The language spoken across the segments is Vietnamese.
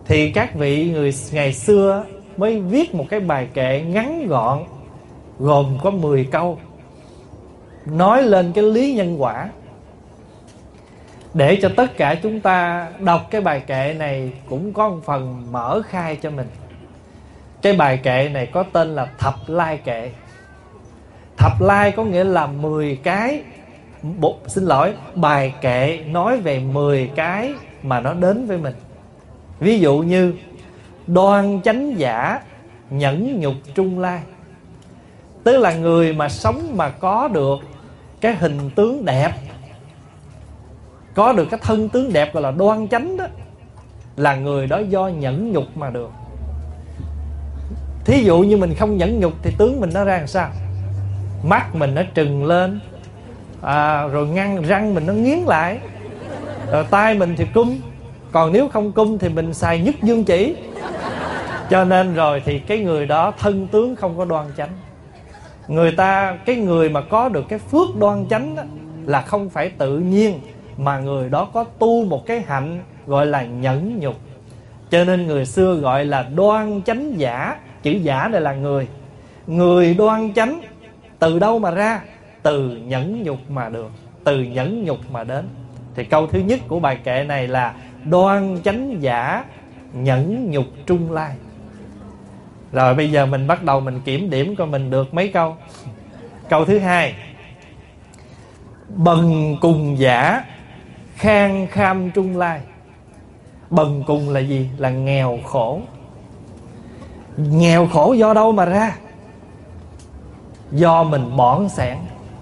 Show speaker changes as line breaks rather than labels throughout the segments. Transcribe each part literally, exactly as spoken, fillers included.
thì các vị người ngày xưa mới viết một cái bài kệ ngắn gọn, gồm có mười câu, nói lên cái lý nhân quả, để cho tất cả chúng ta đọc cái bài kệ này cũng có một phần mở khai cho mình. Cái bài kệ này có tên là Thập Lai Kệ. Thập Lai có nghĩa là mười cái bộ, xin lỗi, bài kệ nói về mười cái mà nó đến với mình. Ví dụ như đoan chánh giả, nhẫn nhục trung lai, tức là người mà sống mà có được cái hình tướng đẹp, có được cái thân tướng đẹp gọi là đoan chánh đó, là người đó do nhẫn nhục mà được. Thí dụ như mình không nhẫn nhục thì tướng mình nó ra làm sao? Mắt mình nó trừng lên, à, rồi ngăn răng mình nó nghiến lại, rồi tay mình thì cung. Còn nếu không cung thì mình xài nhất dương chỉ. Cho nên rồi thì cái người đó thân tướng không có đoan chánh. Người ta, cái người mà có được cái phước đoan chánh đó, là không phải tự nhiên, mà người đó có tu một cái hạnh gọi là nhẫn nhục. Cho nên người xưa gọi là đoan chánh giả. Chữ giả này là người. Người đoan chánh từ đâu mà ra? Từ nhẫn nhục mà được, từ nhẫn nhục mà đến. Thì câu thứ nhất của bài kệ này là đoan chánh giả, nhẫn nhục trung lai. Rồi bây giờ mình bắt đầu mình kiểm điểm coi mình được mấy câu. Câu thứ hai, bần cùng giả, khang kham trung lai. Bần cùng là gì? Là nghèo khổ. Nghèo khổ do đâu mà ra? Do mình bỏn sẻn.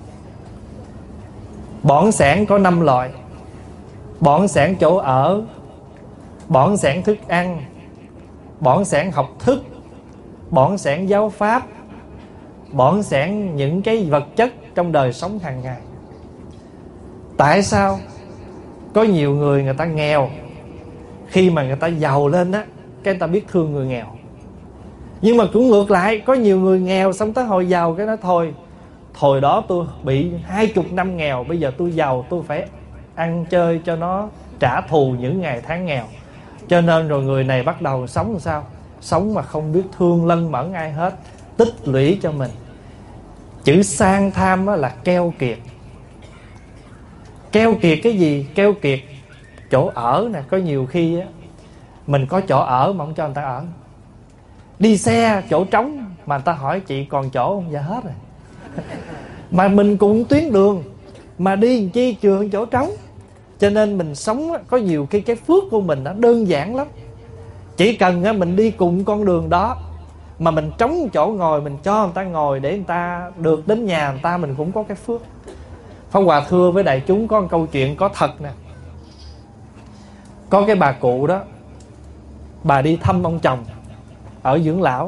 Bỏn sẻn có năm loại. Bỏn sẻn chỗ ở, bỏn sẻn thức ăn, bỏn sẻn học thức, bỏn sẻn giáo pháp, bỏn sẻn những cái vật chất trong đời sống hàng ngày. Tại sao có nhiều người người ta nghèo, khi mà người ta giàu lên á, cái người ta biết thương người nghèo. Nhưng mà cũng ngược lại, có nhiều người nghèo xong tới hồi giàu cái nói thôi, hồi đó tôi bị hai chục năm nghèo, bây giờ tôi giàu tôi phải ăn chơi cho nó trả thù những ngày tháng nghèo. Cho nên rồi người này bắt đầu sống làm sao? Sống mà không biết thương lân mẫn ai hết, tích lũy cho mình. Chữ sang tham là keo kiệt. Keo kiệt cái gì? Keo kiệt chỗ ở nè. Có nhiều khi á, mình có chỗ ở mà không cho người ta ở. Đi xe chỗ trống mà người ta hỏi chị còn chỗ không? Dạ hết rồi. Mà mình cùng tuyến đường mà đi làm chi trường chỗ trống. Cho nên mình sống có nhiều khi cái phước của mình nó đơn giản lắm. Chỉ cần mình đi cùng con đường đó mà mình trống chỗ ngồi, mình cho người ta ngồi để người ta được đến nhà người ta, mình cũng có cái phước. Pháp Hòa thưa với đại chúng có một câu chuyện có thật nè. Có cái bà cụ đó, bà đi thăm ông chồng ở dưỡng lão.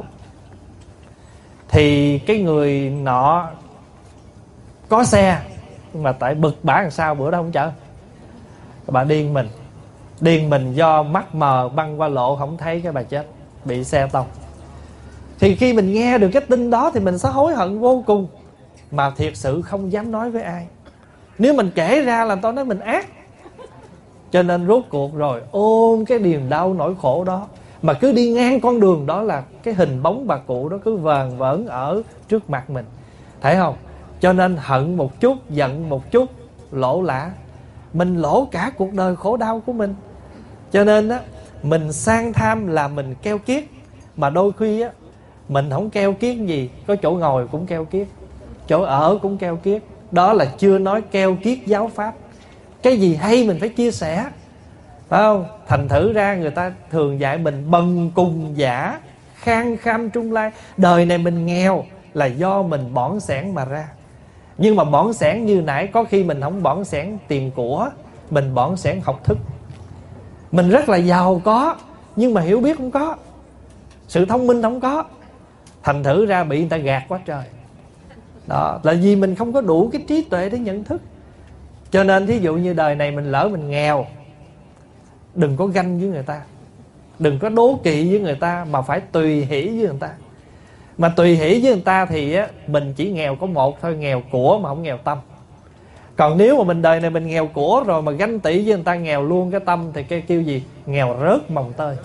Thì cái người nọ có xe, nhưng mà tại bực bả làm sao bữa đó không chở. Bà điên mình. Điên mình do mắt mờ băng qua lộ không thấy cái bà chết, bị xe tông. Thì khi mình nghe được cái tin đó thì mình sẽ hối hận vô cùng, mà thiệt sự không dám nói với ai. Nếu mình kể ra là tôi nói mình ác. Cho nên rốt cuộc rồi ôm cái niềm đau nỗi khổ đó, mà cứ đi ngang con đường đó là cái hình bóng bà cụ đó cứ vờn vỡn ở trước mặt mình. Thấy không? Cho nên hận một chút, giận một chút, lỗ lã. Mình lỗ cả cuộc đời khổ đau của mình. Cho nên á, mình sang tham là mình keo kiết. Mà đôi khi á, mình không keo kiết gì, có chỗ ngồi cũng keo kiết, chỗ ở cũng keo kiết. Đó là chưa nói keo kiết giáo pháp. Cái gì hay mình phải chia sẻ, phải không? Thành thử ra người ta thường dạy mình bần cùng giả, khang kham trung lai. Đời này mình nghèo là do mình bỏn sẻn mà ra. Nhưng mà bỏn sẻn như nãy, có khi mình không bỏn sẻn tiền của, mình bỏn sẻn học thức. Mình rất là giàu có, nhưng mà hiểu biết không có, sự thông minh không có. Thành thử ra bị người ta gạt quá trời. Đó là vì mình không có đủ cái trí tuệ để nhận thức. Cho nên thí dụ như đời này mình lỡ mình nghèo, đừng có ganh với người ta, đừng có đố kỵ với người ta, mà phải tùy hỷ với người ta. Mà tùy hỷ với người ta thì á, mình chỉ nghèo có một thôi, nghèo của mà không nghèo tâm. Còn nếu mà mình đời này mình nghèo của rồi mà ganh tị với người ta nghèo luôn cái tâm, thì cái kêu gì? Nghèo rớt mồng tơi.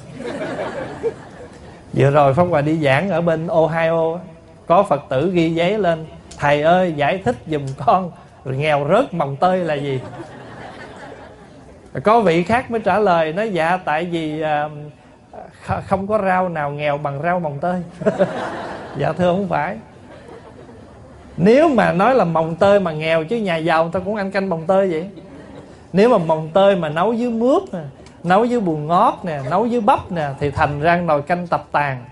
Vừa rồi Pháp Hòa đi giảng ở bên Ohio, có Phật tử ghi giấy lên: thầy ơi giải thích giùm con rồi nghèo rớt mồng tơi là gì. Có vị khác mới trả lời, nói dạ tại vì à, không có rau nào nghèo bằng rau mồng tơi. Dạ thưa không phải. Nếu mà nói là mồng tơi mà nghèo, chứ nhà giàu người ta cũng ăn canh mồng tơi vậy. Nếu mà mồng tơi mà nấu với mướp nè, nấu với bùn ngót nè, nấu với bắp nè, thì thành ra nồi canh tập tàn.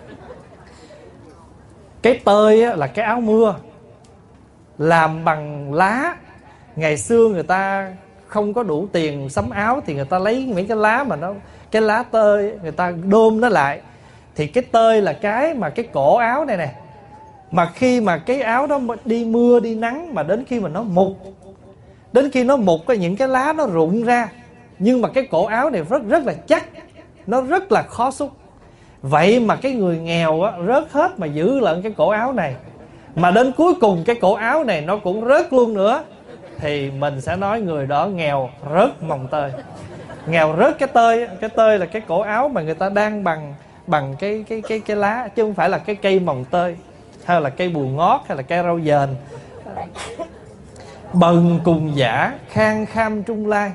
Cái tơi á, là cái áo mưa làm bằng lá. Ngày xưa người ta không có đủ tiền sắm áo thì người ta lấy mấy cái lá mà nó, cái lá tơi người ta đôm nó lại. Thì cái tơi là cái mà cái cổ áo này nè, mà khi mà cái áo đó đi mưa đi nắng, mà đến khi mà nó mục, đến khi nó mục có những cái lá nó rụng ra, nhưng mà cái cổ áo này rất rất là chắc, nó rất là khó xúc. Vậy mà cái người nghèo á, rớt hết mà giữ lại cái cổ áo này, mà đến cuối cùng cái cổ áo này nó cũng rớt luôn nữa, thì mình sẽ nói người đó nghèo rớt mồng tơi. Nghèo rớt cái tơi. Cái tơi là cái cổ áo mà người ta đan bằng bằng cái cái cái cái lá, chứ không phải là cái cây mồng tơi, hay là cây bùi ngót, hay là cây rau dền. Bần cùng giả khang kham trung lai,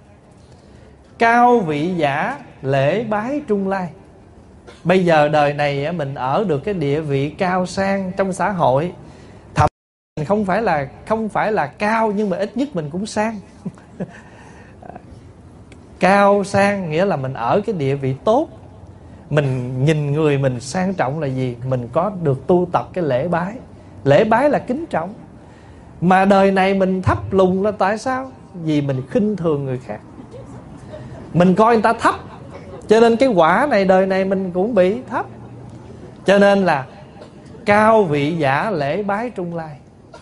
cao vị giả lễ bái trung lai. Bây giờ đời này mình ở được cái địa vị cao sang trong xã hội, thậm chí không phải là không phải là cao, nhưng mà ít nhất mình cũng sang. Cao sang nghĩa là mình ở cái địa vị tốt. Mình nhìn người mình sang trọng là gì? Mình có được tu tập cái lễ bái. Lễ bái là kính trọng. Mà đời này mình thấp lùng là tại sao? Vì mình khinh thường người khác, mình coi người ta thấp, cho nên cái quả này đời này mình cũng bị thấp. Cho nên là cao vị giả lễ bái trung lai,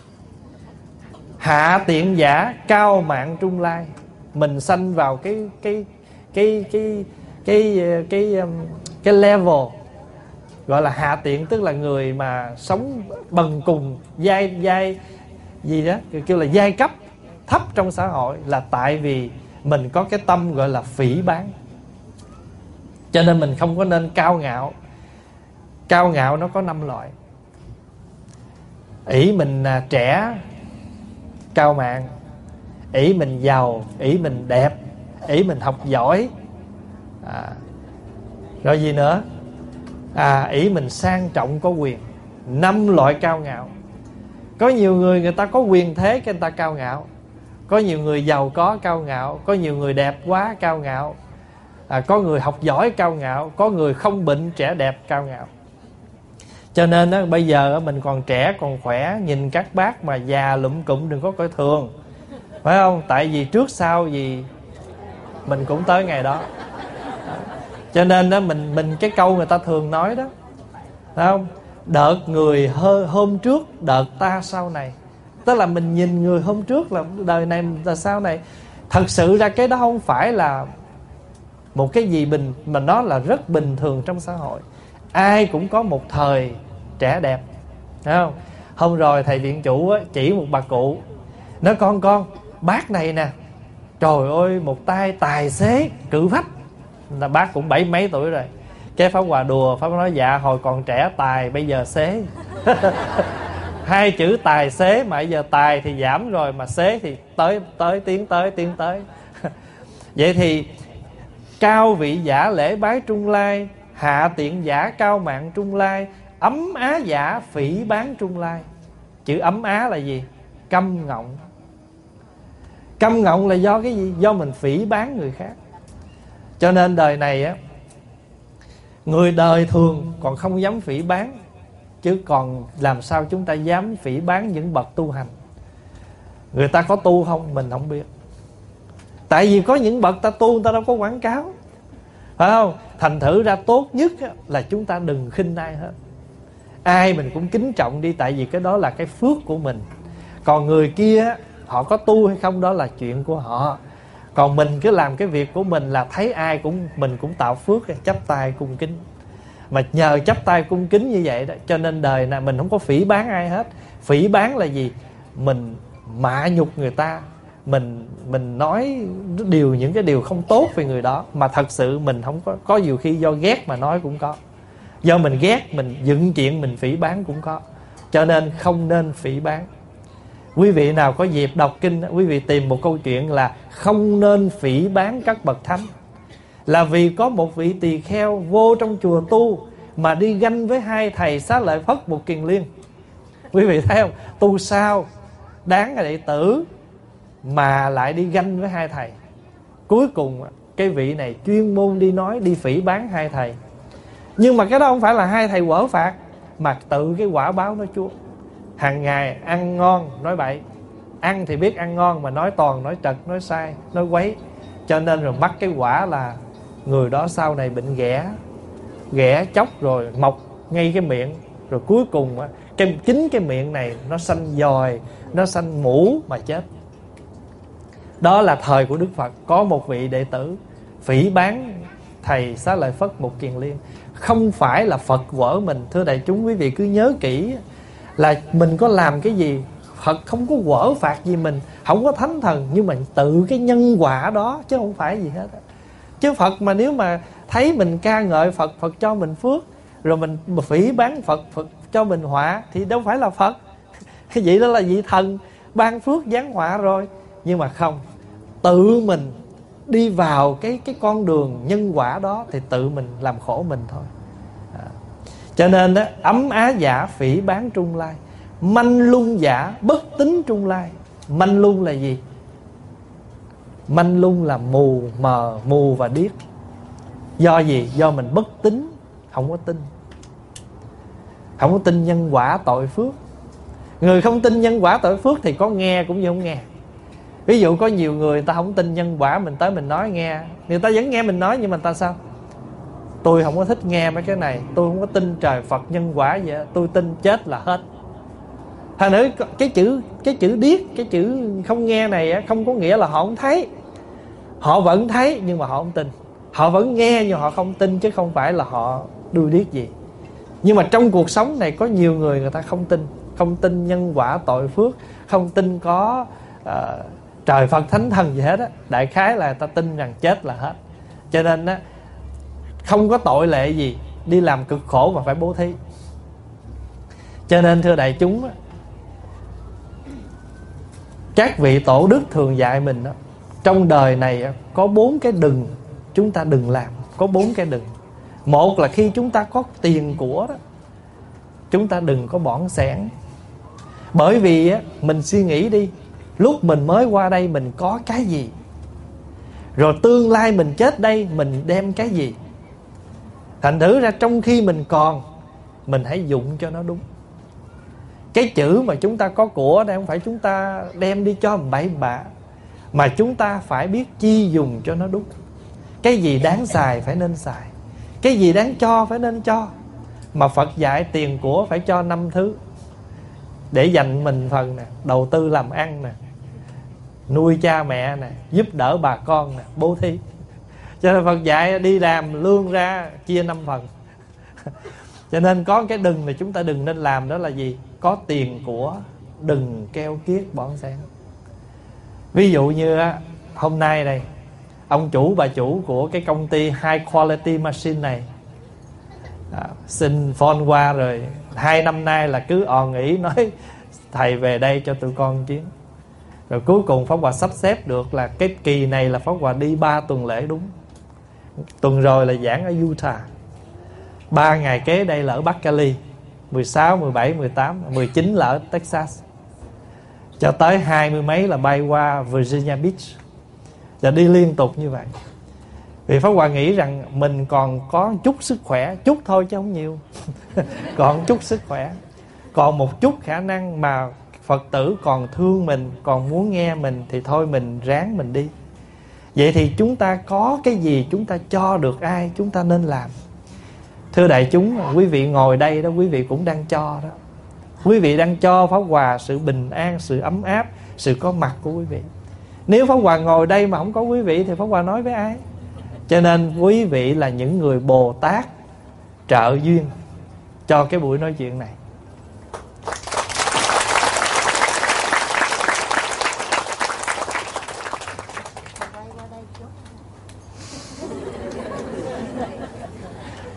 hạ tiện giả cao mạng trung lai. Mình sanh vào cái cái cái cái cái cái cái, cái level gọi là hạ tiện, tức là người mà sống bần cùng, giai giai gì đó kêu là giai cấp thấp trong xã hội, là tại vì mình có cái tâm gọi là phỉ báng. Cho nên mình không có nên cao ngạo. Cao ngạo nó có năm loại. Ỷ mình à, trẻ cao mạng, ỷ mình giàu, ỷ mình đẹp, ỷ mình học giỏi, à, rồi gì nữa, à, ỷ mình sang trọng có quyền. Năm loại cao ngạo. Có nhiều người người ta có quyền thế cái người ta cao ngạo, có nhiều người giàu có cao ngạo, có nhiều người đẹp quá cao ngạo, à, có người học giỏi cao ngạo, có người không bệnh trẻ đẹp cao ngạo. Cho nên đó, bây giờ mình còn trẻ còn khỏe, nhìn các bác mà già lụm cụm đừng có coi thường, phải không? Tại vì trước sau gì mình cũng tới ngày đó. Cho nên đó mình mình cái câu người ta thường nói đó, phải không? Đợt người hơ, hôm trước, đợt ta sau này. Tức là mình nhìn người hôm trước là đời này là sau này. Thật sự ra cái đó không phải là một cái gì bình, mà nó là rất bình thường trong xã hội. Ai cũng có một thời trẻ đẹp, thấy không? Hôm rồi thầy viện chủ chỉ một bà cụ, nói con con bác này nè, trời ơi một tay tài xế cự phách. Là bác cũng bảy mấy tuổi rồi. Cái Pháp Hòa đùa, Pháp nói dạ hồi còn trẻ tài, bây giờ xế. Hai chữ tài xế mà bây giờ tài thì giảm rồi, mà xế thì tới tới tiến tới tiến tới. Vậy thì cao vị giả lễ bái trung lai, hạ tiện giả cao mạng trung lai, ấm á giả phỉ bán trung lai. Chữ ấm á là gì? Căm ngọng. Căm ngọng là do cái gì? Do mình phỉ bán người khác. Cho nên đời này á, người đời thường còn không dám phỉ bán, chứ còn làm sao chúng ta dám phỉ bán những bậc tu hành. Người ta có tu không mình không biết, tại vì có những bậc ta tu người ta đâu có quảng cáo, phải không? Thành thử ra tốt nhất là chúng ta đừng khinh ai hết. Ai mình cũng kính trọng đi, tại vì cái đó là cái phước của mình. Còn người kia họ có tu hay không đó là chuyện của họ. Còn mình cứ làm cái việc của mình là thấy ai cũng mình cũng tạo phước, chắp tay cung kính. Mà nhờ chắp tay cung kính như vậy đó, cho nên đời này mình không có phỉ bán ai hết. Phỉ bán là gì? Mình mạ nhục người ta, mình mình nói điều những cái điều không tốt về người đó, mà thật sự mình không có. Có nhiều khi do ghét mà nói cũng có, do mình ghét mình dựng chuyện mình phỉ báng cũng có. Cho nên không nên phỉ báng. Quý vị nào có dịp đọc kinh, quý vị tìm một câu chuyện là không nên phỉ báng các bậc thánh. Là vì có một vị tỳ kheo vô trong chùa tu mà đi ganh với hai thầy Xá Lợi Phất, Một Kiền Liên. Quý vị thấy không? Tu sao đáng là đệ tử mà lại đi ganh với hai thầy. Cuối cùng cái vị này chuyên môn đi nói, đi phỉ báng hai thầy. Nhưng mà cái đó không phải là hai thầy quở phạt, mà tự cái quả báo nó chuốc. Hàng ngày ăn ngon nói bậy, ăn thì biết ăn ngon mà nói toàn, nói trật, nói sai, nói quấy. Cho nên rồi mắc cái quả là người đó sau này bệnh ghẻ, ghẻ chóc rồi mọc ngay cái miệng. Rồi cuối cùng cái, chính cái miệng này nó sanh dòi, nó sanh mũ mà chết. Đó là thời của Đức Phật. Có một vị đệ tử phỉ báng thầy Xá Lợi Phất, Một Kiền Liên. Không phải là Phật quở mình. Thưa đại chúng, quý vị cứ nhớ kỹ là mình có làm cái gì, Phật không có quở phạt gì mình, không có thánh thần, nhưng mà tự cái nhân quả đó, chứ không phải gì hết. Chứ Phật mà nếu mà thấy mình ca ngợi Phật, Phật cho mình phước, rồi mình phỉ báng Phật, Phật cho mình họa, thì đâu phải là Phật. Cái vị đó là vị thần ban phước giáng họa rồi. Nhưng mà không, tự mình đi vào cái, cái con đường nhân quả đó thì tự mình làm khổ mình thôi. à. Cho nên đó, ấm á giả phỉ báng trung lai, manh lung giả bất tín trung lai. Manh lung là gì? Manh lung là mù, mờ, mù và điếc. Do gì? Do mình bất tín, không có tin. Không có tin nhân quả tội phước. Người không tin nhân quả tội phước thì có nghe cũng như không nghe. Ví dụ có nhiều người, người ta không tin nhân quả, mình tới mình nói nghe, người ta vẫn nghe mình nói, nhưng mà người ta sao? Tôi không có thích nghe mấy cái này, tôi không có tin trời Phật nhân quả vậy, tôi tin chết là hết. Thành nữa cái chữ cái chữ điếc, cái chữ không nghe này không có nghĩa là họ không thấy. Họ vẫn thấy nhưng mà họ không tin. Họ vẫn nghe nhưng họ không tin, chứ không phải là họ đuôi điếc gì. Nhưng mà trong cuộc sống này có nhiều người, người ta không tin. Không tin nhân quả tội phước, không tin có uh, trời Phật thánh thần gì hết á. Đại khái là ta tin rằng chết là hết. Cho nên á, không có tội lệ gì đi làm cực khổ mà phải bố thí. Cho nên thưa đại chúng á, các vị tổ đức thường dạy mình đó, trong đời này có bốn cái đừng chúng ta đừng làm. Có bốn cái đừng. Một là khi chúng ta có tiền của đó, chúng ta đừng có bỏng sẻn. Bởi vì á, mình suy nghĩ đi, lúc mình mới qua đây mình có cái gì, rồi tương lai mình chết đây mình đem cái gì. Thành thử ra trong khi mình còn, mình hãy dụng cho nó đúng. Cái chữ mà chúng ta có của đây không phải chúng ta đem đi cho bậy bạ, mà chúng ta phải biết chi dùng cho nó đúng. Cái gì đáng xài phải nên xài, cái gì đáng cho phải nên cho. Mà Phật dạy tiền của phải cho năm thứ, để dành mình phần nè, đầu tư làm ăn nè, nuôi cha mẹ nè, giúp đỡ bà con nè, bố thí. Cho nên Phật dạy đi làm lương ra chia năm phần. Cho nên có cái đừng mà chúng ta đừng nên làm, đó là gì? Có tiền của đừng keo kiết bỏng sẻn. Ví dụ như hôm nay đây, ông chủ bà chủ của cái công ty High Quality Machine này à, xin phone qua rồi hai năm nay là cứ òn ỉ nói thầy về đây cho tụi con chuyến. Rồi cuối cùng Pháp Hòa sắp xếp được là cái kỳ này là Pháp Hòa đi ba tuần lễ đúng. Tuần rồi là giảng ở Utah, ba ngày kế đây là ở Bắc Cali, mười sáu, mười bảy, mười tám, mười chín là ở Texas, cho tới hai mươi mấy là bay qua Virginia Beach. Và đi liên tục như vậy. Vì Pháp Hòa nghĩ rằng mình còn có chút sức khỏe, chút thôi chứ không nhiều. Còn chút sức khỏe, còn một chút khả năng mà Phật tử còn thương mình, còn muốn nghe mình, thì thôi mình ráng mình đi. Vậy thì chúng ta có cái gì chúng ta cho được ai, chúng ta nên làm. Thưa đại chúng, quý vị ngồi đây đó, quý vị cũng đang cho đó. Quý vị đang cho Pháp Hòa sự bình an, sự ấm áp, sự có mặt của quý vị. Nếu Pháp Hòa ngồi đây mà không có quý vị thì Pháp Hòa nói với ai? Cho nên quý vị là những người Bồ Tát trợ duyên cho cái buổi nói chuyện này.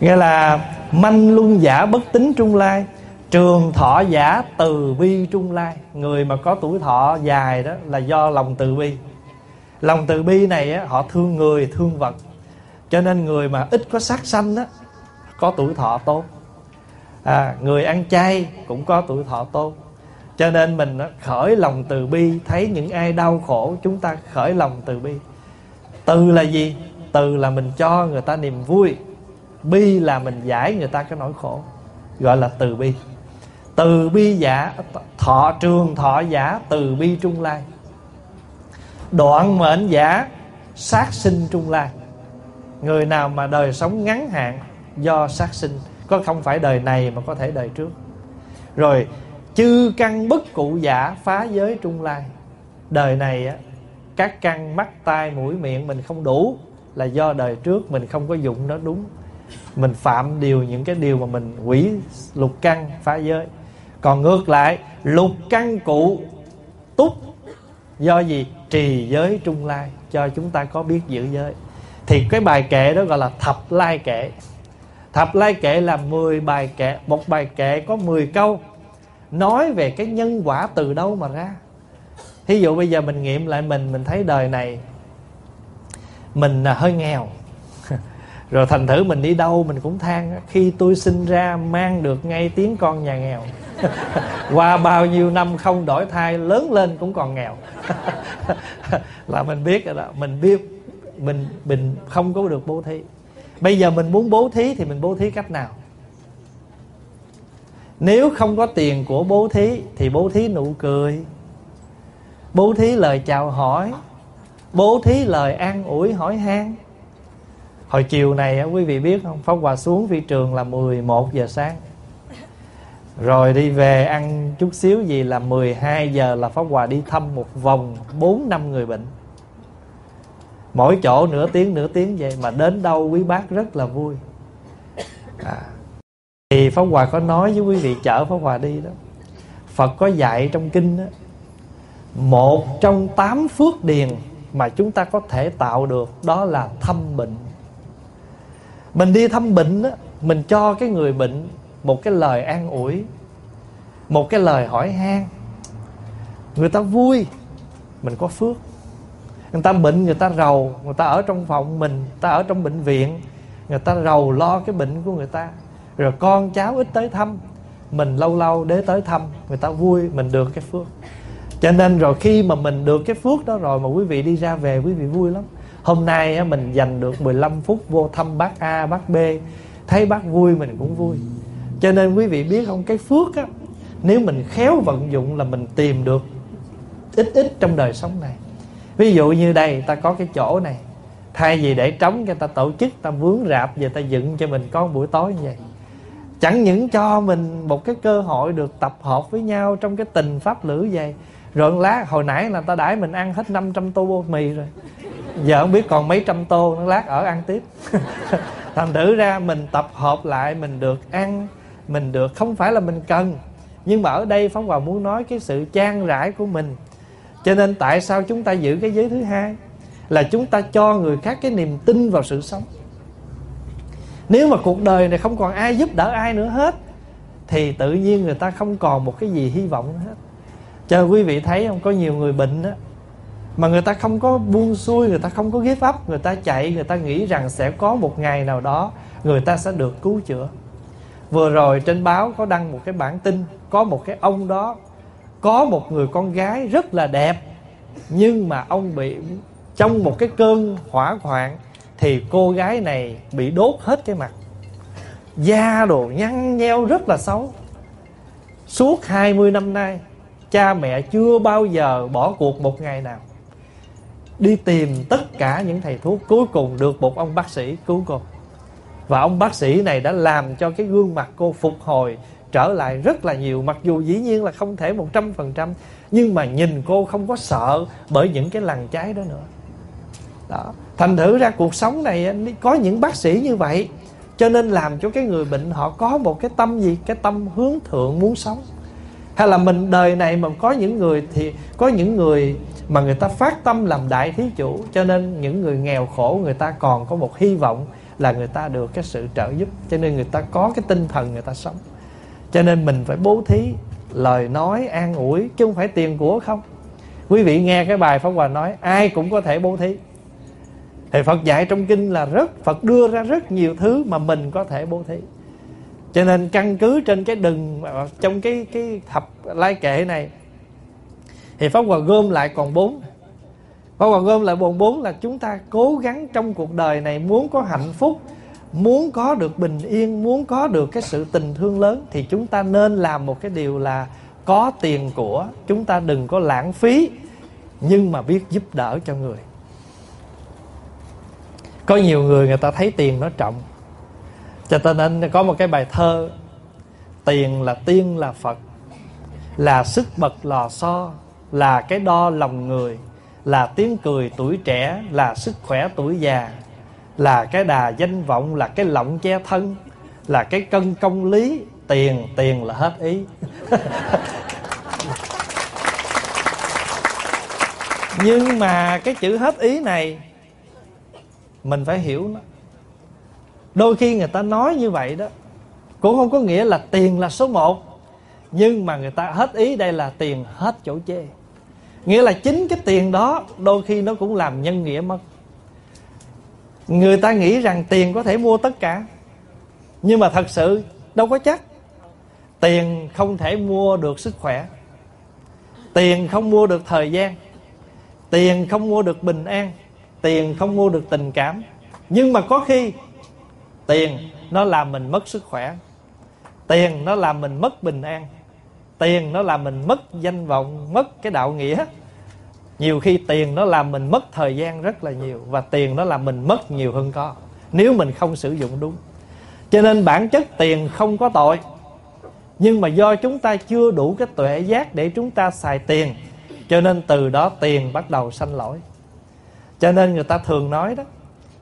Nghĩa là manh luân giả bất tín trung lai, trường thọ giả từ bi trung lai. Người mà có tuổi thọ dài đó là do lòng từ bi. Lòng từ bi này á, họ thương người, thương vật. Cho nên người mà ít có sát sanh á, có tuổi thọ tốt. à, Người ăn chay cũng có tuổi thọ tốt. Cho nên mình á, khởi lòng từ bi. Thấy những ai đau khổ, chúng ta khởi lòng từ bi. Từ là gì? Từ là mình cho người ta niềm vui. Bi là mình giải người ta cái nỗi khổ, gọi là từ bi. Từ bi giả thọ, trường thọ giả từ bi trung lai, đoạn mệnh giả sát sinh trung lai. Người nào mà đời sống ngắn hạn do sát sinh, có không phải đời này mà có thể đời trước. Rồi chư căn bất cụ giả phá giới trung lai. Đời này á, các căn mắt tai mũi miệng mình không đủ, là do đời trước mình không có dụng nó đúng. Mình phạm điều những cái điều mà mình hủy lục căn phá giới. Còn ngược lại lục căn cụ túc, do gì? Trì giới trung lai, cho chúng ta có biết giữ giới. Thì cái bài kệ đó gọi là thập lai kệ. Thập lai kệ là mười bài kệ. Một bài kệ có mười câu, nói về cái nhân quả từ đâu mà ra. Thí dụ bây giờ mình nghiệm lại mình, mình thấy đời này mình hơi nghèo. Rồi thành thử mình đi đâu mình cũng than, khi tôi sinh ra mang được ngay tiếng con nhà nghèo. Qua bao nhiêu năm không đổi thai, lớn lên cũng còn nghèo. Là mình biết rồi đó. Mình biết mình, mình không có được bố thí. Bây giờ mình muốn bố thí thì mình bố thí cách nào? Nếu không có tiền của bố thí thì bố thí nụ cười, bố thí lời chào hỏi, bố thí lời an ủi hỏi han. Hồi chiều này quý vị biết không, Pháp Hòa xuống phi trường là mười một giờ sáng, rồi đi về ăn chút xíu gì là mười hai giờ là Pháp Hòa đi thăm một vòng bốn năm người bệnh. Mỗi chỗ nửa tiếng nửa tiếng vậy, mà đến đâu quý bác rất là vui. à. Thì Pháp Hòa có nói với quý vị chở Pháp Hòa đi đó, Phật có dạy trong kinh đó, một trong tám phước điền mà chúng ta có thể tạo được, đó là thăm bệnh. Mình đi thăm bệnh đó, mình cho cái người bệnh một cái lời an ủi, một cái lời hỏi han, người ta vui, mình có phước. Người ta bệnh, người ta rầu, người ta ở trong phòng mình, người ta ở trong bệnh viện, người ta rầu lo cái bệnh của người ta. Rồi con cháu ít tới thăm, mình lâu lâu để tới thăm, người ta vui, mình được cái phước. Cho nên rồi khi mà mình được cái phước đó rồi mà quý vị đi ra về, quý vị vui lắm. Hôm nay mình dành được mười lăm phút vô thăm bác A, bác B, thấy bác vui mình cũng vui. Cho nên quý vị biết không, cái phước á, nếu mình khéo vận dụng là mình tìm được ít ít trong đời sống này. Ví dụ như đây, ta có cái chỗ này, thay vì để trống cho ta tổ chức, ta vướng rạp về ta dựng cho mình có một buổi tối như vậy. Chẳng những cho mình một cái cơ hội được tập hợp với nhau trong cái tình pháp lữ vậy. Rồi lát hồi nãy là ta đãi mình ăn hết năm trăm tô bột mì rồi, giờ không biết còn mấy trăm tô, nó lát ở ăn tiếp. Thành thử ra mình tập hợp lại, mình được ăn, mình được, không phải là mình cần. Nhưng mà ở đây Pháp Hòa muốn nói cái sự chan rãi của mình. Cho nên tại sao chúng ta giữ cái giới thứ hai, là chúng ta cho người khác cái niềm tin vào sự sống. Nếu mà cuộc đời này không còn ai giúp đỡ ai nữa hết, thì tự nhiên người ta không còn một cái gì hy vọng nữa hết. Cho quý vị thấy không, có nhiều người bệnh đó, mà người ta không có buông xuôi, người ta không có give up, người ta chạy, người ta nghĩ rằng sẽ có một ngày nào đó người ta sẽ được cứu chữa. Vừa rồi trên báo có đăng một cái bản tin, có một cái ông đó có một người con gái rất là đẹp, nhưng mà ông bị trong một cái cơn hỏa hoạn thì cô gái này bị đốt hết cái mặt, da đồ nhăn nheo rất là xấu. Suốt hai mươi năm nay cha mẹ chưa bao giờ bỏ cuộc một ngày nào, đi tìm tất cả những thầy thuốc, cuối cùng được một ông bác sĩ cứu cô. Và ông bác sĩ này đã làm cho cái gương mặt cô phục hồi trở lại rất là nhiều. Mặc dù dĩ nhiên là không thể một trăm phần trăm, nhưng mà nhìn cô không có sợ bởi những cái lằn cháy đó nữa đó. Thành thử ra cuộc sống này có những bác sĩ như vậy, cho nên làm cho cái người bệnh họ có một cái tâm gì, cái tâm hướng thượng muốn sống. Hay là mình đời này mà có những người thì có những người mà người ta phát tâm làm đại thí chủ, cho nên những người nghèo khổ người ta còn có một hy vọng là người ta được cái sự trợ giúp, cho nên người ta có cái tinh thần người ta sống. Cho nên mình phải bố thí lời nói an ủi, chứ không phải tiền của không. Quý vị nghe cái bài Pháp Hòa nói ai cũng có thể bố thí. Thì Phật dạy trong kinh là rất Phật đưa ra rất nhiều thứ mà mình có thể bố thí. Cho nên căn cứ trên cái đừng trong cái cái thập lai kệ này thì Pháp Hòa gom lại còn bốn. Pháp Hòa gom lại bốn bốn là chúng ta cố gắng trong cuộc đời này muốn có hạnh phúc, muốn có được bình yên, muốn có được cái sự tình thương lớn, thì chúng ta nên làm một cái điều là có tiền của, chúng ta đừng có lãng phí, nhưng mà biết giúp đỡ cho người. Có nhiều người người ta thấy tiền nó trọng, cho nên có một cái bài thơ: tiền là tiên là Phật, là sức bật lò xo, là cái đo lòng người, là tiếng cười tuổi trẻ, là sức khỏe tuổi già, là cái đà danh vọng, là cái lọng che thân, là cái cân công lý. Tiền, tiền là hết ý. Nhưng mà cái chữ hết ý này mình phải hiểu nó. Đôi khi người ta nói như vậy đó cũng không có nghĩa là tiền là số một, nhưng mà người ta hết ý đây là tiền hết chỗ chê. Nghĩa là chính cái tiền đó đôi khi nó cũng làm nhân nghĩa mất. Người ta nghĩ rằng tiền có thể mua tất cả, nhưng mà thật sự đâu có chắc. Tiền không thể mua được sức khỏe, tiền không mua được thời gian, tiền không mua được bình an, tiền không mua được tình cảm. Nhưng mà có khi tiền nó làm mình mất sức khỏe, tiền nó làm mình mất bình an, tiền nó làm mình mất danh vọng, mất cái đạo nghĩa. Nhiều khi tiền nó làm mình mất thời gian rất là nhiều, và tiền nó làm mình mất nhiều hơn có, nếu mình không sử dụng đúng. Cho nên bản chất tiền không có tội, nhưng mà do chúng ta chưa đủ cái tuệ giác để chúng ta xài tiền, cho nên từ đó tiền bắt đầu sanh lỗi. Cho nên người ta thường nói đó,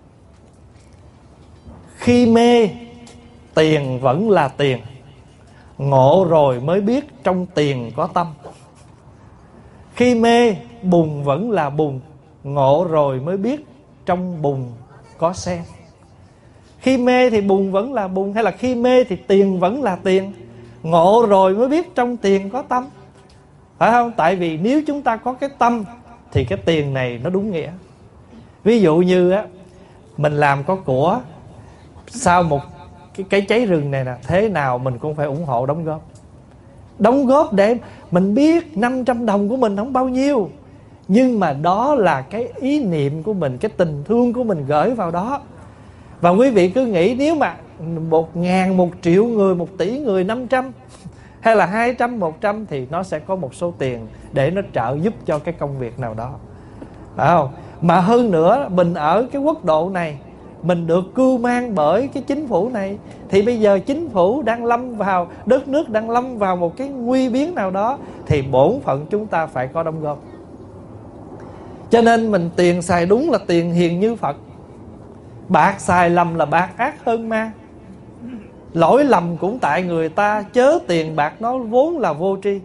khi mê tiền vẫn là tiền, ngộ rồi mới biết trong tiền có tâm. Khi mê bùn vẫn là bùn, ngộ rồi mới biết trong bùn có sen. Khi mê thì bùn vẫn là bùn, hay là khi mê thì tiền vẫn là tiền, ngộ rồi mới biết trong tiền có tâm. Phải không? Tại vì nếu chúng ta có cái tâm thì cái tiền này nó đúng nghĩa. Ví dụ như á, mình làm có của, sau một cái, cái cháy rừng này nè, thế nào mình cũng phải ủng hộ đóng góp. Đóng góp để mình biết năm trăm đồng của mình không bao nhiêu, nhưng mà đó là cái ý niệm của mình, cái tình thương của mình gửi vào đó. Và quý vị cứ nghĩ nếu mà một ngàn, một triệu người, một tỷ người, năm trăm hay là hai trăm, một trăm thì nó sẽ có một số tiền để nó trợ giúp cho cái công việc nào đó. Phải không? Mà hơn nữa, mình ở cái quốc độ này, mình được cưu mang bởi cái chính phủ này, thì bây giờ chính phủ đang lâm vào, đất nước đang lâm vào một cái nguy biến nào đó, thì bổn phận chúng ta phải có đóng góp. Cho nên mình tiền xài đúng là tiền hiền như Phật, bạc xài lầm là bạc ác hơn ma. Lỗi lầm cũng tại người ta, chớ tiền bạc nó vốn là vô tri.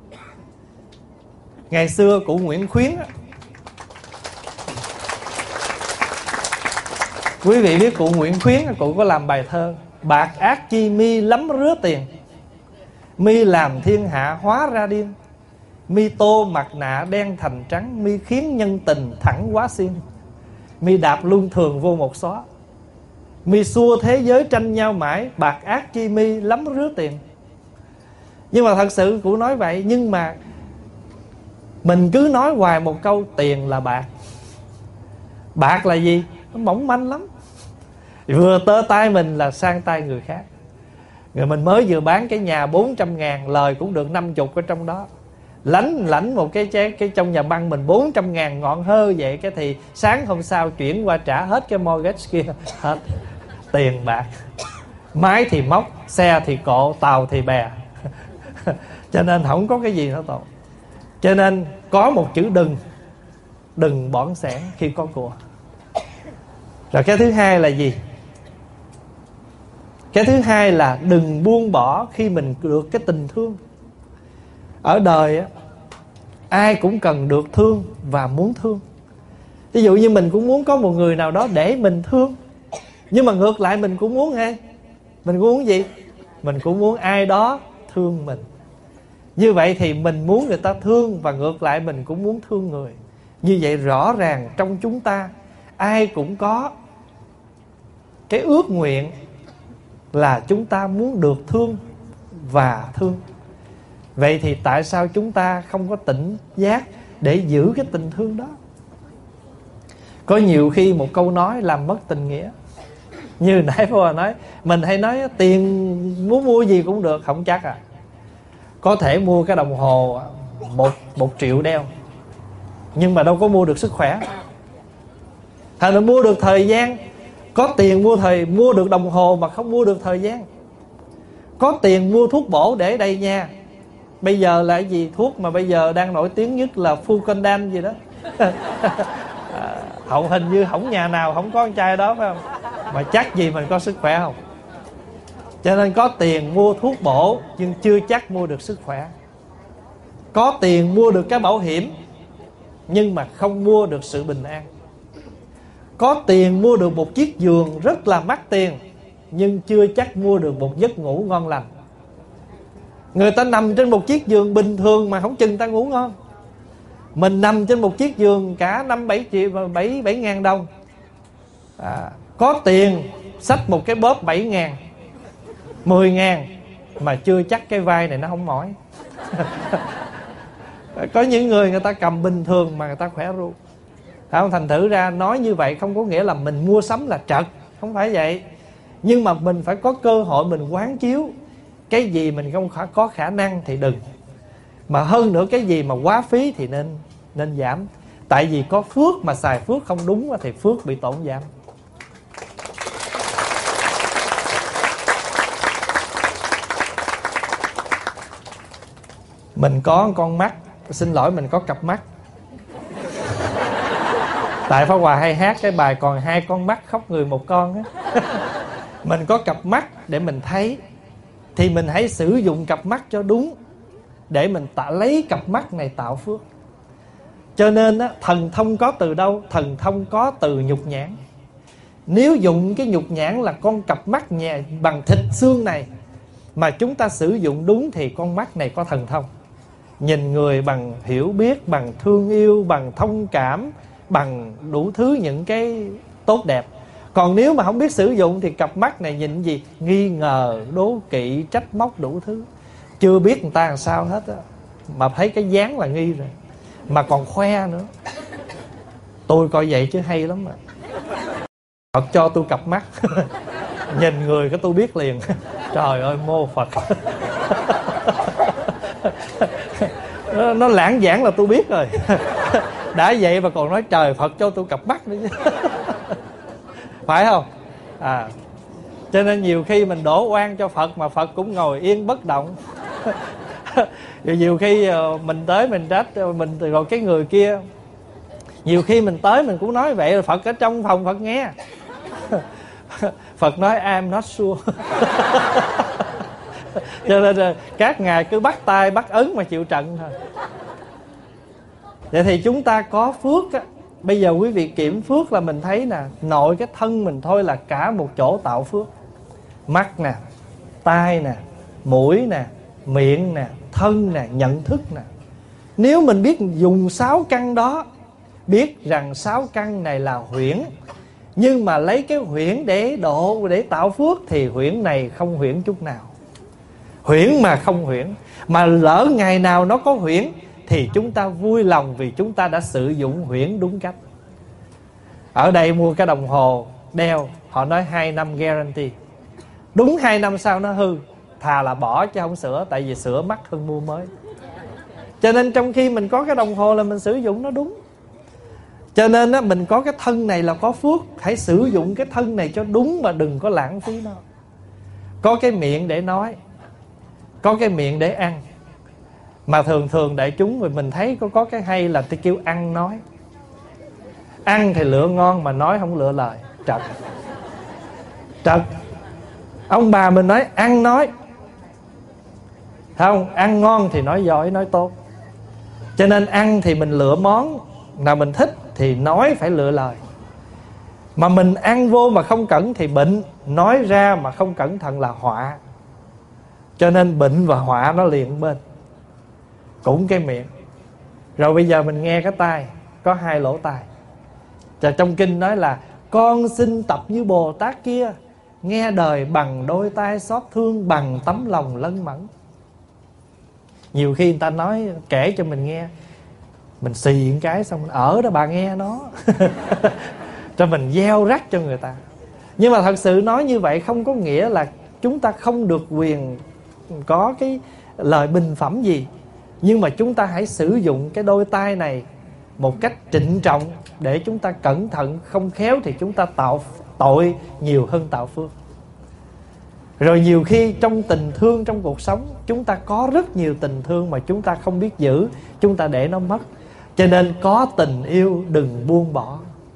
Ngày xưa cụ Nguyễn Khuyến á, quý vị biết cụ Nguyễn Khuyến, cụ có làm bài thơ: bạc ác chi mi lắm rứa tiền, mi làm thiên hạ hóa ra điên, mi tô mặt nạ đen thành trắng, mi khiến nhân tình thẳng quá xiên, mi đạp luân thường vô một xó, mi xua thế giới tranh nhau mãi, bạc ác chi mi lắm rứa tiền. Nhưng mà thật sự cụ nói vậy, nhưng mà mình cứ nói hoài một câu tiền là bạc. Bạc là gì? Nó mỏng manh lắm, vừa tơ tay mình là sang tay người khác. Rồi mình mới vừa bán cái nhà bốn trăm ngàn, lời cũng được năm mươi ở trong đó. Lãnh lãnh một cái cái, cái trong nhà băng mình bốn trăm ngàn ngọn hơ vậy, cái thì sáng hôm sau chuyển qua trả hết cái mortgage kia. Hết tiền bạc. Máy thì móc, xe thì cộ, tàu thì bè. Cho nên không có cái gì nó tội. Cho nên có một chữ đừng. Đừng bỏn sẻn khi có của. Rồi cái thứ hai là gì? Cái thứ hai là đừng buông bỏ khi mình được cái tình thương. Ở đời á, ai cũng cần được thương và muốn thương. Ví dụ như mình cũng muốn có một người nào đó để mình thương, Nhưng mà ngược lại mình cũng muốn nghe, mình cũng muốn gì? Mình cũng muốn ai đó thương mình. Như vậy thì mình muốn người ta thương, và ngược lại mình cũng muốn thương người. Như vậy rõ ràng trong chúng ta ai cũng có cái ước nguyện là chúng ta muốn được thương và thương. Vậy thì tại sao chúng ta không có tỉnh giác để giữ cái tình thương đó? Có nhiều khi một câu nói làm mất tình nghĩa. Như nãy Pháp Hòa nói, mình hay nói tiền muốn mua gì cũng được. Không chắc à. Có thể mua cái đồng hồ một, một triệu đeo, nhưng mà đâu có mua được sức khỏe. Thành ra mua được thời gian. Có tiền mua thời mua được đồng hồ mà không mua được thời gian. Có tiền mua thuốc bổ để đầy nhà. Bây giờ là cái gì? Thuốc mà bây giờ đang nổi tiếng nhất là Fucondan gì đó. à, Hậu hình như không nhà nào không có con trai đó, phải không? Mà chắc gì mình có sức khỏe không? Cho nên có tiền mua thuốc bổ nhưng chưa chắc mua được sức khỏe. Có tiền mua được cái bảo hiểm nhưng mà không mua được sự bình an. Có tiền mua được một chiếc giường rất là mắc tiền, nhưng chưa chắc mua được một giấc ngủ ngon lành. Người ta nằm trên một chiếc giường bình thường mà không chừng ta ngủ ngon. Mình nằm trên một chiếc giường cả năm bảy triệu bảy bảy ngàn đồng. à, Có tiền xách một cái bóp bảy ngàn, mười ngàn, mà chưa chắc cái vai này nó không mỏi. Có những người người ta cầm bình thường mà người ta khỏe ru. Thành thử ra nói như vậy không có nghĩa là mình mua sắm là trật, không phải vậy. Nhưng mà mình phải có cơ hội mình quán chiếu. Cái gì mình không có khả năng thì đừng. Mà hơn nữa cái gì mà quá phí thì nên nên giảm. Tại vì có phước mà xài phước không đúng thì phước bị tổn giảm. Mình có con mắt, xin lỗi mình có cặp mắt. Tại Pháp Hòa hay hát cái bài còn hai con mắt khóc người một con á. Mình có cặp mắt để mình thấy, thì mình hãy sử dụng cặp mắt cho đúng, để mình tạo lấy cặp mắt này tạo phước. Cho nên á, thần thông có từ đâu? Thần thông có từ nhục nhãn. Nếu dùng cái nhục nhãn là con cặp mắt nhà bằng thịt xương này mà chúng ta sử dụng đúng thì con mắt này có thần thông. Nhìn người bằng hiểu biết, bằng thương yêu, bằng thông cảm, bằng đủ thứ những cái tốt đẹp. Còn nếu mà không biết sử dụng thì cặp mắt này nhìn gì? Nghi ngờ, đố kỵ, trách móc đủ thứ. Chưa biết người ta làm sao hết á, mà thấy cái dáng là nghi rồi, mà còn khoe nữa. Tôi coi vậy chứ hay lắm mà. Phật cho tôi cặp mắt. Nhìn người cái tôi biết liền. Trời ơi mô Phật. nó, nó lãng giảng là tôi biết rồi. Đã vậy mà còn nói trời Phật cho tôi cặp mắt nữa chứ. Phải không? À, cho nên nhiều khi mình đổ oan cho Phật mà Phật cũng ngồi yên bất động. Rồi nhiều khi mình tới mình trách mình, rồi cái người kia, nhiều khi mình tới mình cũng nói vậy, rồi Phật ở trong phòng Phật nghe. Phật nói I'm not sure. Cho nên các ngài cứ bắt tay bắt ấn mà chịu trận thôi. Vậy thì chúng ta có phước á. Bây giờ quý vị kiểm phước là mình thấy nè, nội cái thân mình thôi là cả một chỗ tạo phước. Mắt nè, tai nè, mũi nè, miệng nè, thân nè, nhận thức nè. Nếu mình biết dùng sáu căn đó, biết rằng sáu căn này là huyễn, nhưng mà lấy cái huyễn để độ, để tạo phước, thì huyễn này không huyễn chút nào. Huyễn mà không huyễn. Mà lỡ ngày nào nó có huyễn thì chúng ta vui lòng, vì chúng ta đã sử dụng huyễn đúng cách. Ở đây mua cái đồng hồ đeo, họ nói hai năm guarantee. Đúng hai năm sau nó hư, thà là bỏ chứ không sửa. Tại vì sửa mắc hơn mua mới. Cho nên trong khi mình có cái đồng hồ là mình sử dụng nó đúng. Cho nên á, mình có cái thân này là có phước. Hãy sử dụng cái thân này cho đúng mà đừng có lãng phí nó. Có cái miệng để nói, có cái miệng để ăn. Mà thường thường đại chúng rồi mình thấy có, có cái hay là tôi kêu ăn nói. Ăn thì lựa ngon mà nói không lựa lời. Trật. Trật. Ông bà mình nói ăn nói, không, ăn ngon thì nói giỏi, nói tốt. Cho nên ăn thì mình lựa món nào mình thích, thì nói phải lựa lời. Mà mình ăn vô mà không cẩn thì bệnh, nói ra mà không cẩn thận là họa. Cho nên bệnh và họa nó liền bên, cũng cái miệng. Rồi bây giờ mình nghe cái tai, có hai lỗ tai. Và trong kinh nói là con xin tập như Bồ Tát kia, nghe đời bằng đôi tai xót thương, bằng tấm lòng lân mẫn. Nhiều khi người ta nói kể cho mình nghe, mình xì một cái xong mình ở đó bà nghe nó cho mình gieo rắc cho người ta. Nhưng mà thật sự nói như vậy không có nghĩa là chúng ta không được quyền có cái lời bình phẩm gì. Nhưng mà chúng ta hãy sử dụng cái đôi tai này một cách trịnh trọng, để chúng ta cẩn thận. Không khéo thì chúng ta tạo tội nhiều hơn tạo phước. Rồi nhiều khi trong tình thương trong cuộc sống, chúng ta có rất nhiều tình thương mà chúng ta không biết giữ, chúng ta để nó mất. Cho nên có tình yêu đừng buông bỏ.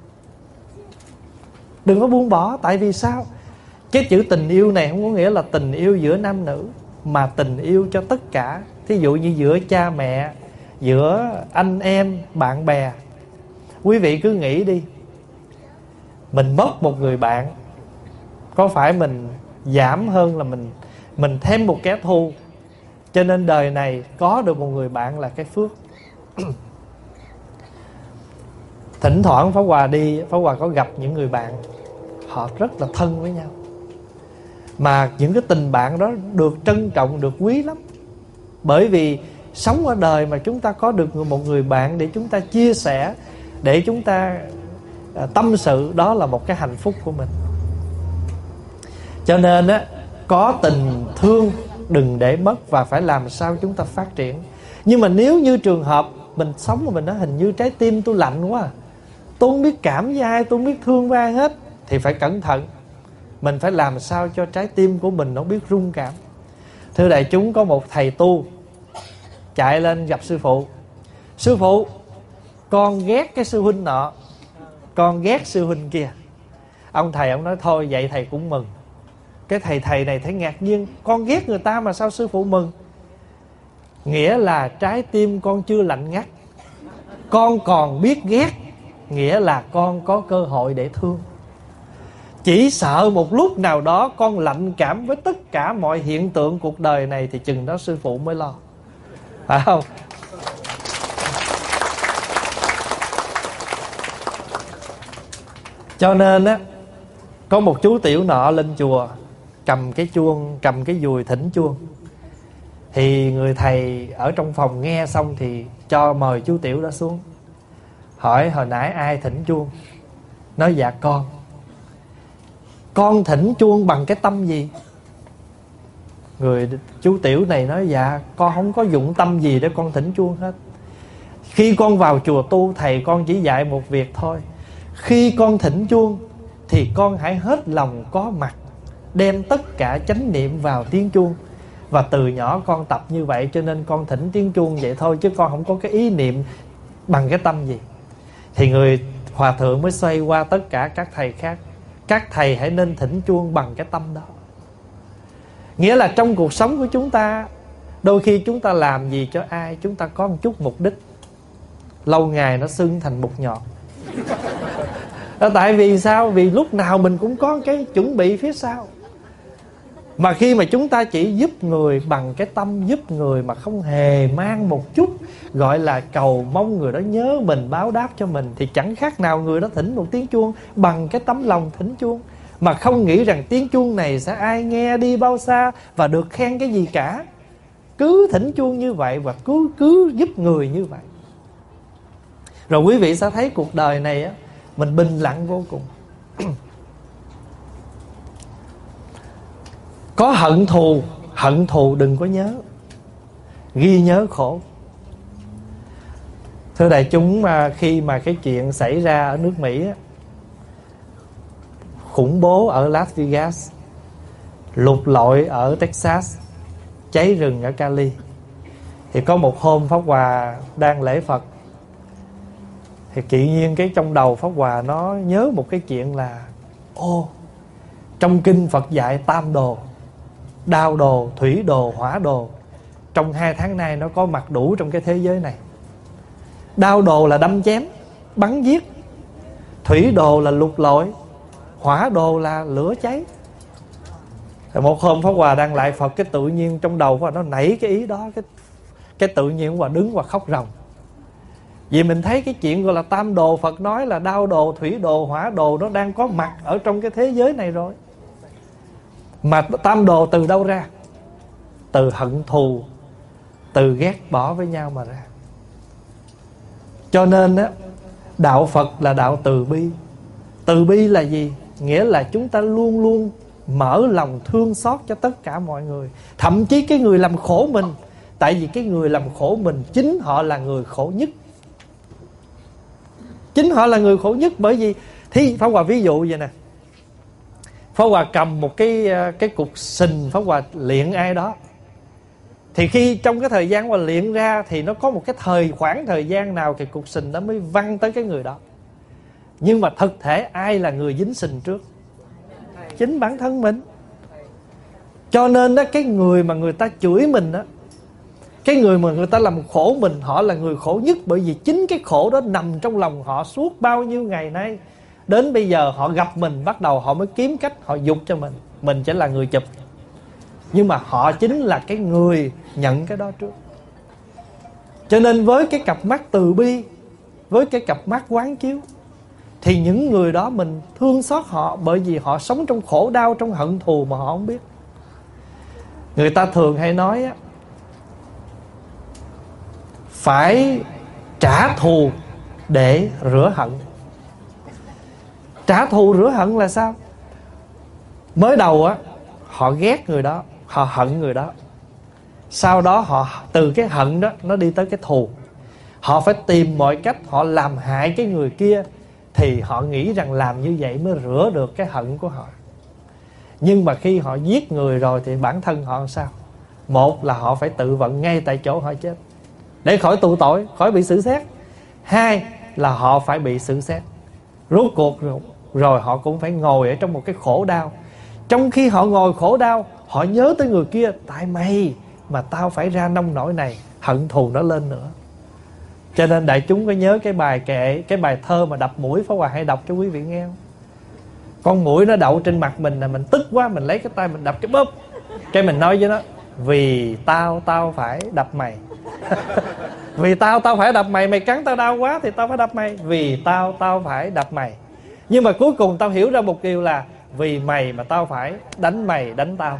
Đừng có buông bỏ. Tại vì sao? Cái chữ tình yêu này không có nghĩa là tình yêu giữa nam nữ, mà tình yêu cho tất cả. Thí dụ như giữa cha mẹ, giữa anh em, bạn bè. Quý vị cứ nghĩ đi, mình mất một người bạn, có phải mình giảm hơn là mình mình thêm một kẻ thù? Cho nên đời này có được một người bạn là cái phước. Thỉnh thoảng Pháp Hòa đi, Pháp Hòa có gặp những người bạn, họ rất là thân với nhau. Mà những cái tình bạn đó được trân trọng, được quý lắm. Bởi vì sống ở đời mà chúng ta có được một người bạn để chúng ta chia sẻ, để chúng ta tâm sự, đó là một cái hạnh phúc của mình. Cho nên á, có tình thương đừng để mất, và phải làm sao chúng ta phát triển. Nhưng mà nếu như trường hợp mình sống mà mình nói hình như trái tim tôi lạnh quá, tôi không biết cảm với ai, tôi không biết thương với ai hết, thì phải cẩn thận. Mình phải làm sao cho trái tim của mình nó biết rung cảm. Thưa đại chúng, có một thầy tu chạy lên gặp sư phụ. Sư phụ, con ghét cái sư huynh nọ, con ghét sư huynh kia. Ông thầy ông nói thôi vậy thầy cũng mừng. Cái thầy thầy này thấy ngạc nhiên, con ghét người ta mà sao sư phụ mừng? Nghĩa là trái tim con chưa lạnh ngắt, con còn biết ghét, nghĩa là con có cơ hội để thương. Chỉ sợ một lúc nào đó con lạnh cảm với tất cả mọi hiện tượng cuộc đời này, thì chừng đó sư phụ mới lo. Phải không? Cho nên á, có một chú tiểu nọ lên chùa, cầm cái chuông, cầm cái dùi thỉnh chuông. Thì người thầy ở trong phòng nghe xong thì cho mời chú tiểu đó xuống, hỏi hồi nãy ai thỉnh chuông? Nói dạ con. Con thỉnh chuông bằng cái tâm gì? Người chú tiểu này nói dạ con không có dụng tâm gì để con thỉnh chuông hết. Khi con vào chùa tu, thầy con chỉ dạy một việc thôi. Khi con thỉnh chuông thì con hãy hết lòng có mặt, đem tất cả chánh niệm vào tiếng chuông. Và từ nhỏ con tập như vậy, cho nên con thỉnh tiếng chuông vậy thôi, chứ con không có cái ý niệm bằng cái tâm gì. Thì người hòa thượng mới xoay qua tất cả các thầy khác, các thầy hãy nên thỉnh chuông bằng cái tâm đó. Nghĩa là trong cuộc sống của chúng ta, đôi khi chúng ta làm gì cho ai, chúng ta có một chút mục đích, lâu ngày nó sưng thành bụt nhọt. Tại vì sao? Vì lúc nào mình cũng có cái chuẩn bị phía sau. Mà khi mà chúng ta chỉ giúp người bằng cái tâm giúp người, mà không hề mang một chút gọi là cầu mong người đó nhớ mình, báo đáp cho mình, thì chẳng khác nào người đó thỉnh một tiếng chuông bằng cái tấm lòng thỉnh chuông, mà không nghĩ rằng tiếng chuông này sẽ ai nghe đi bao xa và được khen cái gì cả. Cứ thỉnh chuông như vậy và cứ, cứ giúp người như vậy. Rồi quý vị sẽ thấy cuộc đời này á, mình bình lặng vô cùng. Có hận thù, hận thù đừng có nhớ, ghi nhớ khổ. Thưa đại chúng, mà khi mà cái chuyện xảy ra ở nước Mỹ á, khủng bố ở Las Vegas, lụt lội ở Texas, cháy rừng ở Cali, thì có một hôm Pháp Hòa đang lễ Phật, thì tự nhiên cái trong đầu Pháp Hòa nó nhớ một cái chuyện là ô, trong kinh Phật dạy tam đồ, đao đồ, thủy đồ, hỏa đồ, trong hai tháng nay nó có mặt đủ trong cái thế giới này. Đao đồ là đâm chém, bắn giết. Thủy đồ là lụt lội, hỏa đồ là lửa cháy. Rồi một hôm Pháp Hòa đang lại Phật, cái tự nhiên trong đầu Pháp Hòa nó nảy cái ý đó, cái cái tự nhiên Pháp Hòa đứng và khóc ròng. Vì mình thấy cái chuyện gọi là tam đồ, Phật nói là đao đồ, thủy đồ, hỏa đồ, nó đang có mặt ở trong cái thế giới này rồi. Mà tam đồ từ đâu ra? Từ hận thù, từ ghét bỏ với nhau mà ra. Cho nên á, đạo Phật là đạo từ bi. Từ bi là gì? Nghĩa là chúng ta luôn luôn mở lòng thương xót cho tất cả mọi người, thậm chí cái người làm khổ mình. Tại vì cái người làm khổ mình chính họ là người khổ nhất. Chính họ là người khổ nhất. Bởi vì thì Pháp Hòa ví dụ vậy nè, Pháp Hòa cầm một cái cái cục sình, Pháp Hòa luyện ai đó, thì khi trong cái thời gian mà luyện ra thì nó có một cái thời khoảng thời gian nào cái cục sình đó mới văng tới cái người đó. Nhưng mà thực thể ai là người dính sình trước? Chính bản thân mình. Cho nên đó, cái người mà người ta chửi mình đó, cái người mà người ta làm khổ mình, họ là người khổ nhất. Bởi vì chính cái khổ đó nằm trong lòng họ suốt bao nhiêu ngày nay. Đến bây giờ họ gặp mình, bắt đầu họ mới kiếm cách họ dục cho mình. Mình chỉ là người chụp, nhưng mà họ chính là cái người nhận cái đó trước. Cho nên với cái cặp mắt từ bi, với cái cặp mắt quán chiếu, thì những người đó mình thương xót họ. Bởi vì họ sống trong khổ đau, trong hận thù mà họ không biết. Người ta thường hay nói á, phải trả thù để rửa hận. Trả thù rửa hận là sao? Mới đầu á, họ ghét người đó, họ hận người đó. Sau đó họ từ cái hận đó nó đi tới cái thù. Họ phải tìm mọi cách họ làm hại cái người kia, thì họ nghĩ rằng làm như vậy mới rửa được cái hận của họ. Nhưng mà khi họ giết người rồi thì bản thân họ làm sao? Một là họ phải tự vận ngay tại chỗ họ chết, để khỏi tù tội, khỏi bị xử xét. Hai là họ phải bị xử xét. Rốt cuộc rồi, rồi họ cũng phải ngồi ở trong một cái khổ đau. Trong khi họ ngồi khổ đau, họ nhớ tới người kia. Tại mày mà tao phải ra nông nỗi này, hận thù nó lên nữa. Cho nên đại chúng có nhớ cái bài kệ, cái bài thơ mà đập mũi Pháp Hòa hay đọc cho quý vị nghe không? Con mũi nó đậu trên mặt mình là mình tức quá, mình lấy cái tay mình đập cái bóp. Cái mình nói với nó, vì tao tao phải đập mày. Vì tao tao phải đập mày, mày cắn tao đau quá thì tao phải đập mày. Vì tao tao phải đập mày. Nhưng mà cuối cùng tao hiểu ra một điều là vì mày mà tao phải đánh mày, đánh tao.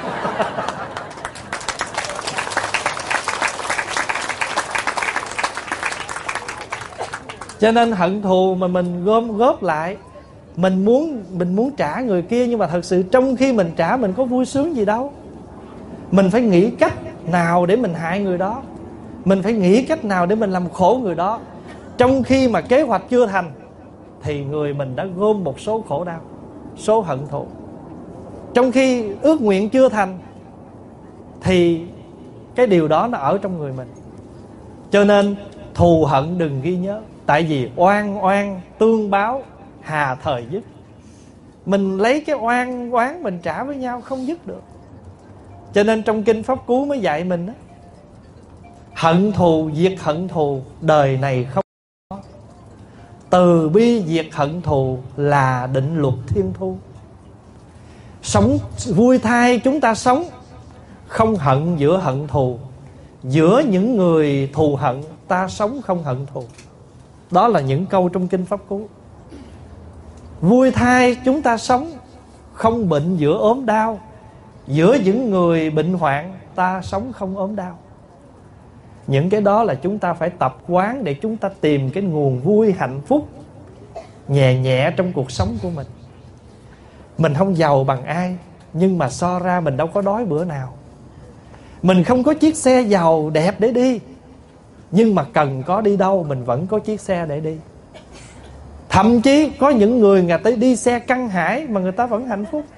Cho nên hận thù mà mình gom góp lại, Mình muốn mình muốn trả người kia, nhưng mà thật sự trong khi mình trả mình có vui sướng gì đâu. Mình phải nghĩ cách nào để mình hại người đó, mình phải nghĩ cách nào để mình làm khổ người đó. Trong khi mà kế hoạch chưa thành thì người mình đã gom một số khổ đau, số hận thù. Trong khi ước nguyện chưa thành thì cái điều đó nó ở trong người mình. Cho nên thù hận đừng ghi nhớ. Tại vì oan oan tương báo hà thời dứt. Mình lấy cái oan oán mình trả với nhau không dứt được. Cho nên trong Kinh Pháp Cú mới dạy mình đó, hận thù diệt hận thù đời này không có. Từ bi diệt hận thù là định luật thiên thu. Sống vui thay chúng ta sống, không hận giữa hận thù. Giữa những người thù hận ta sống không hận thù. Đó là những câu trong Kinh Pháp Cú. Vui thay chúng ta sống, không bệnh giữa ốm đau. Giữa những người bệnh hoạn ta sống không ốm đau. Những cái đó là chúng ta phải tập quán để chúng ta tìm cái nguồn vui hạnh phúc nhẹ nhẹ trong cuộc sống của mình. Mình không giàu bằng ai, nhưng mà so ra mình đâu có đói bữa nào. Mình không có chiếc xe giàu đẹp để đi, nhưng mà cần có đi đâu mình vẫn có chiếc xe để đi. Thậm chí có những người người ta đi xe căng hải mà người ta vẫn hạnh phúc.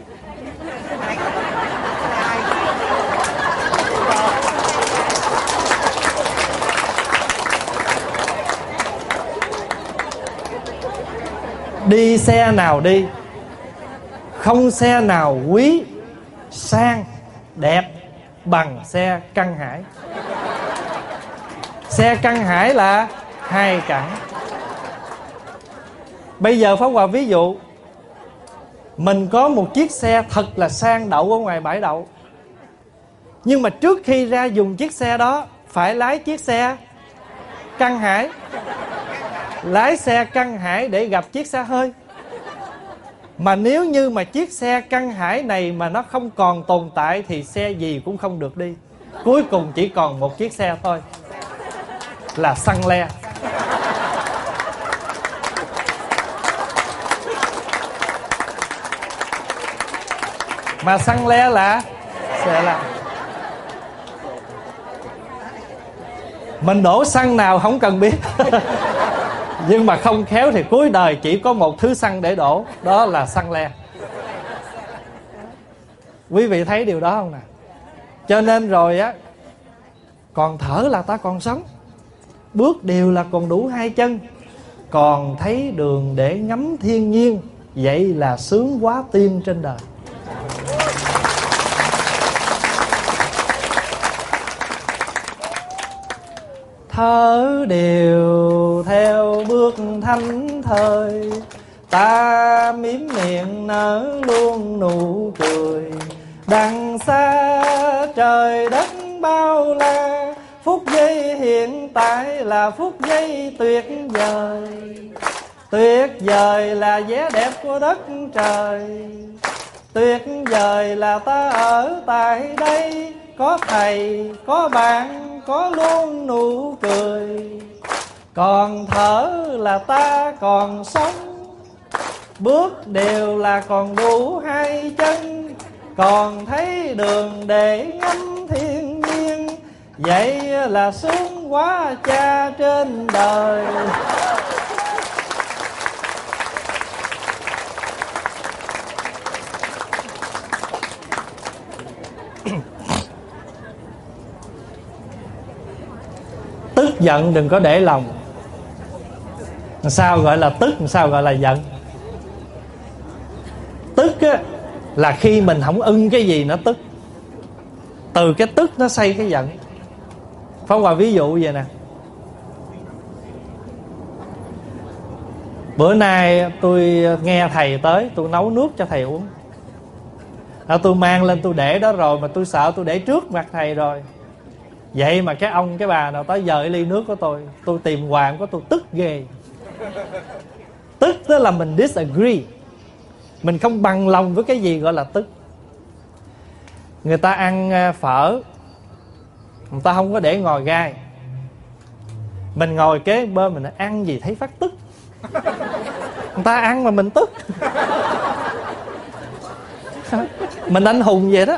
Đi xe nào đi, không xe nào quý, sang, đẹp bằng xe căng hải. Xe căng hải là hai cẳng. Bây giờ Pháp Hòa ví dụ, Mình có một chiếc xe thật là sang đậu ở ngoài bãi đậu, nhưng mà trước khi ra dùng chiếc xe đó phải lái chiếc xe Căng Hải, lái xe Căng Hải để gặp chiếc xe hơi. Mà nếu như mà chiếc xe Căng Hải này mà nó không còn tồn tại thì xe gì cũng không được đi. Cuối cùng chỉ còn một chiếc xe thôi, là xăng le. Mà xăng le là sẽ là mình đổ xăng nào không cần biết. Nhưng mà không khéo thì cuối đời chỉ có một thứ xăng để đổ, đó là xăng le. Quý vị thấy điều đó không nè? Cho nên rồi á, còn thở là ta còn sống, bước đều là còn đủ hai chân, còn thấy đường để ngắm thiên nhiên, vậy là sướng quá tiên trên đời. Thở đều theo bước thánh thời, ta mím miệng nở luôn nụ cười. Đằng xa trời đất bao la, phút giây hiện tại là phút giây tuyệt vời. Tuyệt vời là vẻ đẹp của đất trời, tuyệt vời là ta ở tại đây. Có thầy, có bạn, có luôn nụ cười. Còn thở là ta còn sống, bước đều là còn đủ hai chân, còn thấy đường để ngắm thiên nhiên, vậy là sướng quá cha trên đời. Tức giận đừng có để lòng. Sao gọi là tức, sao gọi là giận? Tức á, là khi mình không ưng cái gì nó tức. Từ cái tức nó xây cái giận. Phong vào ví dụ vậy nè. Bữa nay tôi nghe thầy tới, tôi nấu nước cho thầy uống. à, Tôi mang lên tôi để đó rồi, mà tôi sợ tôi để trước mặt thầy rồi. Vậy mà cái ông cái bà nào tới dời ly nước của tôi, tôi tìm hoàng của tôi tức ghê. Tức đó là mình disagree, mình không bằng lòng với cái gì gọi là tức. Người ta ăn phở, người ta không có để ngồi gai, mình ngồi kế bên mình ăn gì thấy phát tức. Người ta ăn mà mình tức. Mình anh hùng vậy đó.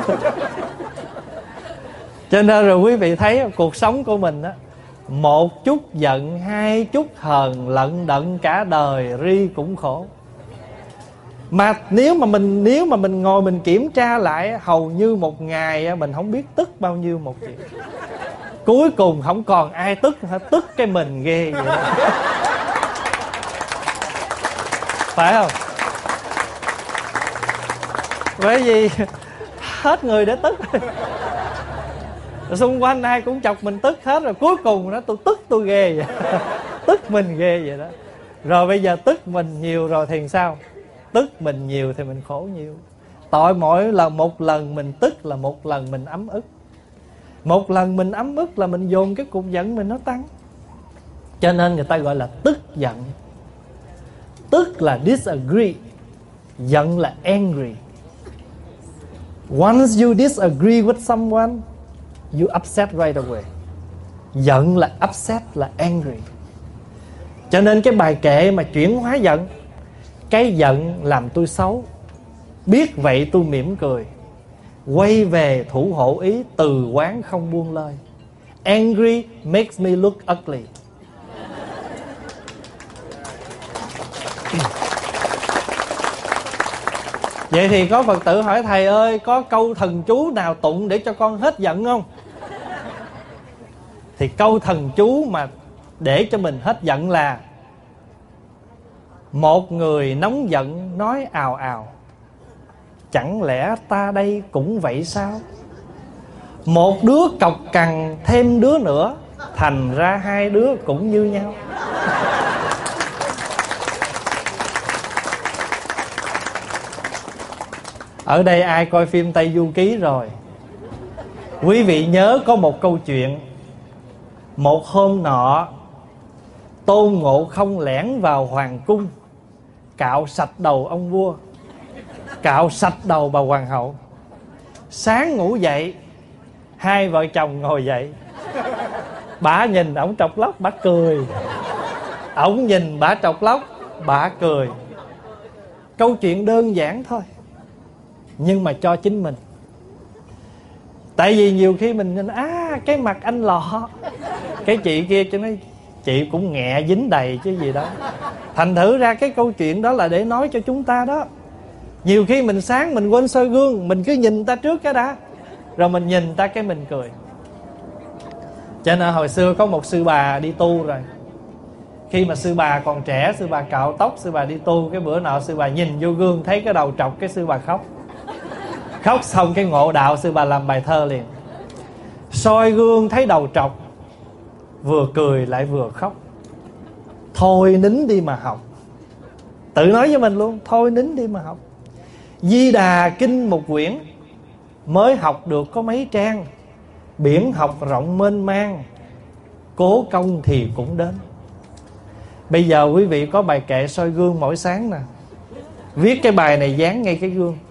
Cho nên rồi quý vị thấy cuộc sống của mình đó, một chút giận, hai chút hờn, lận đận cả đời ri cũng khổ. Mà nếu mà mình nếu mà mình ngồi mình kiểm tra lại, hầu như một ngày mình không biết tức bao nhiêu một chuyện. Cuối cùng không còn ai tức, tức cái mình ghê vậy đó. Phải không? Bởi vì hết người để tức. Xung quanh ai cũng chọc mình tức hết rồi. Cuối cùng nó tôi tức tôi ghê vậy. Tức mình ghê vậy đó. Rồi bây giờ tức mình nhiều rồi thì sao? Tức mình nhiều thì mình khổ nhiều. Tội mỗi lần một lần mình tức là một lần mình ấm ức. Một lần mình ấm ức là mình dồn cái cục giận mình nó tăng. Cho nên người ta gọi là tức giận. Tức là disagree, giận là angry. Once you disagree with someone, you upset right away. Giận là upset, là angry. Cho nên cái bài kệ mà chuyển hóa giận, cái giận làm tôi xấu, biết vậy tôi mỉm cười, quay về thủ hộ ý, từ quán không buông lơi. Angry makes me look ugly. Vậy thì có Phật tử hỏi thầy ơi, có câu thần chú nào tụng để cho con hết giận không? Thì câu thần chú mà để cho mình hết giận là: một người nóng giận nói ào ào, chẳng lẽ ta đây cũng vậy sao? Một đứa cọc cằn thêm đứa nữa, thành ra hai đứa cũng như nhau. Ở đây ai coi phim Tây Du Ký rồi? Quý vị nhớ có một câu chuyện. Một hôm nọ, Tôn Ngộ Không lẻn vào hoàng cung, cạo sạch đầu ông vua, cạo sạch đầu bà hoàng hậu. Sáng ngủ dậy, hai vợ chồng ngồi dậy. Bả nhìn ổng trọc lóc, bả cười. Ổng nhìn bả trọc lóc, bả cười. Câu chuyện đơn giản thôi, nhưng mà cho chính mình. Tại vì nhiều khi mình nhìn à cái mặt anh lọ, cái chị kia cho nói chị cũng nghẹ dính đầy chứ gì đó. Thành thử ra cái câu chuyện đó là để nói cho chúng ta đó. Nhiều khi mình sáng mình quên soi gương, mình cứ nhìn ta trước cái đã, rồi mình nhìn ta cái mình cười. Cho nên hồi xưa có một sư bà đi tu rồi. Khi mà sư bà còn trẻ, sư bà cạo tóc, sư bà đi tu. Cái bữa nọ sư bà nhìn vô gương thấy cái đầu trọc, cái sư bà khóc. Khóc xong cái ngộ đạo, sư bà làm bài thơ liền. Soi gương thấy đầu trọc, vừa cười lại vừa khóc. Thôi nín đi mà học. Tự nói với mình luôn, thôi nín đi mà học. Di Đà kinh một quyển, mới học được có mấy trang. Biển học rộng mênh mang, cố công thì cũng đến. Bây giờ quý vị có bài kệ soi gương mỗi sáng nè. Viết cái bài này dán ngay cái gương.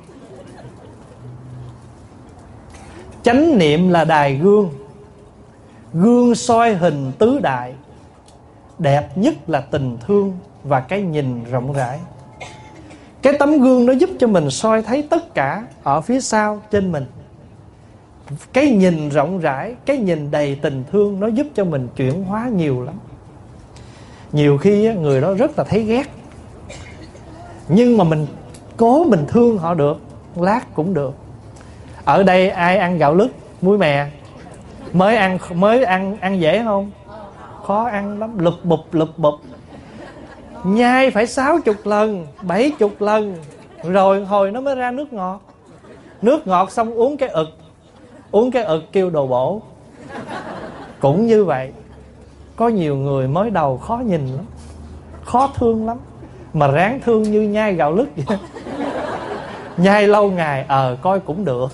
Chánh niệm là đài gương, gương soi hình tứ đại. Đẹp nhất là tình thương và cái nhìn rộng rãi. Cái tấm gương nó giúp cho mình soi thấy tất cả ở phía sau trên mình. Cái nhìn rộng rãi, cái nhìn đầy tình thương, nó giúp cho mình chuyển hóa nhiều lắm. Nhiều khi người đó rất là thấy ghét, nhưng mà mình cố mình thương họ được, lát cũng được. Ở đây ai ăn gạo lứt muối mè? Mới ăn mới ăn ăn dễ không? Khó ăn lắm, lụp bụp lụp bụp. Nhai phải sáu chục lần, bảy chục lần, rồi hồi nó mới ra nước ngọt. Nước ngọt xong uống cái ực, uống cái ực kêu đồ bổ. Cũng như vậy. Có nhiều người mới đầu khó nhìn lắm, khó thương lắm, mà ráng thương như nhai gạo lứt vậy. Nhai lâu ngày ờ coi cũng được.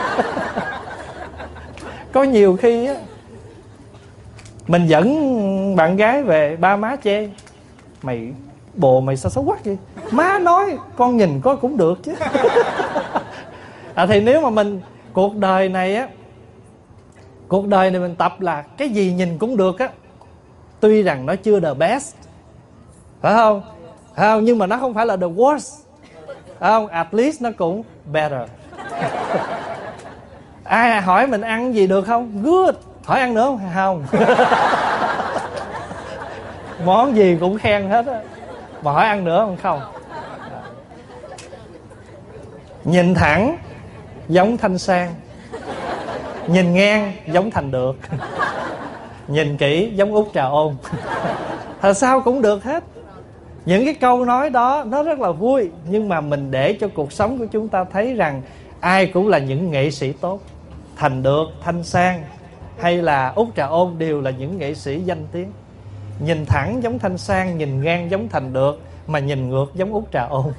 Có nhiều khi á, mình dẫn bạn gái về, ba má chê mày bồ mày sao xấu quắc vậy. Má nói con nhìn coi cũng được chứ. À, thì nếu mà mình cuộc đời này á, cuộc đời này mình tập là cái gì nhìn cũng được á. Tuy rằng nó chưa the best, phải không? Phải không? Nhưng mà nó không phải là the worst, phải không? At least nó cũng better. Ai hỏi mình ăn gì được không? Good. Hỏi ăn nữa không? Không. Món gì cũng khen hết á. Mà hỏi ăn nữa không? Không. Nhìn thẳng giống Thanh Sang, nhìn ngang giống Thành Được, nhìn kỹ giống Út Trà Ôn. Thật sao cũng được hết. Những cái câu nói đó nó rất là vui, nhưng mà mình để cho cuộc sống của chúng ta thấy rằng ai cũng là những nghệ sĩ tốt. Thành Được, Thanh Sang hay là Út Trà Ôn đều là những nghệ sĩ danh tiếng. Nhìn thẳng giống Thanh Sang, nhìn ngang giống Thành Được, mà nhìn ngược giống Út Trà Ôn.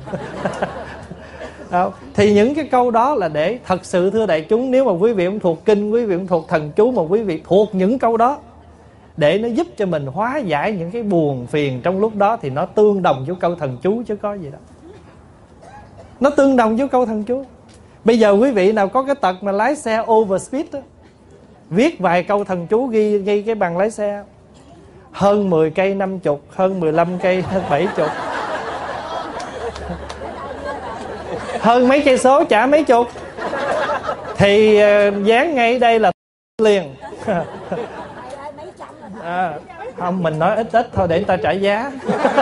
Thì những cái câu đó là để thật sự thưa đại chúng, nếu mà quý vị không thuộc kinh, quý vị không thuộc thần chú, mà quý vị thuộc những câu đó để nó giúp cho mình hóa giải những cái buồn phiền trong lúc đó, thì nó tương đồng với câu thần chú chứ có gì đâu. Nó tương đồng với câu thần chú. Bây giờ quý vị nào có cái tật mà lái xe overspeed đó, viết vài câu thần chú ghi, ghi cái bằng lái xe. Hơn mười cây năm mươi, hơn mười lăm cây bảy mươi, hơn mấy cây số trả mấy chục, thì uh, dán ngay đây là liền. À, không, mình nói ít ít thôi để người ta trả giá.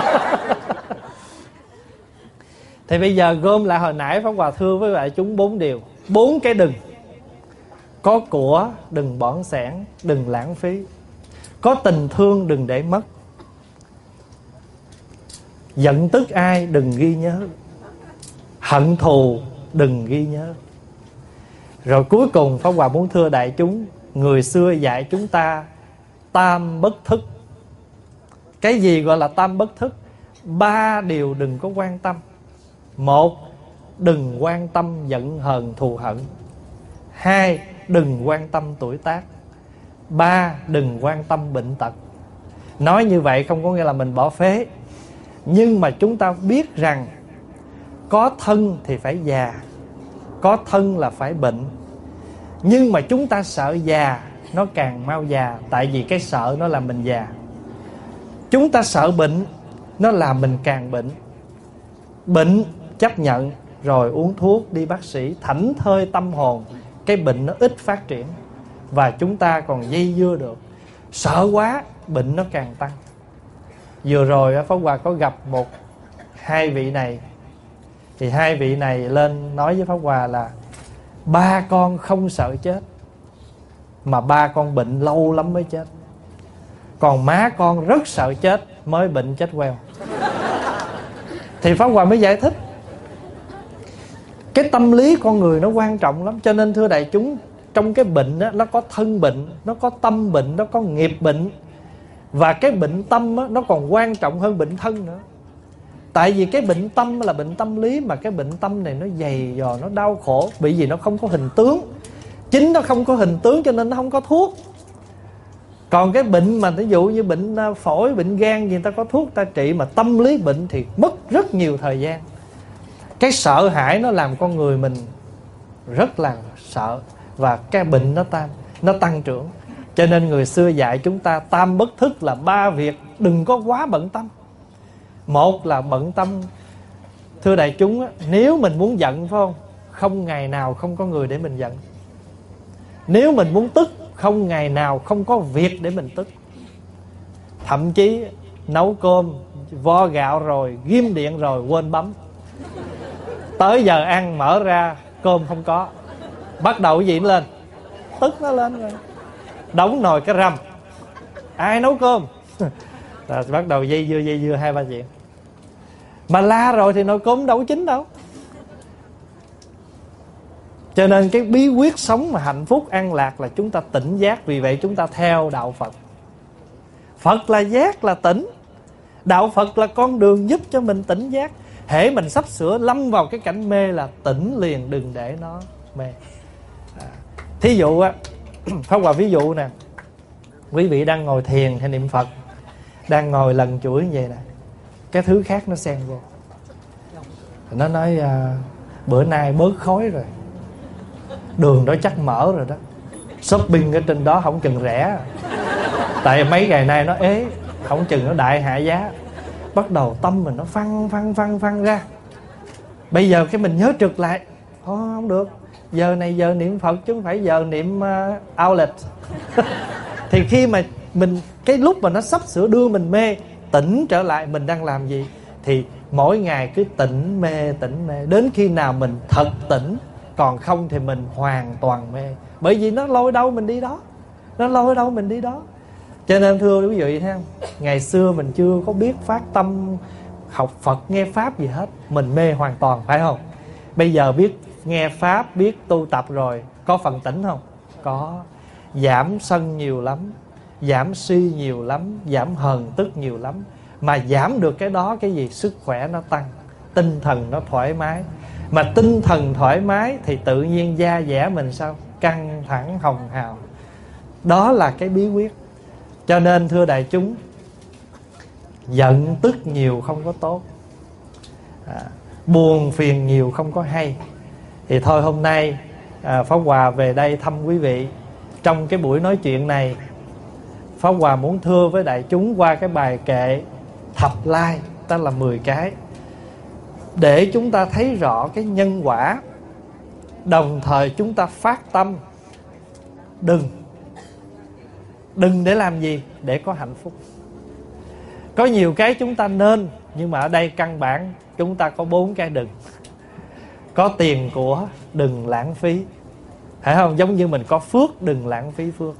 Thì bây giờ gom lại hồi nãy Pháp Hòa thưa với lại chúng bốn điều. Bốn cái đừng. Có của đừng bỏng sẻn, đừng lãng phí. Có tình thương đừng để mất. Giận tức ai đừng ghi nhớ. Hận thù đừng ghi nhớ. Rồi cuối cùng Pháp Hòa muốn thưa đại chúng, người xưa dạy chúng ta tam bất thức. Cái gì gọi là tam bất thức? Ba điều đừng có quan tâm. Một đừng quan tâm giận hờn thù hận. Hai, đừng quan tâm tuổi tác. Ba, đừng quan tâm bệnh tật. Nói như vậy không có nghĩa là mình bỏ phế, nhưng mà chúng ta biết rằng có thân thì phải già, có thân là phải bệnh. Nhưng mà chúng ta sợ già, nó càng mau già. Tại vì cái sợ nó làm mình già. Chúng ta sợ bệnh, nó làm mình càng bệnh. Bệnh chấp nhận, rồi uống thuốc, đi bác sĩ, thảnh thơi tâm hồn, cái bệnh nó ít phát triển, và chúng ta còn dây dưa được. Sợ quá, bệnh nó càng tăng. Vừa rồi Pháp Hòa có gặp một hai vị này, thì hai vị này lên nói với Pháp Hòa là ba con không sợ chết, mà ba con bệnh lâu lắm mới chết. Còn má con rất sợ chết, mới bệnh chết queo. Thì Pháp Hòa mới giải thích cái tâm lý con người nó quan trọng lắm. Cho nên thưa đại chúng, trong cái bệnh đó, nó có thân bệnh, nó có tâm bệnh, nó có nghiệp bệnh. Và cái bệnh tâm đó, nó còn quan trọng hơn bệnh thân nữa. Tại vì cái bệnh tâm là bệnh tâm lý, mà cái bệnh tâm này nó dày dò, nó đau khổ, bởi vì nó không có hình tướng. Chính nó không có hình tướng cho nên nó không có thuốc. Còn cái bệnh mà ví dụ như bệnh phổi, bệnh gan gì, người ta có thuốc ta trị. Mà tâm lý bệnh thì mất rất nhiều thời gian. Cái sợ hãi nó làm con người mình rất là sợ, và cái bệnh nó tăng, nó tăng trưởng. Cho nên người xưa dạy chúng ta tam bất thức là ba việc đừng có quá bận tâm. Một là bận tâm, thưa đại chúng, nếu mình muốn giận phải không, không ngày nào không có người để mình giận. Nếu mình muốn tức, không ngày nào không có việc để mình tức. Thậm chí nấu cơm, vo gạo rồi, ghim điện rồi, quên bấm. Tới giờ ăn mở ra cơm không có, bắt đầu cái gì nó lên, tức nó lên rồi. Đóng nồi cái rầm, ai nấu cơm? Rồi bắt đầu dây dưa dây dưa hai ba chuyện. Mà la rồi thì nồi cơm đâu có chín đâu. Cho nên cái bí quyết sống mà hạnh phúc an lạc là chúng ta tỉnh giác. Vì vậy chúng ta theo đạo Phật. Phật là giác, là tỉnh. Đạo Phật là con đường giúp cho mình tỉnh giác. Hễ mình sắp sửa lâm vào cái cảnh mê là tỉnh liền, đừng để nó mê. à, Thí dụ á, Pháp Hòa ví dụ nè, quý vị đang ngồi thiền hay niệm Phật, đang ngồi lần chuỗi như vậy nè, cái thứ khác nó xen vô. Nó nói à, bữa nay bớt khói rồi, đường đó chắc mở rồi đó, shopping ở trên đó không chừng rẻ, tại mấy ngày nay nó ế, không chừng nó đại hạ giá. Bắt đầu tâm mình nó phăng phăng phăng phăng ra. Bây giờ cái mình nhớ trực lại, thôi không được, giờ này giờ niệm Phật chứ không phải giờ niệm uh, outlet. Thì khi mà mình, cái lúc mà nó sắp sửa đưa mình mê, tỉnh trở lại mình đang làm gì, thì mỗi ngày cứ tỉnh mê tỉnh mê đến khi nào mình thật tỉnh. Còn không thì mình hoàn toàn mê, bởi vì nó lôi đâu mình đi đó, nó lôi đâu mình đi đó. Cho nên thưa quý vị thấy không, ngày xưa mình chưa có biết phát tâm học Phật nghe Pháp gì hết, mình mê hoàn toàn, phải không? Bây giờ biết nghe Pháp, biết tu tập rồi, có phần tỉnh không? Có. Giảm sân nhiều lắm, giảm si nhiều lắm, giảm hờn tức nhiều lắm. Mà giảm được cái đó cái gì? Sức khỏe nó tăng, tinh thần nó thoải mái. Mà tinh thần thoải mái thì tự nhiên da dẻ mình sao? Căng thẳng hồng hào. Đó là cái bí quyết. Cho nên thưa đại chúng, giận tức nhiều không có tốt, à, buồn phiền nhiều không có hay. Thì thôi hôm nay à, Pháp Hòa về đây thăm quý vị. Trong cái buổi nói chuyện này, Pháp Hòa muốn thưa với đại chúng qua cái bài kệ thập lai, tức là mười cái, để chúng ta thấy rõ cái nhân quả. Đồng thời chúng ta phát tâm đừng Đừng để làm gì? Để có hạnh phúc. Có nhiều cái chúng ta nên, nhưng mà ở đây căn bản chúng ta có bốn cái đừng. Có tiền của đừng lãng phí, phải không? Giống như mình có phước, đừng lãng phí phước.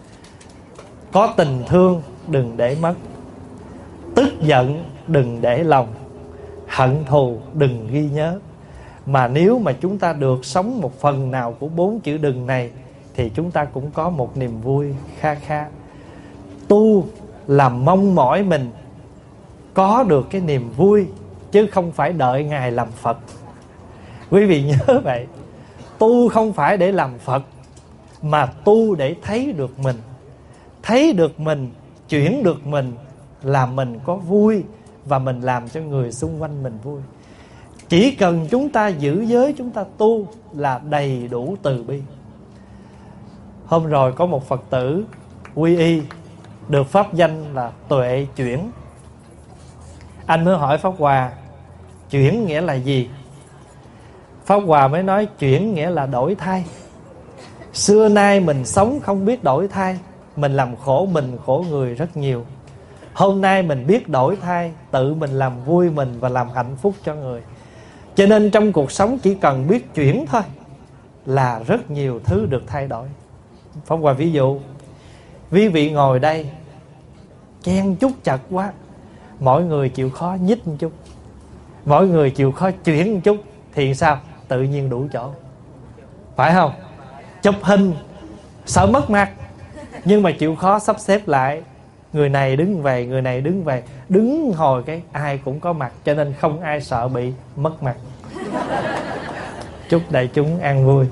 Có tình thương, đừng để mất. Tức giận, đừng để lòng. Hận thù, đừng ghi nhớ. Mà nếu mà chúng ta được sống một phần nào của bốn chữ đừng này, thì chúng ta cũng có một niềm vui kha kha. Tu là mong mỏi mình có được cái niềm vui, chứ không phải đợi Ngài làm Phật. Quý vị nhớ vậy. Tu không phải để làm Phật, mà tu để thấy được mình. Thấy được mình, chuyển được mình, làm mình có vui, và mình làm cho người xung quanh mình vui. Chỉ cần chúng ta giữ giới, chúng ta tu là đầy đủ từ bi. Hôm rồi có một Phật tử quy y, được pháp danh là Tuệ Chuyển. Anh mới hỏi Pháp Hòa, chuyển nghĩa là gì? Pháp Hòa mới nói chuyển nghĩa là đổi thay. Xưa nay mình sống không biết đổi thay, mình làm khổ mình khổ người rất nhiều. Hôm nay mình biết đổi thay, tự mình làm vui mình và làm hạnh phúc cho người. Cho nên trong cuộc sống chỉ cần biết chuyển thôi là rất nhiều thứ được thay đổi. Pháp Hòa ví dụ, quý vị ngồi đây chen chút chật quá, mỗi người chịu khó nhích một chút, mỗi người chịu khó chuyển một chút, thì sao? Tự nhiên đủ chỗ, phải không? Chụp hình sợ mất mặt, nhưng mà chịu khó sắp xếp lại, người này đứng về, người này đứng về, đứng hồi cái ai cũng có mặt, cho nên không ai sợ bị mất mặt. Chúc đại chúng an vui.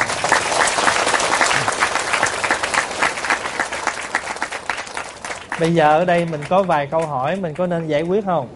Bây giờ ở đây mình có vài câu hỏi, mình có nên giải quyết không?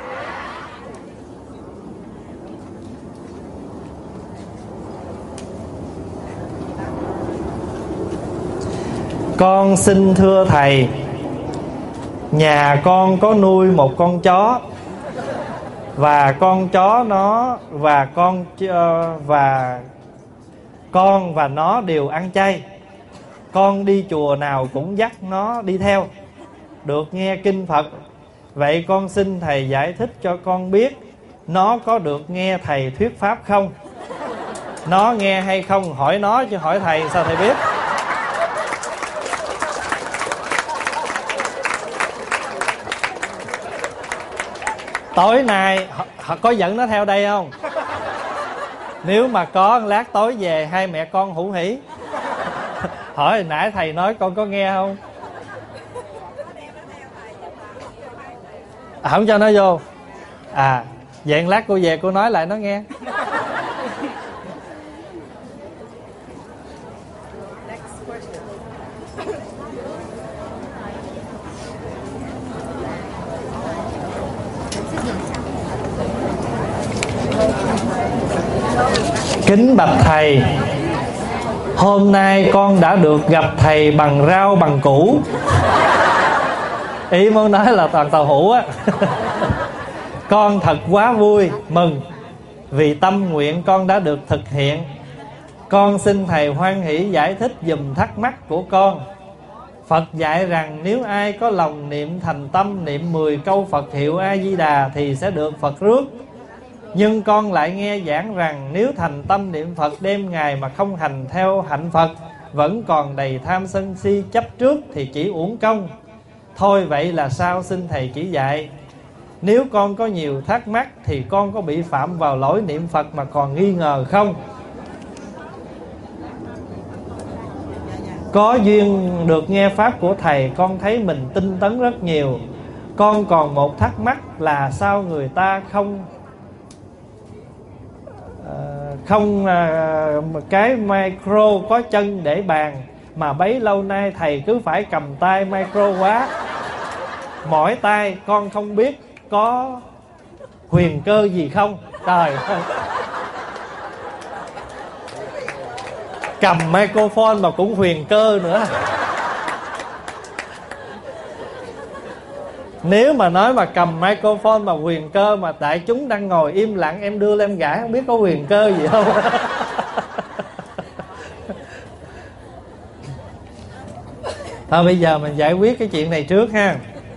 Con xin thưa thầy, nhà con có nuôi một con chó, và con chó nó và con và con và nó đều ăn chay. Con đi chùa nào cũng dắt nó đi theo, được nghe kinh Phật. Vậy con xin thầy giải thích cho con biết nó có được nghe thầy thuyết pháp không? Nó nghe hay không? Hỏi nó chứ hỏi thầy sao thầy biết? Tối nay họ có dẫn nó theo đây không? Nếu mà có, lát tối về hai mẹ con hủ hỉ. Hỏi hồi nãy thầy nói con có nghe không? À, không cho nó vô. À, vậy lát cô về cô nói lại nó nghe. Kính bạch thầy, hôm nay con đã được gặp thầy bằng rau bằng củ. Ý muốn nói là toàn tàu hũ á. Con thật quá vui, mừng, vì tâm nguyện con đã được thực hiện. Con xin thầy hoan hỷ giải thích giùm thắc mắc của con. Phật dạy rằng nếu ai có lòng niệm thành tâm, niệm mười câu Phật hiệu A-di-đà thì sẽ được Phật rước. Nhưng con lại nghe giảng rằng nếu thành tâm niệm Phật đêm ngày mà không hành theo hạnh Phật, vẫn còn đầy tham sân si chấp trước thì chỉ uổng công. Thôi vậy là sao, xin thầy chỉ dạy. Nếu con có nhiều thắc mắc thì con có bị phạm vào lỗi niệm Phật mà còn nghi ngờ không? Có duyên được nghe pháp của thầy, con thấy mình tinh tấn rất nhiều. Con còn một thắc mắc là sao người ta không Không cái micro có chân để bàn, mà bấy lâu nay thầy cứ phải cầm tay micro quá. Mỏi tay con không biết có huyền cơ gì không? Trời ơi, cầm microphone mà cũng huyền cơ nữa. Nếu mà nói mà cầm microphone mà huyền cơ, mà đại chúng đang ngồi im lặng, em đưa lên em gãi, không biết có huyền cơ gì không. Thôi bây giờ mình giải quyết cái chuyện này trước ha.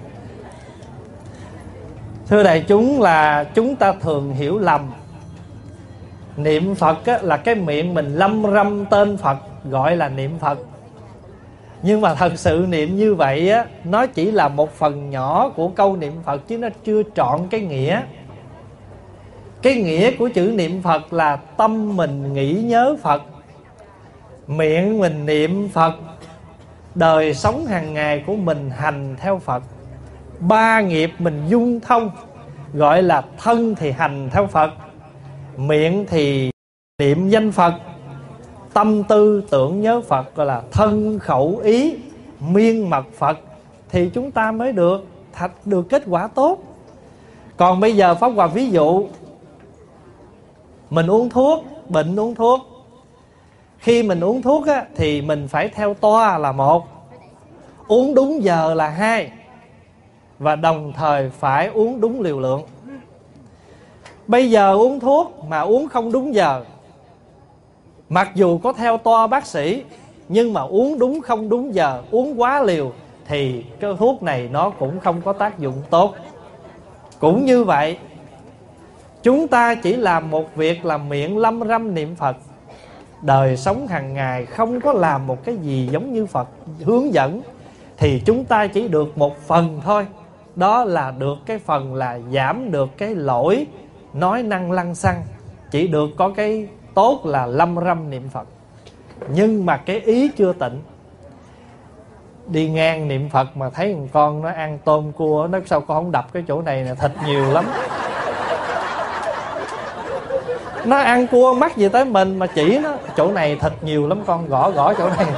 Thưa đại chúng, là chúng ta thường hiểu lầm niệm Phật á, là cái miệng mình lâm râm tên Phật gọi là niệm Phật. Nhưng mà thật sự niệm như vậy á, nó chỉ là một phần nhỏ của câu niệm Phật, chứ nó chưa trọn cái nghĩa. Cái nghĩa của chữ niệm Phật là tâm mình nghĩ nhớ Phật, miệng mình niệm Phật, đời sống hàng ngày của mình hành theo Phật. Ba nghiệp mình dung thông, gọi là thân thì hành theo Phật, Miệng thì niệm danh Phật, tâm tư tưởng nhớ Phật, gọi là thân khẩu ý miên mật Phật, thì chúng ta mới được thật được kết quả tốt. Còn bây giờ Pháp Hòa ví dụ, mình uống thuốc, bệnh uống thuốc. Khi mình uống thuốc á, thì mình phải theo toa là một, uống đúng giờ là hai, và đồng thời phải uống đúng liều lượng. Bây giờ uống thuốc mà uống không đúng giờ, mặc dù có theo toa bác sĩ, nhưng mà uống đúng không đúng giờ, uống quá liều, thì cái thuốc này nó cũng không có tác dụng tốt. Cũng như vậy, chúng ta chỉ làm một việc là miệng lâm râm niệm Phật, đời sống hàng ngày không có làm một cái gì giống như Phật hướng dẫn, thì chúng ta chỉ được một phần thôi. Đó là được cái phần là giảm được cái lỗi nói năng lăng xăng, chỉ được có cái tốt là lâm râm niệm Phật. Nhưng mà cái ý chưa tịnh. Đi ngang niệm Phật mà thấy một con nó ăn tôm cua, nó sao con không đập cái chỗ này nè, thịt nhiều lắm. Nó ăn cua mắc gì tới mình mà chỉ nó, chỗ này thịt nhiều lắm con, gõ gõ chỗ này.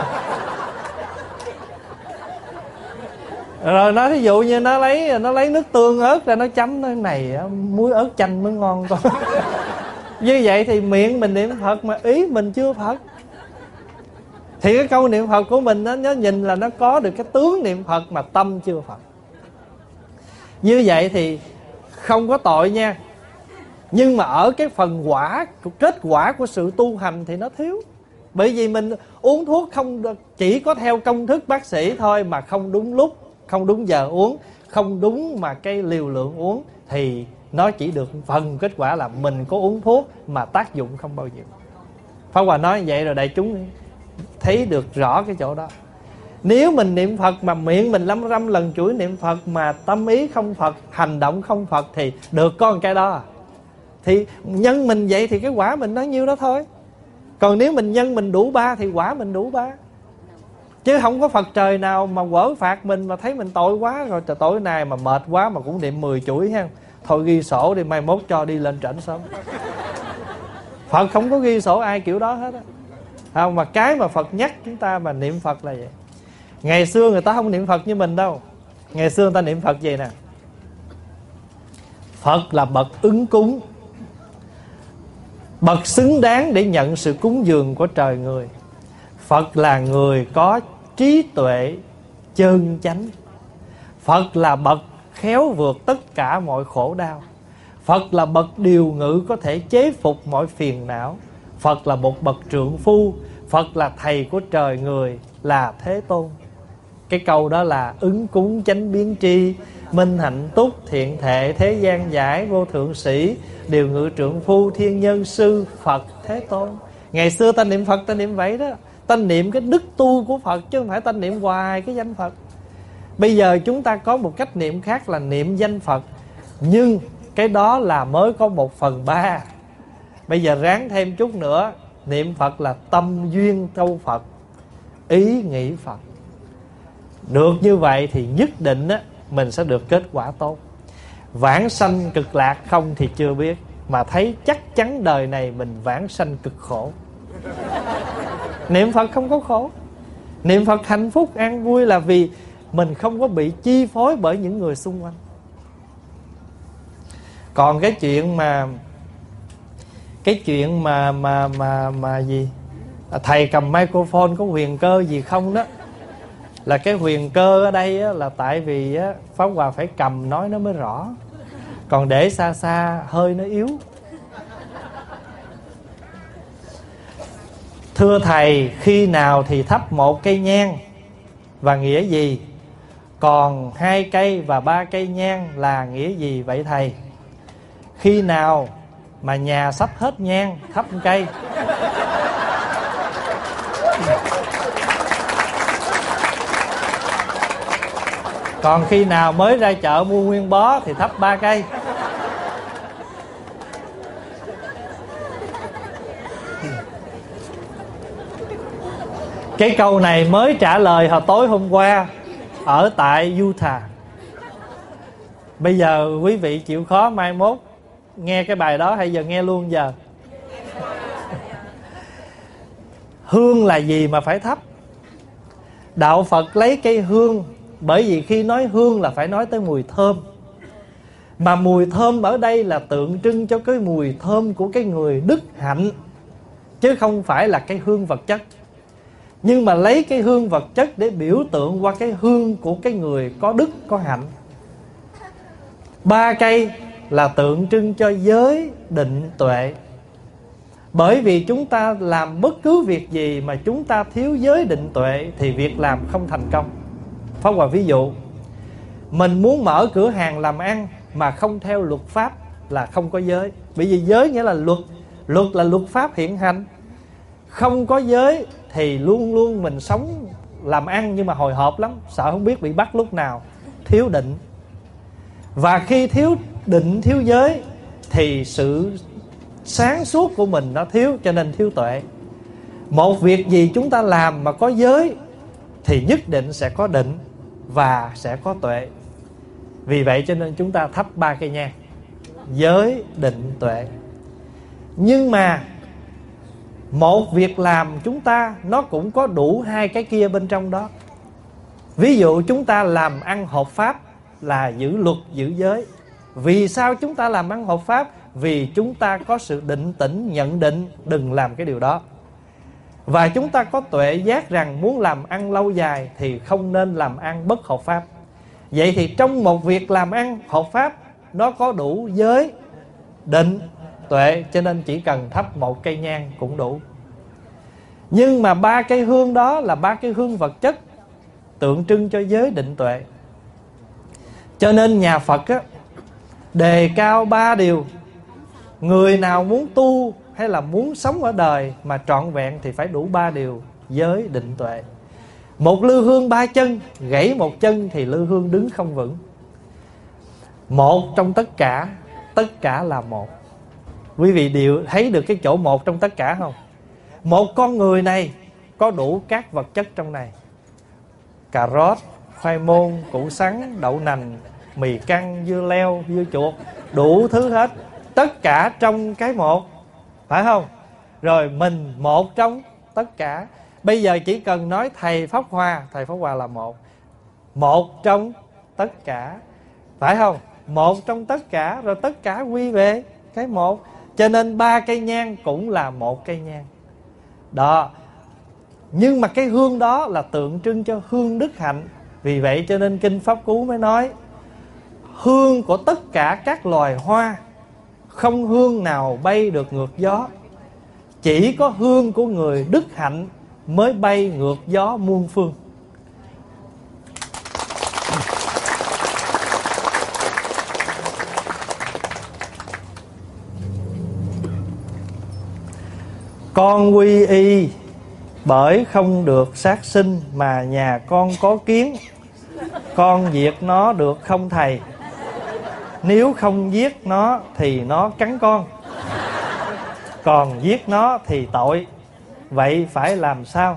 Rồi nó ví dụ như nó lấy nó lấy nước tương ớt ra nó chấm, nó này muối ớt chanh mới ngon con. Như vậy thì miệng mình niệm Phật mà ý mình chưa Phật, thì cái câu niệm Phật của mình nó, nó nhìn là nó có được cái tướng niệm Phật mà tâm chưa Phật. Như vậy thì không có tội nha. Nhưng mà ở cái phần quả, kết quả của sự tu hành thì nó thiếu. Bởi vì mình uống thuốc không chỉ có theo công thức bác sĩ thôi, mà không đúng lúc, không đúng giờ uống, không đúng mà cái liều lượng uống, thì nó chỉ được phần kết quả là mình có uống thuốc mà tác dụng không bao nhiêu. Pháp Hòa nói vậy rồi đại chúng thấy được rõ cái chỗ đó. Nếu mình niệm Phật mà miệng mình lâm râm lần chuỗi niệm Phật mà tâm ý không Phật, hành động không Phật, thì được có một cái đó à. Thì nhân mình vậy thì cái quả mình nó nhiêu đó thôi. Còn nếu mình nhân mình đủ ba thì quả mình đủ ba. Chứ không có Phật trời nào mà quở phạt mình mà thấy mình tội quá rồi, trời tối nay mà mệt quá mà cũng niệm mười chuỗi ha, thôi ghi sổ đi, mai mốt cho đi lên trển sớm. Phật không có ghi sổ ai kiểu đó hết á. Không, mà cái mà Phật nhắc chúng ta mà niệm Phật là vậy. Ngày xưa người ta không niệm Phật như mình đâu. Ngày xưa người ta niệm Phật vậy nè: Phật là bậc ứng cúng, bậc xứng đáng để nhận sự cúng dường của trời người. Phật là người có trí tuệ chân chánh. Phật là bậc khéo vượt tất cả mọi khổ đau. Phật là bậc điều ngự có thể chế phục mọi phiền não. Phật là một bậc trượng phu. Phật là thầy của trời người, là Thế Tôn. Cái câu đó là ứng cúng chánh biến tri, minh hạnh túc, thiện thệ, thế gian giải, vô thượng sĩ, điều ngự trượng phu, thiên nhân sư, Phật Thế Tôn. Ngày xưa ta niệm Phật ta niệm vậy đó. Ta niệm cái đức tu của Phật, chứ không phải ta niệm hoài cái danh Phật. Bây giờ chúng ta có một cách niệm khác là niệm danh Phật, nhưng cái đó là mới có một phần ba. Bây giờ ráng thêm chút nữa. Niệm Phật là tâm duyên câu Phật, ý nghĩ Phật. Được như vậy thì nhất định á, mình sẽ được kết quả tốt. Vãng sanh cực lạc không thì chưa biết, mà thấy chắc chắn đời này mình vãng sanh cực khổ. Niệm Phật không có khổ. Niệm Phật hạnh phúc an vui là vì mình không có bị chi phối bởi những người xung quanh. Còn cái chuyện mà Cái chuyện mà mà mà mà gì thầy cầm microphone có huyền cơ gì không đó, là cái huyền cơ ở đây á, là tại vì á, Pháp Hòa phải cầm nói nó mới rõ. Còn để xa xa hơi nó yếu. Thưa thầy, khi nào thì thắp một cây nhang và nghĩa gì? Còn hai cây và ba cây nhang là nghĩa gì vậy thầy? Khi nào mà nhà sắp hết nhang thắp một cây? Còn khi nào mới ra chợ mua nguyên bó thì thắp ba cây. Cái câu này mới trả lời hồi tối hôm qua ở tại Utah. Bây giờ quý vị chịu khó mai mốt nghe cái bài đó hay giờ nghe luôn giờ. Hương là gì mà phải thắp? Đạo Phật lấy cây hương, bởi vì khi nói hương là phải nói tới mùi thơm. Mà mùi thơm ở đây là tượng trưng cho cái mùi thơm của cái người đức hạnh, chứ không phải là cái hương vật chất. Nhưng mà lấy cái hương vật chất để biểu tượng qua cái hương của cái người có đức, có hạnh. Ba cây là tượng trưng cho giới, định, tuệ. Bởi vì chúng ta làm bất cứ việc gì mà chúng ta thiếu giới, định, tuệ thì việc làm không thành công. Pháp Hòa ví dụ, mình muốn mở cửa hàng làm ăn mà không theo luật pháp là không có giới. Bởi vì giới nghĩa là luật, luật là luật pháp hiện hành. Không có giới thì luôn luôn mình sống làm ăn nhưng mà hồi hộp lắm, sợ không biết bị bắt lúc nào, thiếu định. Và khi thiếu định, thiếu giới thì sự sáng suốt của mình nó thiếu, cho nên thiếu tuệ. Một việc gì chúng ta làm mà có giới thì nhất định sẽ có định và sẽ có tuệ. Vì vậy cho nên chúng ta thắp ba cây nhang: giới, định, tuệ. Nhưng mà một việc làm chúng ta nó cũng có đủ hai cái kia bên trong đó. Ví dụ chúng ta làm ăn hợp pháp là giữ luật, giữ giới. Vì sao chúng ta làm ăn hợp pháp? Vì chúng ta có sự định tĩnh, nhận định đừng làm cái điều đó. Và chúng ta có tuệ giác rằng muốn làm ăn lâu dài thì không nên làm ăn bất hợp pháp. Vậy thì trong một việc làm ăn hợp pháp, nó có đủ giới, định, tuệ, cho nên chỉ cần thắp một cây nhang cũng đủ. Nhưng mà ba cây hương đó là ba cây hương vật chất, tượng trưng cho giới, định, tuệ. Cho nên nhà Phật á, đề cao ba điều. Người nào muốn tu hay là muốn sống ở đời mà trọn vẹn thì phải đủ ba điều: giới, định, tuệ. Một lư hương ba chân, gãy một chân thì lư hương đứng không vững. Một trong tất cả, tất cả là một. Quý vị đều thấy được cái chỗ một trong tất cả không? Một con người này có đủ các vật chất trong này: cà rốt, khoai môn, củ sắn, đậu nành, mì căng, dưa leo, dưa chuột, đủ thứ hết. Tất cả trong cái một, phải không? Rồi mình một trong tất cả. Bây giờ chỉ cần nói thầy Pháp Hòa, thầy Pháp Hòa là một. Một trong tất cả, phải không? Một trong tất cả, rồi tất cả quy về cái một. Cho nên ba cây nhang cũng là một cây nhang đó. Nhưng mà cái hương đó là tượng trưng cho hương đức hạnh. Vì vậy cho nên Kinh Pháp Cú mới nói: hương của tất cả các loài hoa, không hương nào bay được ngược gió. Chỉ có hương của người đức hạnh mới bay ngược gió muôn phương. Con quy y bởi không được sát sinh, mà nhà con có kiến, con diệt nó được không thầy? Nếu không giết nó thì nó cắn con, còn giết nó thì tội. Vậy phải làm sao?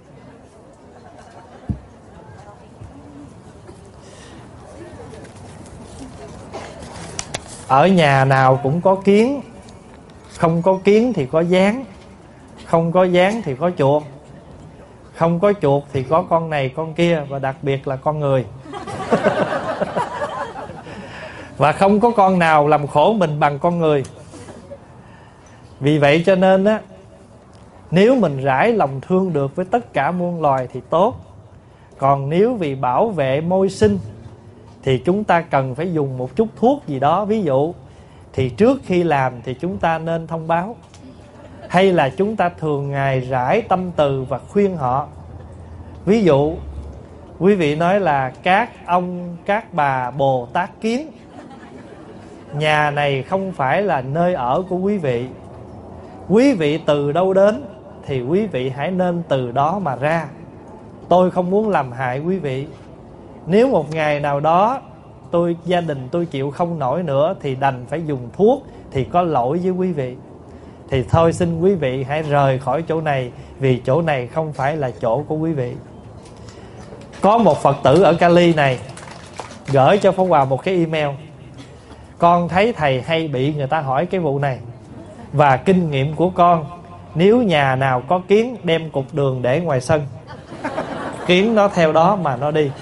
Ở nhà nào cũng có kiến. Không có kiến thì có gián, không có gián thì có chuột, không có chuột thì có con này con kia, và đặc biệt là con người. Và không có con nào làm khổ mình bằng con người. Vì vậy cho nên á, nếu mình rải lòng thương được với tất cả muôn loài thì tốt. Còn nếu vì bảo vệ môi sinh thì chúng ta cần phải dùng một chút thuốc gì đó. Ví dụ thì trước khi làm thì chúng ta nên thông báo, hay là chúng ta thường ngày rải tâm từ và khuyên họ. Ví dụ quý vị nói là các ông, các bà Bồ Tát kiến, nhà này không phải là nơi ở của quý vị. Quý vị từ đâu đến thì quý vị hãy nên từ đó mà ra. Tôi không muốn làm hại quý vị. Nếu một ngày nào đó tôi, gia đình tôi chịu không nổi nữa thì đành phải dùng thuốc, thì có lỗi với quý vị. Thì thôi xin quý vị hãy rời khỏi chỗ này, vì chỗ này không phải là chỗ của quý vị. Có một Phật tử ở Cali này gửi cho Pháp Hòa một cái email: con thấy thầy hay bị người ta hỏi cái vụ này, và kinh nghiệm của con Nếu nhà nào có kiến, đem cục đường để ngoài sân, kiến nó theo đó mà nó đi.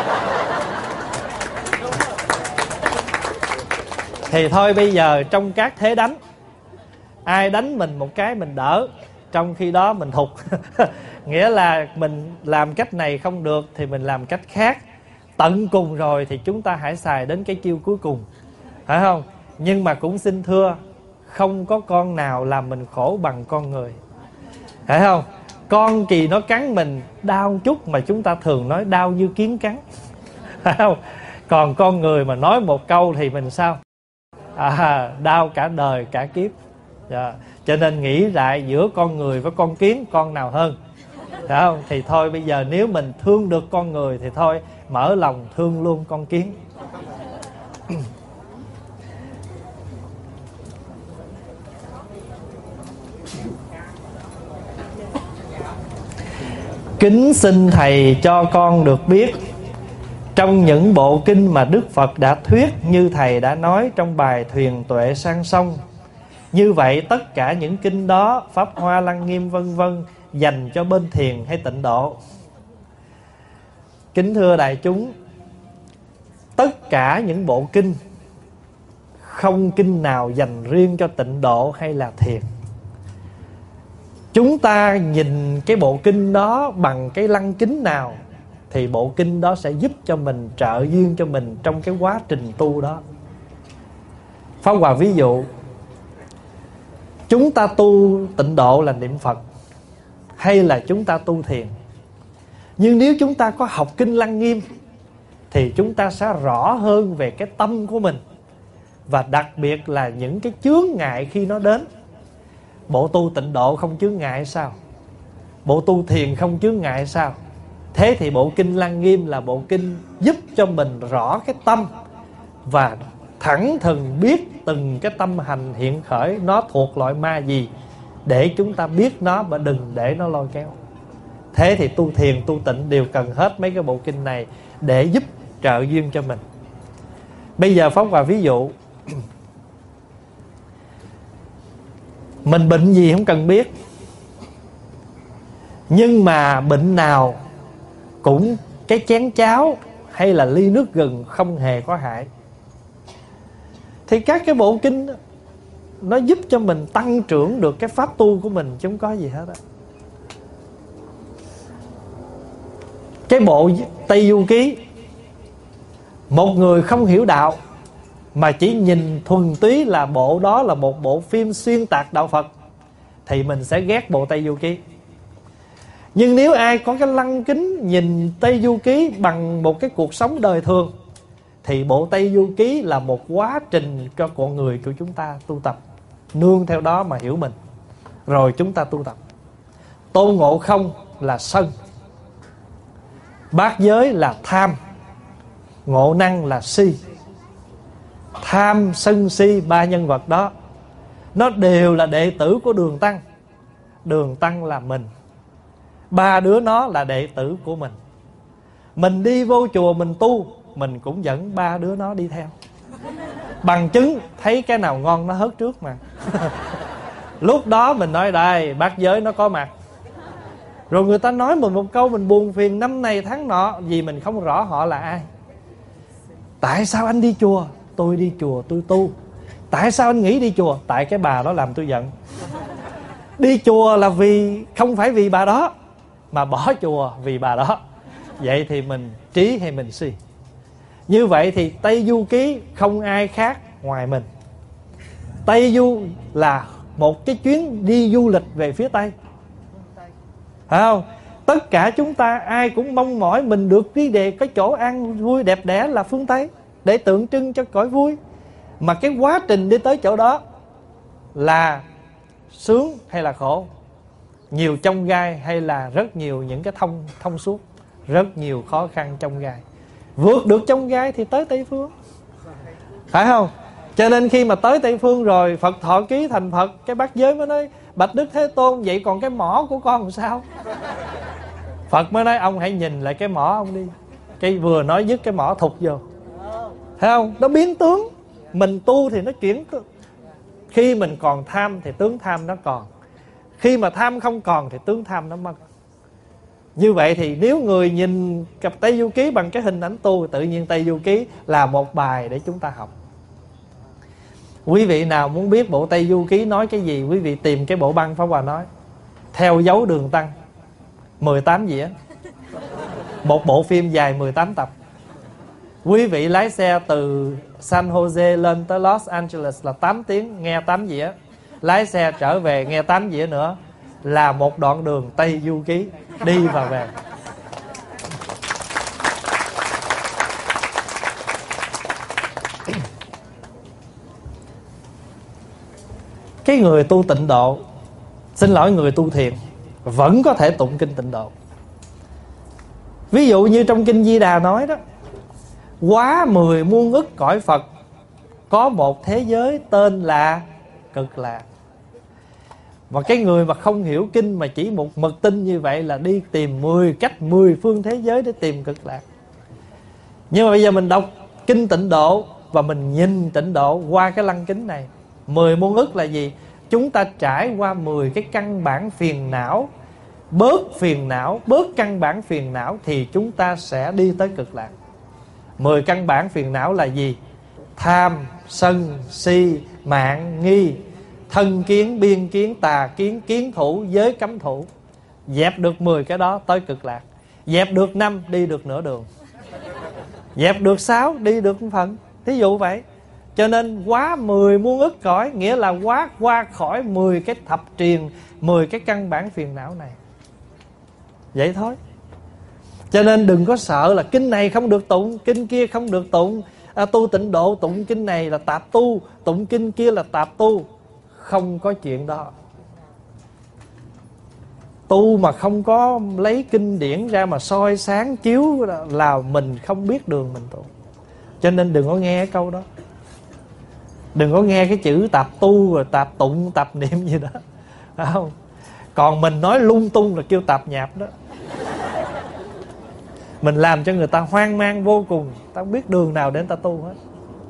Thì thôi bây giờ trong các thế đánh, ai đánh mình một cái mình đỡ, trong khi đó mình thục. Nghĩa là mình làm cách này không được thì mình làm cách khác. Tận cùng rồi thì chúng ta hãy xài đến cái chiêu cuối cùng, phải không? Nhưng mà cũng xin thưa, không có con nào làm mình khổ bằng con người, phải không? Con kỳ nó cắn mình đau chút mà chúng ta thường nói đau như kiến cắn, phải không? Còn con người mà nói một câu thì mình sao? À, đau cả đời cả kiếp. Yeah. Cho nên nghĩ lại giữa con người với con kiến, con nào hơn, phải không? Thì thôi bây giờ nếu mình thương được con người thì thôi mở lòng thương luôn con kiến. Kính xin Thầy cho con được biết, trong những bộ kinh mà Đức Phật đã thuyết như Thầy đã nói trong bài Thuyền Tuệ Sang Sông, như vậy tất cả những kinh đó, Pháp Hoa, Lăng Nghiêm vân vân, dành cho bên thiền hay tịnh độ? Kính thưa đại chúng, tất cả những bộ kinh, không kinh nào dành riêng cho tịnh độ hay là thiền. Chúng ta nhìn cái bộ kinh đó bằng cái lăng kính nào thì bộ kinh đó sẽ giúp cho mình, trợ duyên cho mình trong cái quá trình tu đó. Pháp Hòa ví dụ, chúng ta tu tịnh độ là niệm Phật, hay là chúng ta tu thiền. Nhưng nếu chúng ta có học kinh Lăng Nghiêm thì chúng ta sẽ rõ hơn về cái tâm của mình, và đặc biệt là những cái chướng ngại khi nó đến. Bộ tu tịnh độ không chướng ngại sao? Bộ tu thiền không chướng ngại sao? Thế thì bộ kinh Lăng Nghiêm là bộ kinh giúp cho mình rõ cái tâm, và thẳng thừng biết từng cái tâm hành hiện khởi nó thuộc loại ma gì, để chúng ta biết nó mà đừng để nó lôi kéo. Thế thì tu thiền, tu tịnh đều cần hết mấy cái bộ kinh này để giúp trợ duyên cho mình. Bây giờ Pháp Hòa ví dụ, mình bệnh gì không cần biết, nhưng mà bệnh nào cũng cái chén cháo hay là ly nước gừng không hề có hại. Thì các cái bộ kinh đó, nó giúp cho mình tăng trưởng được cái pháp tu của mình, chứ không có gì hết á. Cái bộ Tây Du Ký, một người không hiểu đạo mà chỉ nhìn thuần túy là bộ đó là một bộ phim xuyên tạc đạo Phật thì mình sẽ ghét bộ Tây Du Ký. Nhưng nếu ai có cái lăng kính nhìn Tây Du Ký bằng một cái cuộc sống đời thường thì bộ Tây Du Ký là một quá trình cho con người của chúng ta tu tập, nương theo đó mà hiểu mình, rồi chúng ta tu tập. Tôn Ngộ Không là sân, Bát Giới là tham, Ngộ Năng là si. Tham, sân, si, ba nhân vật đó nó đều là đệ tử của Đường Tăng. Đường Tăng là mình, ba đứa nó là đệ tử của mình. Mình đi vô chùa mình tu, mình cũng dẫn ba đứa nó đi theo. Bằng chứng thấy cái nào ngon nó hớt trước mà. Lúc đó mình nói đây, Bát Giới nó có mặt. Rồi người ta nói mình một câu mình buồn phiền năm này tháng nọ, vì mình không rõ họ là ai. Tại sao anh đi chùa? Tôi đi chùa tôi tu. Tại sao anh nghĩ đi chùa? Tại cái bà đó làm tôi giận. Đi chùa là vì không phải vì bà đó, mà bỏ chùa vì bà đó. Vậy thì mình trí hay mình si? Như vậy thì Tây Du Ký không ai khác ngoài mình. Tây Du là một cái chuyến đi du lịch về phía Tây, phải không? Tất cả chúng ta ai cũng mong mỏi mình được đi để có chỗ ăn vui đẹp đẽ là phương Tây, để tượng trưng cho cõi vui. Mà cái quá trình đi tới chỗ đó là sướng hay là khổ? Nhiều chông gai hay là rất nhiều những cái thông thông suốt? Rất nhiều khó khăn chông gai. Vượt được chông gai thì tới Tây Phương, phải không? Cho nên khi mà tới Tây Phương rồi, Phật thọ ký thành Phật, cái Bát Giới mới nói: Bạch Đức Thế Tôn, vậy còn cái mỏ của con làm sao? Phật mới nói: ông hãy nhìn lại cái mỏ ông đi. Cái vừa nói dứt cái mỏ thụt vô, thấy không? Nó biến tướng. Mình tu thì nó chuyển. Khi mình còn tham thì tướng tham nó còn. Khi mà tham không còn thì tướng tham nó mất. Như vậy thì nếu người nhìn cặp Tây Du Ký bằng cái hình ảnh tu, tự nhiên Tây Du Ký là một bài để chúng ta học. Quý vị nào muốn biết bộ Tây Du Ký nói cái gì, quý vị tìm cái bộ băng Pháp Hòa nói Theo Dấu Đường Tăng, mười tám dĩa, một bộ phim dài mười tám tập. Quý vị lái xe từ San Jose lên tới Los Angeles là tám tiếng, nghe tám dĩa. Lái xe trở về nghe tám dĩa nữa, là một đoạn đường Tây Du Ký, đi và về. Cái người tu tịnh độ, xin lỗi, người tu thiền vẫn có thể tụng kinh tịnh độ. Ví dụ như trong kinh Di Đà nói đó, quá mười muôn ức cõi Phật, có một thế giới tên là Cực Lạc. Và cái người mà không hiểu kinh mà chỉ một mực tin như vậy là đi tìm mười cách, mười phương thế giới để tìm Cực Lạc. Nhưng mà bây giờ mình đọc kinh tịnh độ và mình nhìn tịnh độ qua cái lăng kính này. Mười muôn ức là gì? Chúng ta trải qua mười cái căn bản phiền não, bớt phiền não, bớt căn bản phiền não thì chúng ta sẽ đi tới Cực Lạc. Mười căn bản phiền não là gì? Tham, sân, si, mạn, nghi, thân kiến, biên kiến, tà kiến, kiến thủ, giới cấm thủ. Dẹp được mười cái đó tới Cực Lạc. Dẹp được năm đi được nửa đường. Dẹp được sáu đi được một phần. Thí dụ vậy. Cho nên quá mười muôn ức cõi, nghĩa là quá qua khỏi mười cái thập triền, mười cái căn bản phiền não này. Vậy thôi. Cho nên đừng có sợ là kinh này không được tụng, kinh kia không được tụng, à, tu tịnh độ tụng kinh này là tạp tu, tụng kinh kia là tạp tu. Không có chuyện đó. Tu mà không có lấy kinh điển ra mà soi sáng chiếu là mình không biết đường mình tu. Cho nên đừng có nghe câu đó. Đừng có nghe cái chữ tạp tu rồi tạp tụng, tạp niệm gì đó, không? Còn mình nói lung tung là kêu tạp nhạp đó. Mình làm cho người ta hoang mang vô cùng, ta không biết đường nào để người ta tu hết.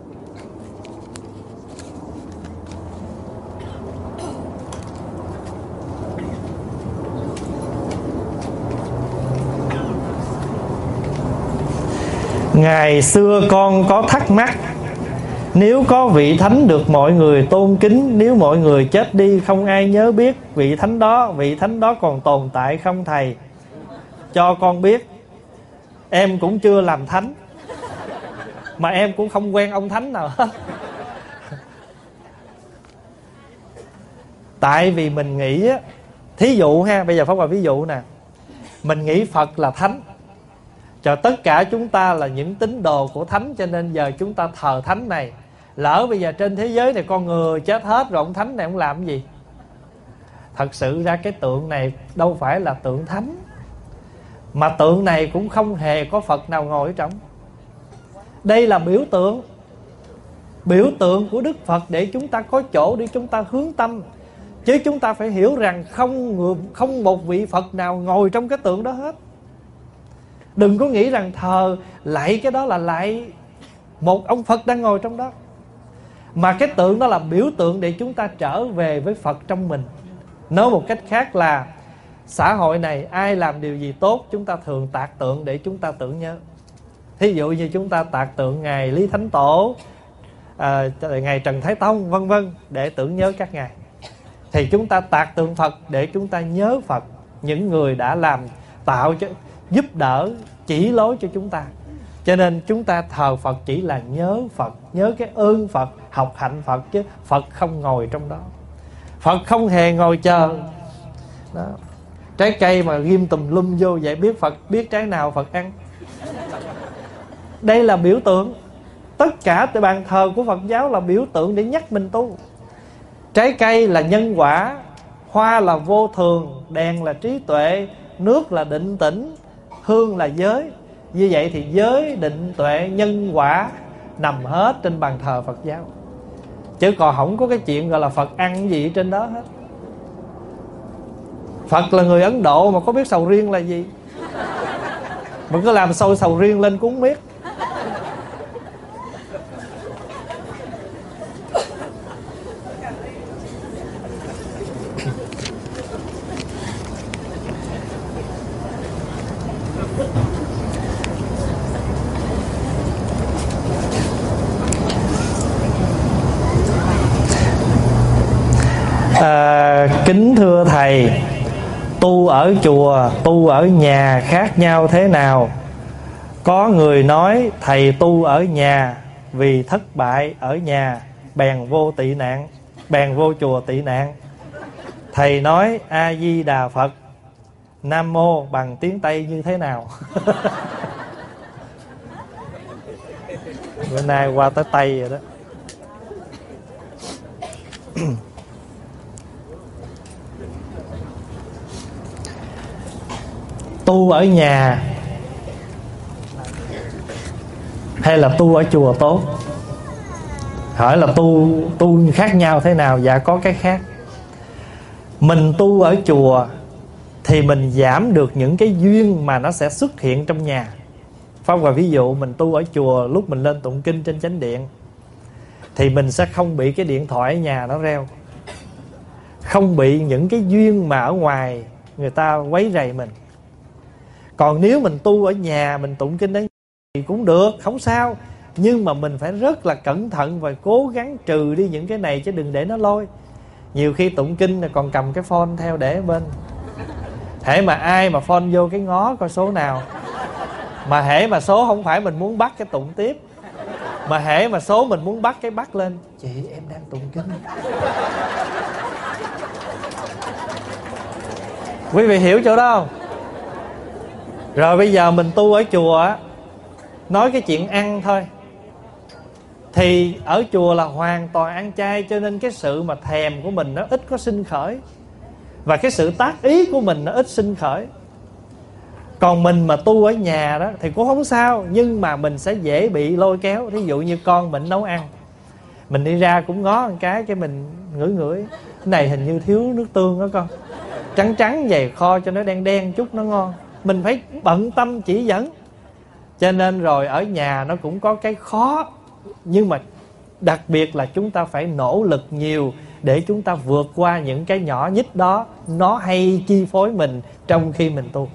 Ngày xưa con có thắc mắc, nếu có vị thánh được mọi người tôn kính, nếu mọi người chết đi không ai nhớ biết vị thánh đó, vị thánh đó còn tồn tại không thầy? Cho con biết. Em cũng chưa làm thánh, mà em cũng không quen ông thánh nào hết. Tại vì mình nghĩ á, thí dụ ha, bây giờ Pháp Hòa ví dụ nè, mình nghĩ Phật là thánh, cho tất cả chúng ta là những tín đồ của thánh, cho nên giờ chúng ta thờ thánh này. Lỡ bây giờ trên thế giới này con người chết hết rồi, ông thánh này ông làm cái gì? Thật sự ra cái tượng này đâu phải là tượng thánh, mà tượng này cũng không hề có Phật nào ngồi ở trong. Đây là biểu tượng, biểu tượng của Đức Phật để chúng ta có chỗ để chúng ta hướng tâm. Chứ chúng ta phải hiểu rằng không, không một vị Phật nào ngồi trong cái tượng đó hết. Đừng có nghĩ rằng thờ lạy cái đó là lạy một ông Phật đang ngồi trong đó. Mà cái tượng đó là biểu tượng để chúng ta trở về với Phật trong mình. Nói một cách khác là xã hội này ai làm điều gì tốt chúng ta thường tạc tượng để chúng ta tưởng nhớ. Thí dụ như chúng ta tạc tượng Ngài Lý Thánh Tổ, à, Ngài Trần Thái Tông vân vân để tưởng nhớ các ngài. Thì chúng ta tạc tượng Phật để chúng ta nhớ Phật, những người đã làm, tạo cho, giúp đỡ, chỉ lối cho chúng ta. Cho nên chúng ta thờ Phật chỉ là nhớ Phật, nhớ cái ơn Phật, học hạnh Phật, chứ Phật không ngồi trong đó. Phật không hề ngồi chờ đó. Trái cây mà ghim tùm lum vô vậy, biết Phật biết trái nào Phật ăn. Đây là biểu tượng. Tất cả từ bàn thờ của Phật giáo là biểu tượng để nhắc mình tu. Trái cây là nhân quả, hoa là vô thường, đèn là trí tuệ, nước là định tĩnh, hương là giới. Như vậy thì giới, định, tuệ, nhân quả nằm hết trên bàn thờ Phật giáo. Chứ còn không có cái chuyện gọi là Phật ăn gì trên đó hết. Phật là người Ấn Độ mà có biết sầu riêng là gì. Mình cứ làm sôi sầu riêng lên cúng miết. À, kính thưa thầy, tu ở chùa, tu ở nhà khác nhau thế nào? Có người nói thầy tu ở nhà vì thất bại ở nhà, bèn vô tị nạn, bèn vô chùa tị nạn. Thầy nói A Di Đà Phật, Nam Mô bằng tiếng Tây như thế nào? Bữa nay qua tới Tây rồi đó. Tu ở nhà hay là tu ở chùa tốt? Hỏi là tu tu khác nhau thế nào? Dạ có cái khác. Mình tu ở chùa thì mình giảm được những cái duyên mà nó sẽ xuất hiện trong nhà. Phong và ví dụ mình tu ở chùa, lúc mình lên tụng kinh trên chánh điện thì mình sẽ không bị cái điện thoại ở nhà nó reo, không bị những cái duyên mà ở ngoài người ta quấy rầy mình. Còn nếu mình tu ở nhà, mình tụng kinh đấy thì cũng được, không sao. Nhưng mà mình phải rất là cẩn thận và cố gắng trừ đi những cái này, chứ đừng để nó lôi. Nhiều khi tụng kinh là còn cầm cái phone theo để ở bên. Hễ mà ai mà phone vô cái ngó coi số nào, mà hễ mà số không phải mình muốn bắt cái tụng tiếp, mà hễ mà số mình muốn bắt cái bắt lên. Chị em đang tụng kinh. Quý vị hiểu chỗ đó không? Rồi bây giờ mình tu ở chùa á, nói cái chuyện ăn thôi, thì ở chùa là hoàn toàn ăn chay, cho nên cái sự mà thèm của mình nó ít có sinh khởi, và cái sự tác ý của mình nó ít sinh khởi. Còn mình mà tu ở nhà đó thì cũng không sao, nhưng mà mình sẽ dễ bị lôi kéo. Ví dụ như con mình nấu ăn, mình đi ra cũng ngó một cái, cái mình ngửi ngửi cái này hình như thiếu nước tương đó con, trắng trắng về kho cho nó đen đen chút nó ngon. Mình phải bận tâm chỉ dẫn. Cho nên rồi ở nhà nó cũng có cái khó, nhưng mà đặc biệt là chúng ta phải nỗ lực nhiều để chúng ta vượt qua những cái nhỏ nhít đó. Nó hay chi phối mình trong khi mình tu.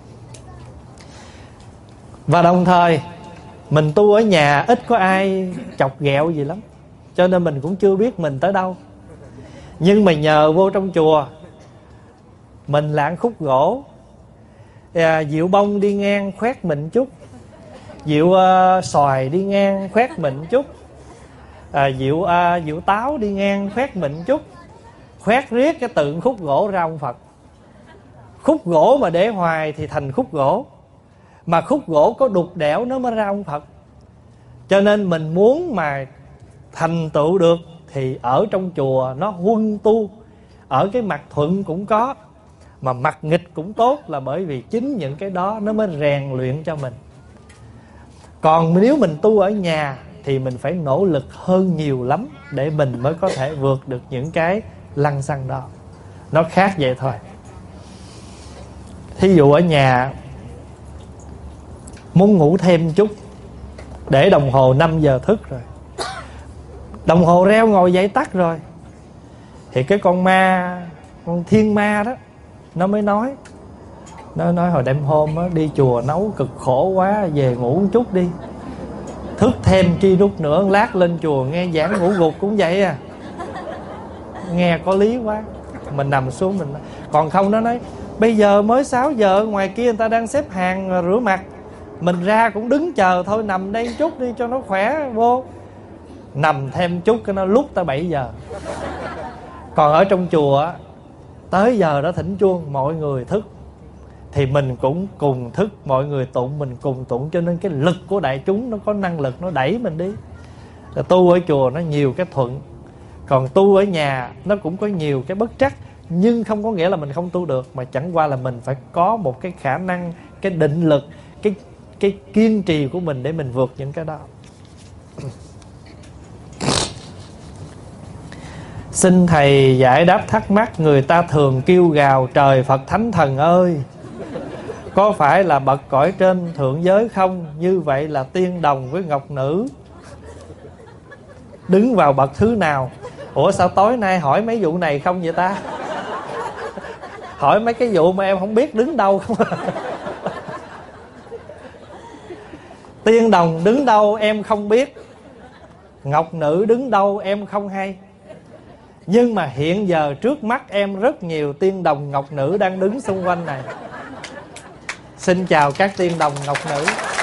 Và đồng thời mình tu ở nhà ít có ai chọc ghẹo gì lắm, cho nên mình cũng chưa biết mình tới đâu. Nhưng mà nhờ vô trong chùa, mình là ăn khúc gỗ, à, diệu bông đi ngang khoét mình chút, diệu uh, xoài đi ngang khoét mình chút, à, diệu, uh, diệu táo đi ngang khoét mình chút, khoét riết cái tượng khúc gỗ ra ông Phật. Khúc gỗ mà để hoài thì thành khúc gỗ, mà khúc gỗ có đục đẽo nó mới ra ông Phật. Cho nên mình muốn mà thành tựu được thì ở trong chùa nó huân tu. Ở cái mặt thuận cũng có, mà mặt nghịch cũng tốt, là bởi vì chính những cái đó nó mới rèn luyện cho mình. Còn nếu mình tu ở nhà thì mình phải nỗ lực hơn nhiều lắm để mình mới có thể vượt được những cái lăng xăng đó. Nó khác vậy thôi. Thí dụ ở nhà muốn ngủ thêm chút, để đồng hồ năm giờ thức rồi, đồng hồ reo ngồi dậy tắt rồi, thì cái con ma, con thiên ma đó, nó mới nói. Nó nói hồi đêm hôm đó, đi chùa nấu cực khổ quá, về ngủ một chút đi. Thức thêm chi đút nữa, lát lên chùa nghe giảng ngủ gục cũng vậy à. Nghe có lý quá, mình nằm xuống mình. Còn không nó nói bây giờ mới sáu giờ, ngoài kia người ta đang xếp hàng rửa mặt, mình ra cũng đứng chờ thôi, nằm đây chút đi cho nó khỏe vô. Nằm thêm chút cái nó lúc tới bảy giờ. Còn ở trong chùa tới giờ đó thỉnh chuông, mọi người thức thì mình cũng cùng thức, mọi người tụng mình cùng tụng, cho nên cái lực của đại chúng nó có năng lực nó đẩy mình đi. Rồi tu ở chùa nó nhiều cái thuận, còn tu ở nhà nó cũng có nhiều cái bất trắc, nhưng không có nghĩa là mình không tu được, mà chẳng qua là mình phải có một cái khả năng, cái định lực, cái cái kiên trì của mình để mình vượt những cái đó. Xin thầy giải đáp thắc mắc, người ta thường kêu gào trời Phật Thánh Thần ơi, có phải là bậc cõi trên thượng giới không? Như vậy là tiên đồng với ngọc nữ, đứng vào bậc thứ nào? Ủa sao tối nay hỏi mấy vụ này không vậy ta? Hỏi mấy cái vụ mà em không biết đứng đâu không? Tiên đồng đứng đâu em không biết, ngọc nữ đứng đâu em không hay. Nhưng mà hiện giờ trước mắt em rất nhiều tiên đồng ngọc nữ đang đứng xung quanh này. Xin chào các tiên đồng ngọc nữ.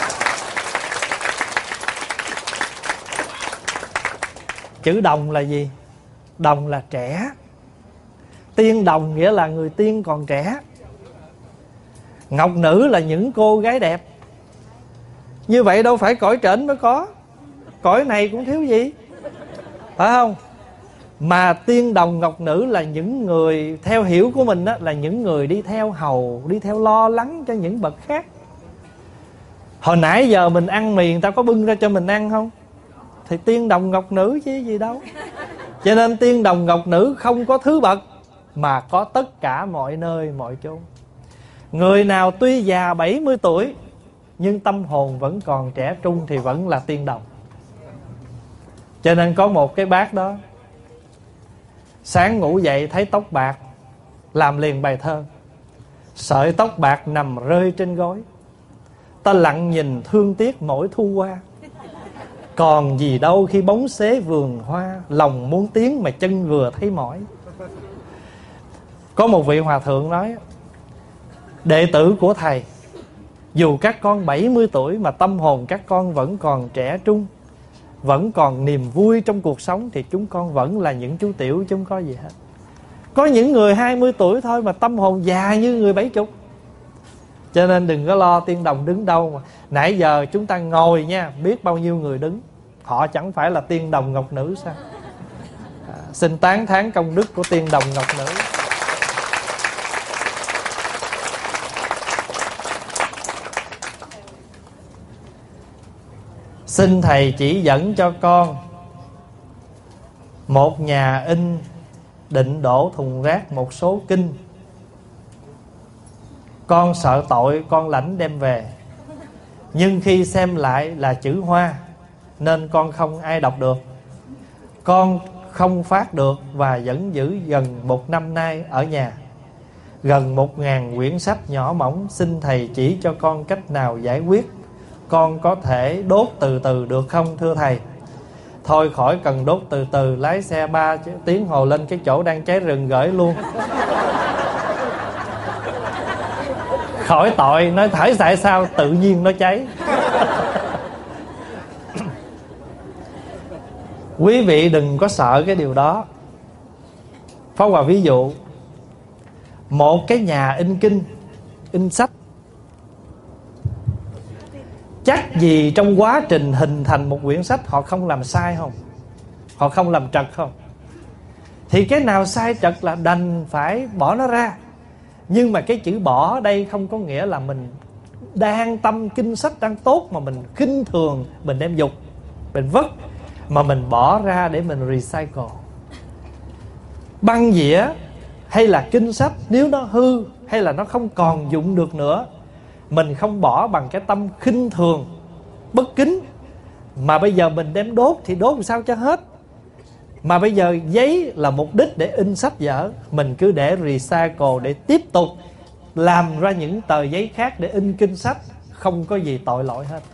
Chữ đồng là gì? Đồng là trẻ. Tiên đồng nghĩa là người tiên còn trẻ. Ngọc nữ là những cô gái đẹp. Như vậy đâu phải cõi trển mới có, cõi này cũng thiếu gì, phải không? Mà tiên đồng ngọc nữ là những người, theo hiểu của mình đó, là những người đi theo hầu, đi theo lo lắng cho những bậc khác. Hồi nãy giờ mình ăn mì, người ta có bưng ra cho mình ăn không? Thì tiên đồng ngọc nữ chứ gì đâu. Cho nên tiên đồng ngọc nữ không có thứ bậc, mà có tất cả mọi nơi mọi chốn. Người nào tuy già bảy mươi tuổi nhưng tâm hồn vẫn còn trẻ trung thì vẫn là tiên đồng. Cho nên có một cái bác đó, sáng ngủ dậy thấy tóc bạc, làm liền bài thơ: sợi tóc bạc nằm rơi trên gối, ta lặng nhìn thương tiếc mỗi thu qua. Còn gì đâu khi bóng xế vườn hoa, lòng muốn tiến mà chân vừa thấy mỏi. Có một vị hòa thượng nói: đệ tử của thầy, dù các con bảy mươi tuổi mà tâm hồn các con vẫn còn trẻ trung, vẫn còn niềm vui trong cuộc sống, thì chúng con vẫn là những chú tiểu chứ không có gì hết. Có những người hai mươi tuổi thôi mà tâm hồn già như người bảy chục. Cho nên đừng có lo tiên đồng đứng đâu mà. Nãy giờ chúng ta ngồi nha, biết bao nhiêu người đứng, họ chẳng phải là tiên đồng ngọc nữ sao? À, xin tán thán công đức của tiên đồng ngọc nữ. Xin thầy chỉ dẫn cho con một nhà in định đổ thùng rác một số kinh. Con sợ tội con lãnh đem về, nhưng khi xem lại là chữ Hoa nên con không ai đọc được. Con không phát được và vẫn giữ gần một năm nay ở nhà gần một ngàn quyển sách nhỏ mỏng. Xin thầy chỉ cho con cách nào giải quyết. Con có thể đốt từ từ được không thưa thầy? Thôi khỏi cần đốt từ từ, lái xe ba tiếng hồ lên cái chỗ đang cháy rừng gửi luôn. Khỏi tội, nói thải tại sao tự nhiên nó cháy. Quý vị đừng có sợ cái điều đó. Pháp Hòa ví dụ, một cái nhà in kinh, in sách, chắc gì trong quá trình hình thành một quyển sách họ không làm sai không? Họ không làm trật không? Thì cái nào sai trật là đành phải bỏ nó ra. Nhưng mà cái chữ bỏ đây không có nghĩa là mình đang tâm kinh sách đang tốt mà mình khinh thường, mình đem dục, mình vứt, mà mình bỏ ra để mình recycle. Băng dĩa hay là kinh sách, nếu nó hư hay là nó không còn dụng được nữa, mình không bỏ bằng cái tâm khinh thường, bất kính, mà bây giờ mình đem đốt thì đốt làm sao cho hết. Mà bây giờ giấy là mục đích để in sách vở, mình cứ để recycle, để tiếp tục làm ra những tờ giấy khác để in kinh sách, không có gì tội lỗi hết.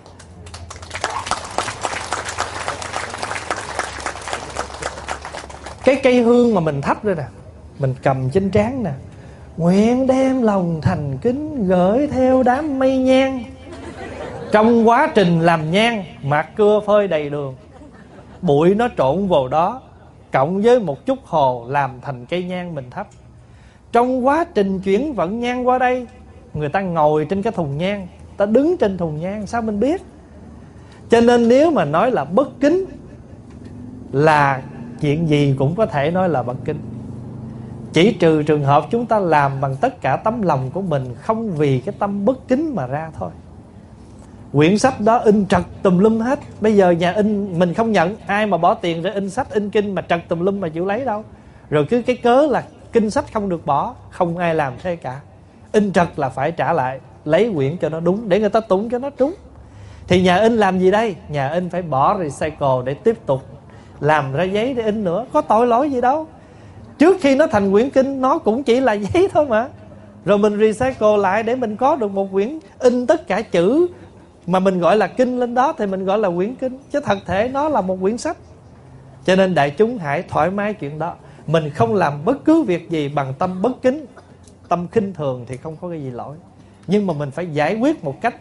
Cái cây hương mà mình thắp đây nè, mình cầm trên trán nè: nguyện đem lòng thành kính gửi theo đám mây nhang. Trong quá trình làm nhang, mạt cưa phơi đầy đường, bụi nó trộn vào đó, cộng với một chút hồ làm thành cây nhang mình thắp. Trong quá trình chuyển vận nhang qua đây, người ta ngồi trên cái thùng nhang, ta đứng trên thùng nhang, sao mình biết? Cho nên nếu mà nói là bất kính, là chuyện gì cũng có thể nói là bất kính. Chỉ trừ trường hợp chúng ta làm bằng tất cả tấm lòng của mình, không vì cái tâm bất kính mà ra thôi. Quyển sách đó in trật tùm lum hết. Bây giờ nhà in mình không nhận, ai mà bỏ tiền để in sách, in kinh mà trật tùm lum mà chịu lấy đâu. Rồi cứ cái cớ là kinh sách không được bỏ, không ai làm thế cả. In trật là phải trả lại, lấy quyển cho nó đúng, để người ta tụng cho nó đúng. Thì nhà in làm gì đây? Nhà in phải bỏ recycle để tiếp tục làm ra giấy để in nữa. Có tội lỗi gì đâu. Trước khi nó thành quyển kinh, nó cũng chỉ là giấy thôi mà. Rồi mình recycle lại để mình có được một quyển in tất cả chữ Mà mình gọi là kinh lên đó thì mình gọi là quyển kinh, chứ thật thể nó là một quyển sách. Cho nên đại chúng hãy thoải mái chuyện đó. Mình không làm bất cứ việc gì bằng tâm bất kính, tâm khinh thường thì không có cái gì lỗi. Nhưng mà mình phải giải quyết một cách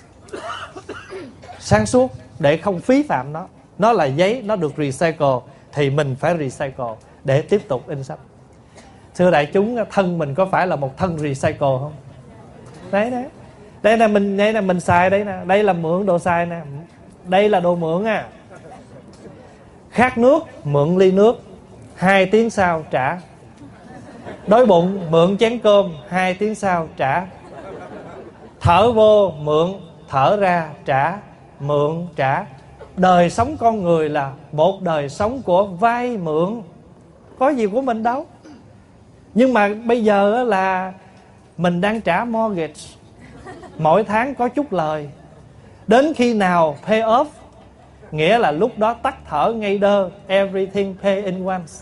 sáng suốt để không phí phạm nó. Nó là giấy, nó được recycle thì mình phải recycle để tiếp tục in sách. Thưa đại chúng, thân mình có phải là một thân recycle không? Đấy đấy. Đây là mình, đây là mình xài đây nè, đây là mượn đồ xài nè. Đây là đồ mượn à. Khát nước, mượn ly nước, hai tiếng sau trả. Đói bụng, mượn chén cơm, hai tiếng sau trả. Thở vô, mượn, thở ra, trả. Mượn, trả. Đời sống con người là một đời sống của vay mượn, có gì của mình đâu. Nhưng mà bây giờ là mình đang trả mortgage, mỗi tháng có chút lời. Đến khi nào pay off, nghĩa là lúc đó tắt thở ngay đơ, everything pay in once.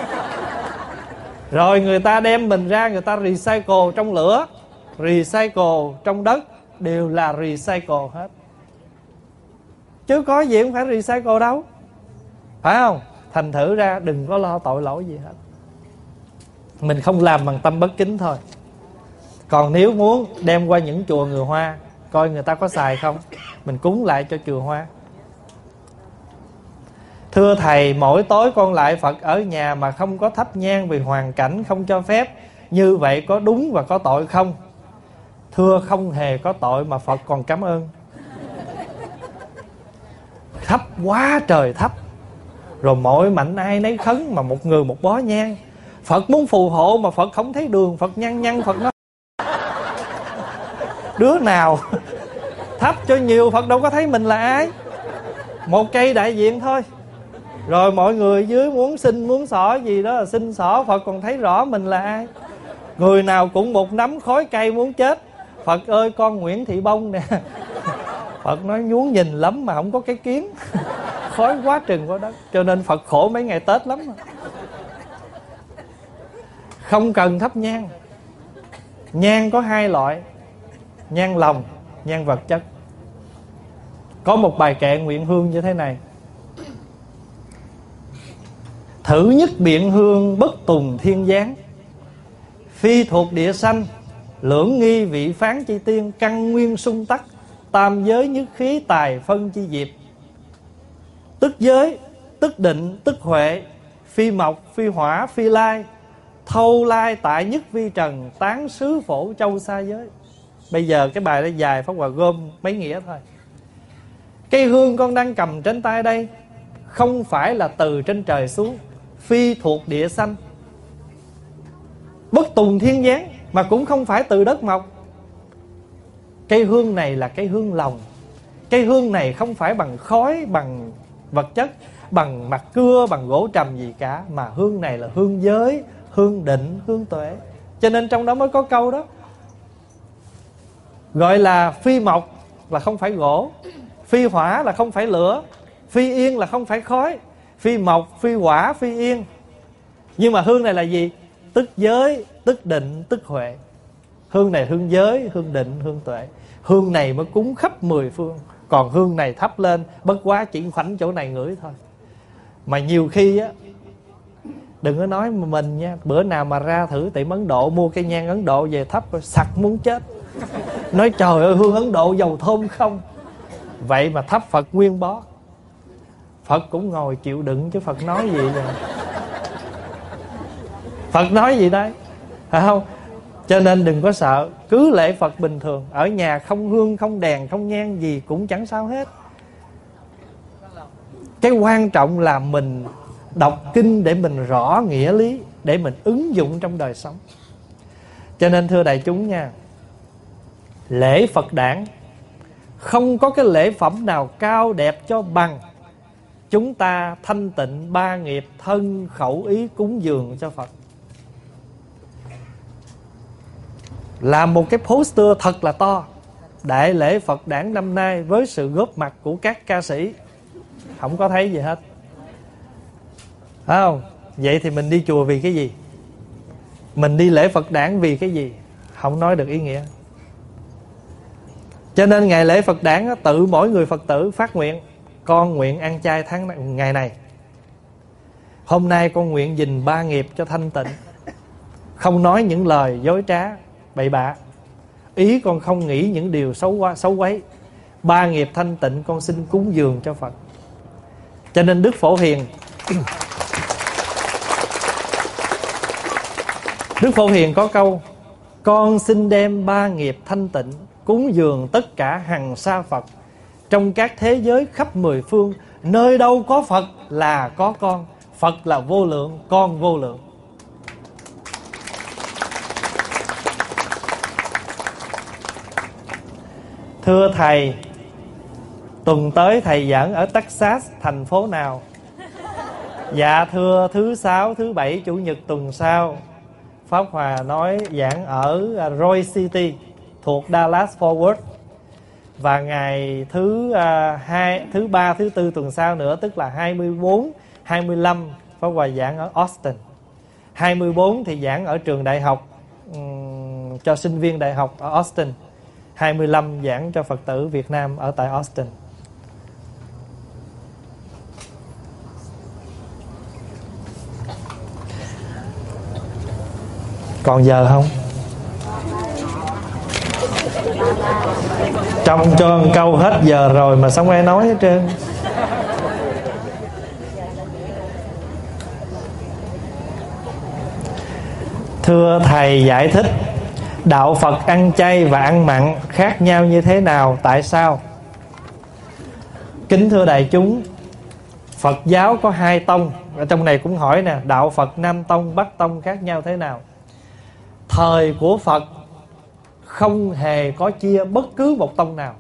Rồi người ta đem mình ra, người ta recycle trong lửa, recycle trong đất, đều là recycle hết. Chứ có gì cũng phải recycle đâu, phải không? Thành thử ra đừng có lo tội lỗi gì hết. Mình không làm bằng tâm bất kính thôi. Còn nếu muốn đem qua những chùa người Hoa, coi người ta có xài không, mình cúng lại cho chùa Hoa. Thưa thầy, mỗi tối con lại Phật ở nhà mà không có thắp nhang vì hoàn cảnh không cho phép, như vậy có đúng và có tội không? Thưa, không hề có tội mà Phật còn cảm ơn. Thắp quá trời thắp, rồi mỗi mạnh ai nấy khấn, mà một người một bó nhang. Phật muốn phù hộ mà Phật không thấy đường, Phật nhăn nhăn, Phật nói đứa nào thắp cho nhiều, Phật đâu có thấy mình là ai. Một cây đại diện thôi. Rồi mọi người dưới muốn xin muốn xỏ gì đó là xin xỏ, Phật còn thấy rõ mình là ai. Người nào cũng một nắm khói cây muốn chết. Phật ơi, con Nguyễn Thị Bông nè. Phật nói nhún nhìn lắm mà không có cái kiến. Khói quá trừng quá đất. Cho nên Phật khổ mấy ngày Tết lắm mà. Không cần thắp nhang. Nhang có hai loại: nhang lòng, nhang vật chất. Có một bài kệ nguyện hương như thế này: thử nhất biện hương bất tùng thiên giáng, phi thuộc địa sanh, lưỡng nghi vị phán chi tiên, căn nguyên sung tắc, tam giới nhất khí tài phân chi diệp. Tức giới, tức định, tức huệ, phi mộc, phi hỏa, phi lai, thâu lai tại nhất vi trần, tán xứ phổ châu xa giới. Bây giờ cái bài đó dài, Pháp Hòa gom mấy nghĩa thôi. Cây hương con đang cầm trên tay đây không phải là từ trên trời xuống, phi thuộc địa sanh, bất tùng thiên giáng, mà cũng không phải từ đất mọc. Cây hương này là cây hương lòng. Cây hương này không phải bằng khói, bằng vật chất, bằng mặt cưa, bằng gỗ trầm gì cả, mà hương này là hương giới, hương định, hương tuệ. Cho nên trong đó mới có câu đó gọi là phi mộc là không phải gỗ, phi hỏa là không phải lửa, phi yên là không phải khói, phi mộc, phi hỏa, phi yên. Nhưng mà hương này là gì? Tức giới, tức định, tức huệ. Hương này hương giới, hương định, hương tuệ. Hương này mới cúng khắp mười phương. Còn hương này thắp lên bất quá chỉ khoảnh chỗ này ngửi thôi. Mà nhiều khi á, đừng có nói mà mình nha, bữa nào mà ra thử tiệm Ấn Độ mua cây nhang Ấn Độ về thắp rồi sặc muốn chết. Nói trời ơi, hương Ấn Độ dầu thơm không. Vậy mà thắp Phật nguyên bó. Phật cũng ngồi chịu đựng chứ Phật nói gì vậy? Phật nói gì đây? Phải không? Cho nên đừng có sợ, cứ lễ Phật bình thường. Ở nhà không hương, không đèn, không nhang gì cũng chẳng sao hết. Cái quan trọng là mình đọc kinh để mình rõ nghĩa lý, để mình ứng dụng trong đời sống. Cho nên thưa đại chúng nha, lễ Phật đản không có cái lễ phẩm nào cao đẹp cho bằng chúng ta thanh tịnh ba nghiệp thân khẩu ý cúng dường cho Phật. Làm một cái poster thật là to: đại lễ Phật đản năm nay với sự góp mặt của các ca sĩ. Không có thấy gì hết, phải không? Vậy thì mình đi chùa vì cái gì? Mình đi lễ Phật đản vì cái gì? Không nói được ý nghĩa. Cho nên ngày lễ Phật đản á, tự mỗi người Phật tử phát nguyện: con nguyện ăn chay tháng ngày này. Hôm nay con nguyện gìn ba nghiệp cho thanh tịnh, không nói những lời dối trá bậy bạ, ý con không nghĩ những điều xấu quá, xấu quấy. Ba nghiệp thanh tịnh con xin cúng dường cho Phật. Cho nên Đức Phổ Hiền Đức Phổ Hiền có câu: con xin đem ba nghiệp thanh tịnh cúng dường tất cả hằng sa Phật trong các thế giới khắp mười phương. Nơi đâu có Phật là có con. Phật là vô lượng, con vô lượng. Thưa thầy, tuần tới thầy giảng ở Texas, thành phố nào? Dạ thưa, thứ sáu, thứ bảy, chủ nhật tuần sau Pháp Hòa nói giảng ở Roy City thuộc Dallas Fort Worth. Và ngày thứ uh, hai, thứ ba, thứ tư tuần sau nữa, tức là hai mươi bốn, hai mươi lăm, Pháp Hòa giảng ở Austin. hai mươi bốn thì giảng ở trường đại học um, cho sinh viên đại học ở Austin. hai mươi lăm giảng cho Phật tử Việt Nam ở tại Austin. Còn giờ không? Trong cho một câu hết giờ rồi mà xong ai nói hết trơn. Thưa thầy giải thích đạo Phật ăn chay và ăn mặn khác nhau như thế nào, tại sao? Kính thưa đại chúng, Phật giáo có hai tông. Ở trong này cũng hỏi nè, đạo Phật Nam Tông, Bắc Tông khác nhau thế nào? Thời của Phật không hề có chia bất cứ một tông nào.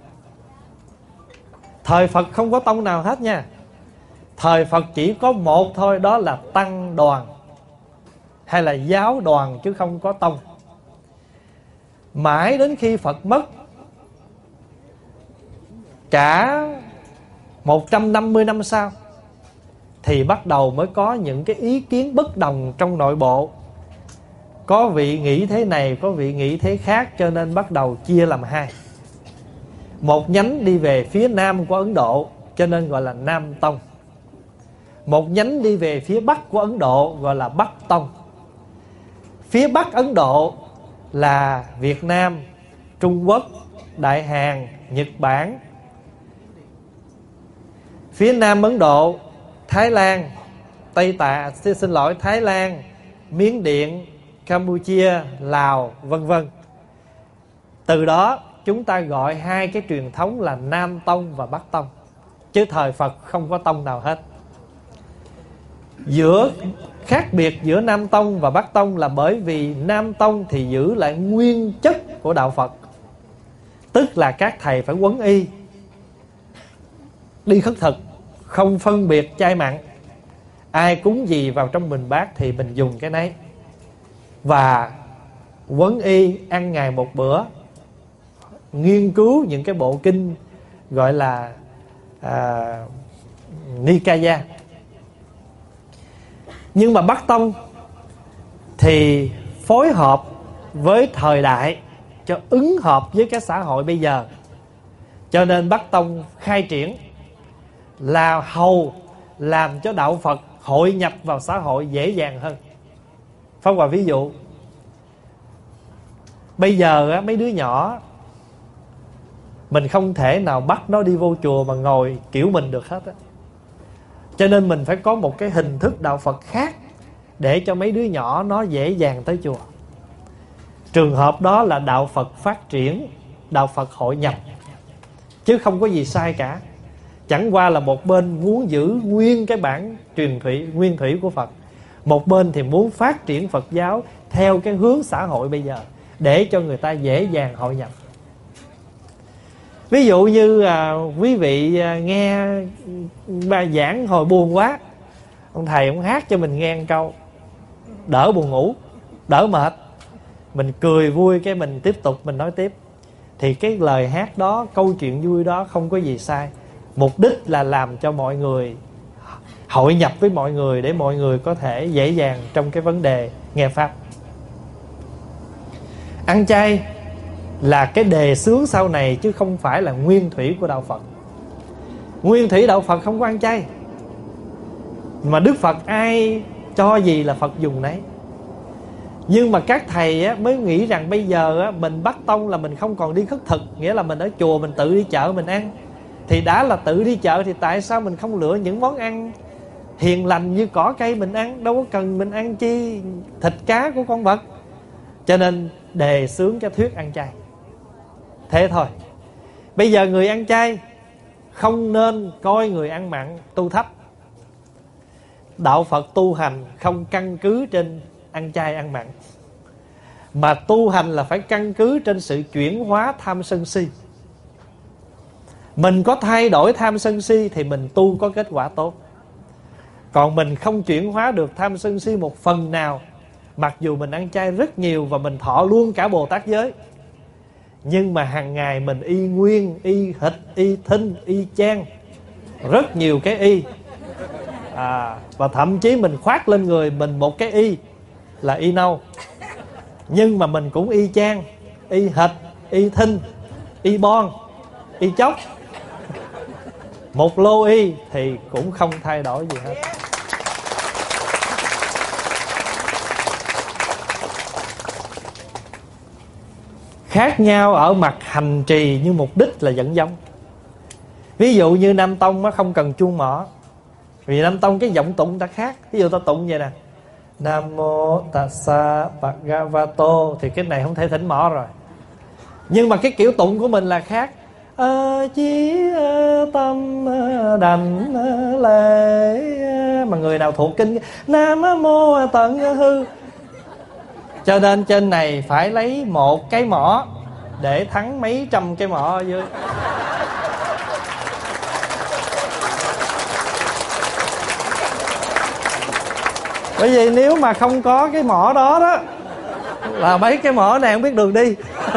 Thời Phật không có tông nào hết nha. Thời Phật chỉ có một thôi, đó là tăng đoàn hay là giáo đoàn, chứ không có tông. Mãi đến khi Phật mất, cả một trăm năm mươi năm sau, thì bắt đầu mới có những cái ý kiến bất đồng trong nội bộ. Có vị nghĩ thế này, có vị nghĩ thế khác, cho nên bắt đầu chia làm hai. Một nhánh đi về phía nam của Ấn Độ, cho nên gọi là Nam Tông. Một nhánh đi về phía bắc của Ấn Độ, gọi là Bắc Tông. Phía bắc Ấn Độ là Việt Nam, Trung Quốc, Đại Hàn, Nhật Bản. Phía nam Ấn Độ, Thái Lan, Tây Tạ, xin lỗi, Thái Lan, Miến Điện, Campuchia, Lào, vân vân. Từ đó chúng ta gọi hai cái truyền thống là Nam Tông và Bắc Tông, chứ thời Phật không có tông nào hết. Giữa khác biệt giữa Nam Tông và Bắc Tông là bởi vì Nam Tông thì giữ lại nguyên chất của đạo Phật, tức là các thầy phải quấn y, đi khất thực, không phân biệt chay mặn. Ai cúng gì vào trong bình bát thì mình dùng cái nấy. Và quấn y, ăn ngày một bữa, nghiên cứu những cái bộ kinh gọi là à, Nikaya. Nhưng mà Bắc Tông thì phối hợp với thời đại cho ứng hợp với cái xã hội bây giờ. Cho nên Bắc Tông khai triển là hầu làm cho đạo Phật hội nhập vào xã hội dễ dàng hơn. Pháp Hòa ví dụ, bây giờ á, mấy đứa nhỏ mình không thể nào bắt nó đi vô chùa mà ngồi kiểu mình được hết á. Cho nên mình phải có một cái hình thức đạo Phật khác để cho mấy đứa nhỏ nó dễ dàng tới chùa. Trường hợp đó là đạo Phật phát triển, đạo Phật hội nhập, chứ không có gì sai cả. Chẳng qua là một bên muốn giữ nguyên cái bản truyền thủy, nguyên thủy của Phật, một bên thì muốn phát triển Phật giáo theo cái hướng xã hội bây giờ, để cho người ta dễ dàng hội nhập. Ví dụ như à, quý vị à, nghe bà giảng hồi buồn quá, ông thầy ông hát cho mình nghe một câu, đỡ buồn ngủ, đỡ mệt, mình cười vui cái mình tiếp tục mình nói tiếp. Thì cái lời hát đó, câu chuyện vui đó không có gì sai. Mục đích là làm cho mọi người hội nhập với mọi người, để mọi người có thể dễ dàng trong cái vấn đề nghe Pháp. Ăn chay là cái đề xướng sau này, chứ không phải là nguyên thủy của đạo Phật. Nguyên thủy đạo Phật không có ăn chay, mà Đức Phật ai cho gì là Phật dùng nấy. Nhưng mà các thầy á, mới nghĩ rằng bây giờ á, mình bắt tông là mình không còn đi khất thực, nghĩa là mình ở chùa mình tự đi chợ mình ăn. Thì đã là tự đi chợ thì tại sao mình không lựa những món ăn hiền lành như cỏ cây mình ăn, đâu có cần mình ăn chi thịt cá của con vật. Cho nên đề xướng cái thuyết ăn chay. Thế thôi. Bây giờ người ăn chay không nên coi người ăn mặn tu thấp. Đạo Phật tu hành không căn cứ trên ăn chay ăn mặn, mà tu hành là phải căn cứ trên sự chuyển hóa tham sân si. Mình có thay đổi tham sân si thì mình tu có kết quả tốt. Còn mình không chuyển hóa được tham sân si một phần nào, mặc dù mình ăn chay rất nhiều và mình thọ luôn cả Bồ Tát giới, nhưng mà hàng ngày mình y nguyên, y hịch, y thinh, y chang, rất nhiều cái y à, và thậm chí mình khoác lên người mình một cái y là y nâu, nhưng mà mình cũng y chang, y hịch, y thinh, y bon, y chóc. Một lô y thì cũng không thay đổi gì hết. Khác nhau ở mặt hành trì nhưng mục đích là vẫn giống. Ví dụ như Nam Tông nó không cần chuông mỏ, vì Nam Tông cái giọng tụng ta khác. Ví dụ ta tụng vậy nè, Nam Mô Tassa Bhagavato, thì cái này không thể thỉnh mỏ rồi. Nhưng mà cái kiểu tụng của mình là khác. A chí tâm đảnh lễ, mà người nào thuộc kinh Nam Mô Tận Hư. Cho nên trên này phải lấy một cái mỏ để thắng mấy trăm cái mỏ ở dưới. Bởi vì nếu mà không có cái mỏ đó đó là mấy cái mỏ này không biết đường đi.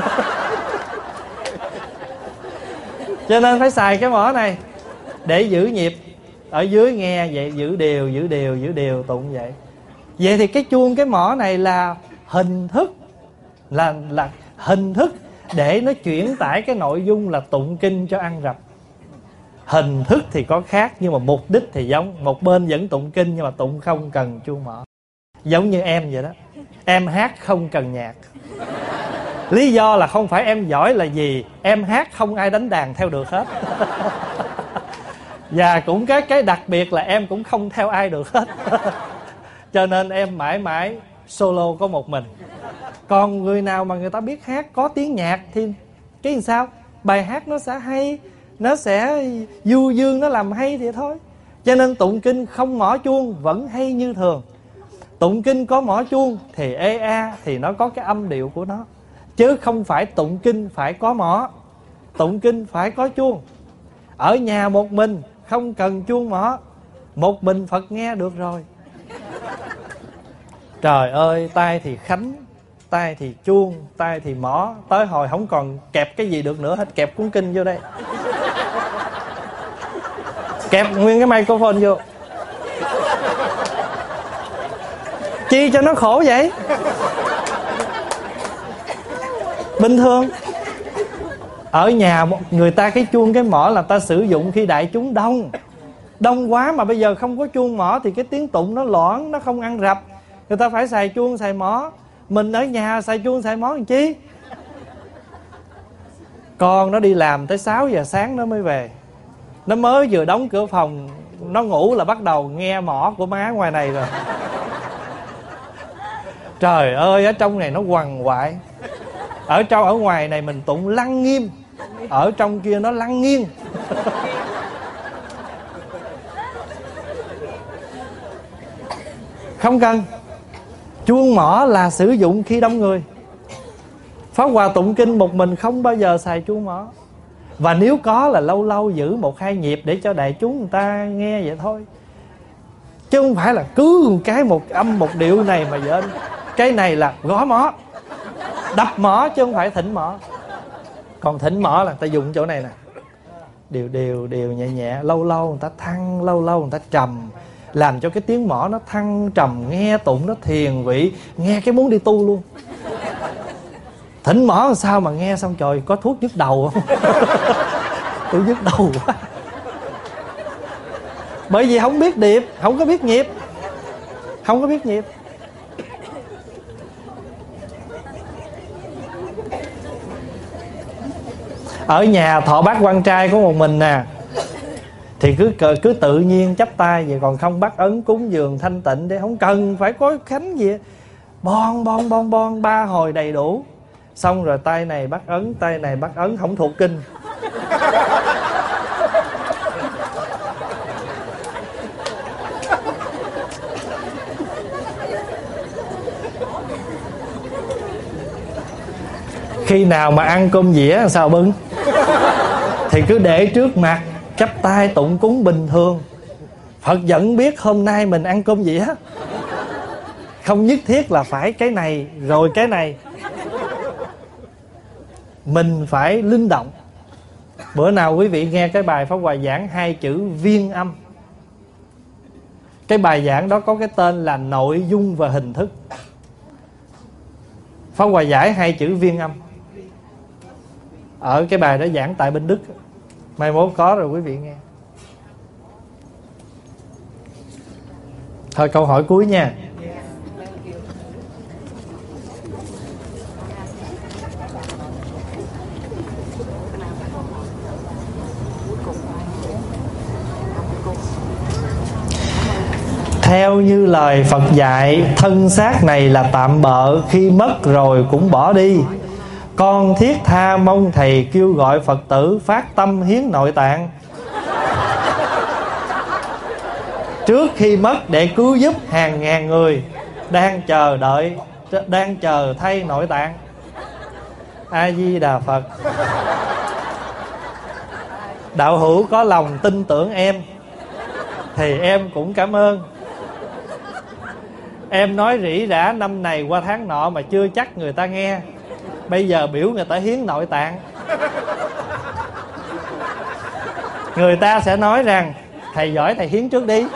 Cho nên phải xài cái mỏ này để giữ nhịp. Ở dưới nghe vậy, giữ đều, giữ đều, giữ đều, tụng vậy. Vậy thì cái chuông cái mỏ này là hình thức, là, là hình thức để nó chuyển tải cái nội dung là tụng kinh cho ăn rập. Hình thức thì có khác, nhưng mà mục đích thì giống. Một bên vẫn tụng kinh nhưng mà tụng không cần chuông mỏ. Giống như em vậy đó, em hát không cần nhạc. Lý do là không phải em giỏi là gì, em hát không ai đánh đàn theo được hết. Và cũng cái cái đặc biệt là em cũng không theo ai được hết. Cho nên em mãi mãi solo có một mình. Còn người nào mà người ta biết hát có tiếng nhạc thì cái làm sao, bài hát nó sẽ hay, nó sẽ du dương, nó làm hay thì thôi. Cho nên tụng kinh không mỏ chuông vẫn hay như thường. Tụng kinh có mỏ chuông thì ê a, thì nó có cái âm điệu của nó. Chứ không phải tụng kinh phải có mỏ, tụng kinh phải có chuông. Ở nhà một mình không cần chuông mỏ, một mình Phật nghe được rồi. Trời ơi, tai thì khánh, tai thì chuông, tai thì mỏ, tới hồi không còn kẹp cái gì được nữa hết, kẹp cuốn kinh vô đây, kẹp nguyên cái microphone vô. Chi cho nó khổ vậy? Bình thường ở nhà người ta cái chuông cái mỏ là ta sử dụng khi đại chúng đông, đông quá mà bây giờ không có chuông mỏ thì cái tiếng tụng nó loãng, nó không ăn rập. Người ta phải xài chuông xài mỏ. Mình ở nhà xài chuông xài mỏ làm chi? Con nó đi làm tới sáu giờ sáng nó mới về, nó mới vừa đóng cửa phòng, nó ngủ là bắt đầu nghe mỏ của má ngoài này rồi. Trời ơi, ở trong này nó quằn quại. Ở trong ở ngoài này mình tụng lăng nghiêm, ở trong kia nó lăng nghiêng. Không cần. Chuông mỏ là sử dụng khi đông người. Pháp Hòa tụng kinh một mình không bao giờ xài chuông mỏ. Và nếu có là lâu lâu giữ một hai nhịp để cho đại chúng người ta nghe vậy thôi. Chứ không phải là cứ một cái một âm một điệu này mà dễn. Cái này là gõ mỏ, đập mỏ chứ không phải thỉnh mỏ. Còn thỉnh mỏ là người ta dùng chỗ này nè, đều đều đều nhẹ nhẹ, lâu lâu người ta thăng, lâu lâu người ta trầm, làm cho cái tiếng mỏ nó thăng trầm, nghe tụng nó thiền vị, nghe cái muốn đi tu luôn. Thỉnh mỏ làm sao mà nghe xong trời có thuốc nhức đầu không? Tôi nhức đầu quá. Bởi vì không biết điệp, không có biết nhịp. Không có biết nhịp. Ở nhà thọ bát quan trai có một mình nè, thì cứ cứ tự nhiên chắp tay vậy, còn không bắt ấn cúng dường thanh tịnh để không cần phải có khánh gì. Bon bon bon bon ba hồi đầy đủ. Xong rồi tay này bắt ấn, tay này bắt ấn, không thuộc kinh. Khi nào mà ăn cơm dĩa sao bưng, thì cứ để trước mặt, chắp tay tụng cúng bình thường. Phật vẫn biết hôm nay mình ăn cơm dĩa, không nhất thiết là phải cái này rồi cái này. Mình phải linh động. Bữa nào quý vị nghe cái bài Pháp Hòa giảng hai chữ viên âm. Cái bài giảng đó có cái tên là nội dung và hình thức. Pháp Hòa giải hai chữ viên âm. Ở cái bài đó giảng tại bên Đức. Mai mốt có rồi quý vị nghe. Thôi câu hỏi cuối nha. Theo như lời Phật dạy, thân xác này là tạm bợ, khi mất rồi cũng bỏ đi. Con thiết tha mong thầy kêu gọi Phật tử phát tâm hiến nội tạng trước khi mất, để cứu giúp hàng ngàn người đang chờ đợi, đang chờ thay nội tạng. A Di Đà Phật. Đạo hữu có lòng tin tưởng em thì em cũng cảm ơn. Em nói rỉ rả năm này qua tháng nọ mà chưa chắc người ta nghe. Bây giờ biểu người ta hiến nội tạng, người ta sẽ nói rằng thầy giỏi thầy hiến trước đi.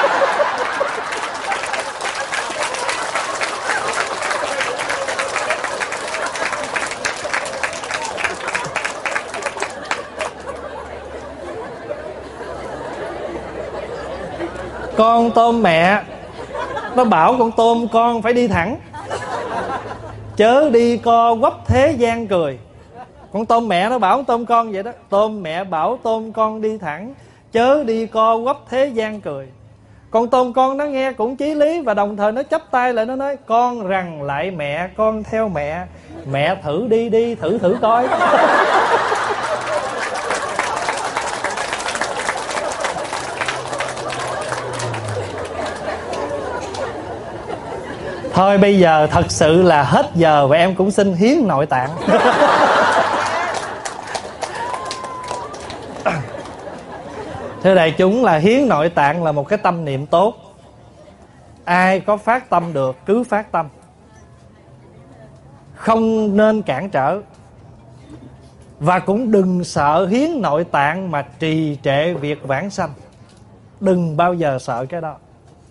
Con tôm mẹ nó bảo con tôm con phải đi thẳng, chớ đi co quắp thế gian cười. Con tôm mẹ nó bảo con tôm con vậy đó. Tôm mẹ bảo tôm con đi thẳng, chớ đi co quắp thế gian cười. Con tôm con nó nghe cũng chí lý, và đồng thời nó chắp tay lại, nó nói con rằng lại mẹ, con theo mẹ. Mẹ thử đi đi, thử thử coi. Thôi bây giờ thật sự là hết giờ, và em cũng xin hiến nội tạng. Thưa đại chúng, là hiến nội tạng là một cái tâm niệm tốt. Ai có phát tâm được cứ phát tâm, không nên cản trở. Và cũng đừng sợ hiến nội tạng mà trì trệ việc vãng sanh. Đừng bao giờ sợ cái đó,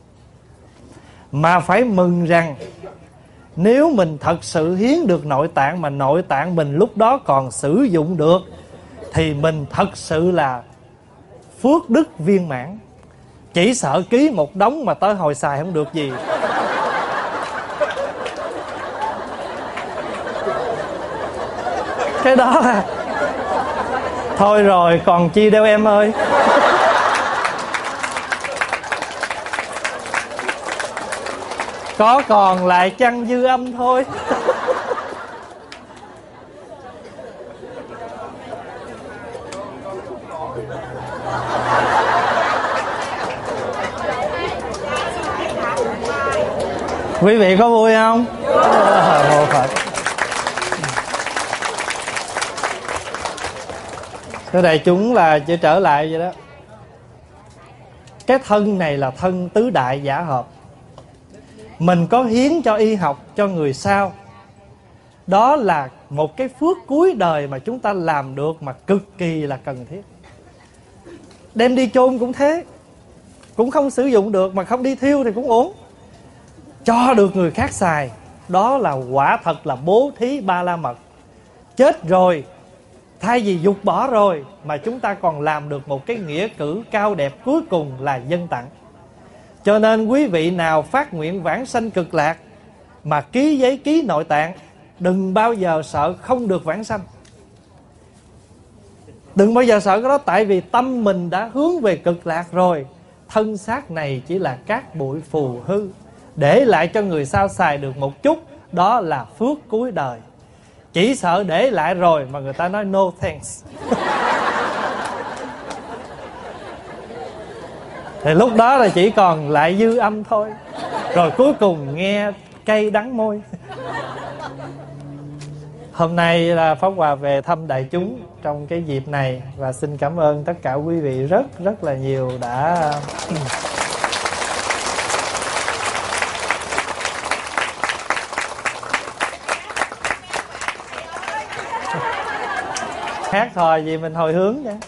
mà phải mừng rằng nếu mình thật sự hiến được nội tạng, mà nội tạng mình lúc đó còn sử dụng được, thì mình thật sự là phước đức viên mãn. Chỉ sợ ký một đống mà tới hồi xài không được gì. Cái đó là thôi rồi còn chi đâu em ơi. Có còn lại chăng dư âm thôi. Quý vị có vui không? Mô Phật. Thưa đại chúng, là chỉ trở lại vậy đó. Cái thân này là thân tứ đại giả hợp. Mình có hiến cho y học, cho người sau, đó là một cái phước cuối đời mà chúng ta làm được, mà cực kỳ là cần thiết. Đem đi chôn cũng thế, cũng không sử dụng được, mà không đi thiêu thì cũng ổn. Cho được người khác xài, đó là quả thật là bố thí ba la mật. chết rồi, thay vì dục bỏ rồi, mà chúng ta còn làm được một cái nghĩa cử cao đẹp cuối cùng là dâng tặng. Cho nên quý vị nào phát nguyện vãng sanh cực lạc mà ký giấy ký nội tạng, đừng bao giờ sợ không được vãng sanh. Đừng bao giờ sợ cái đó, tại vì tâm mình đã hướng về cực lạc rồi. Thân xác này chỉ là cát bụi phù hư, để lại cho người sau xài được một chút, đó là phước cuối đời. Chỉ sợ để lại rồi mà người ta nói no thanks thì lúc đó là chỉ còn lại dư âm thôi, rồi cuối cùng nghe cay đắng môi. Hôm nay là Pháp Hòa về thăm đại chúng trong cái dịp này, và xin cảm ơn tất cả quý vị rất rất là nhiều đã hát thôi vì mình hồi hướng nha.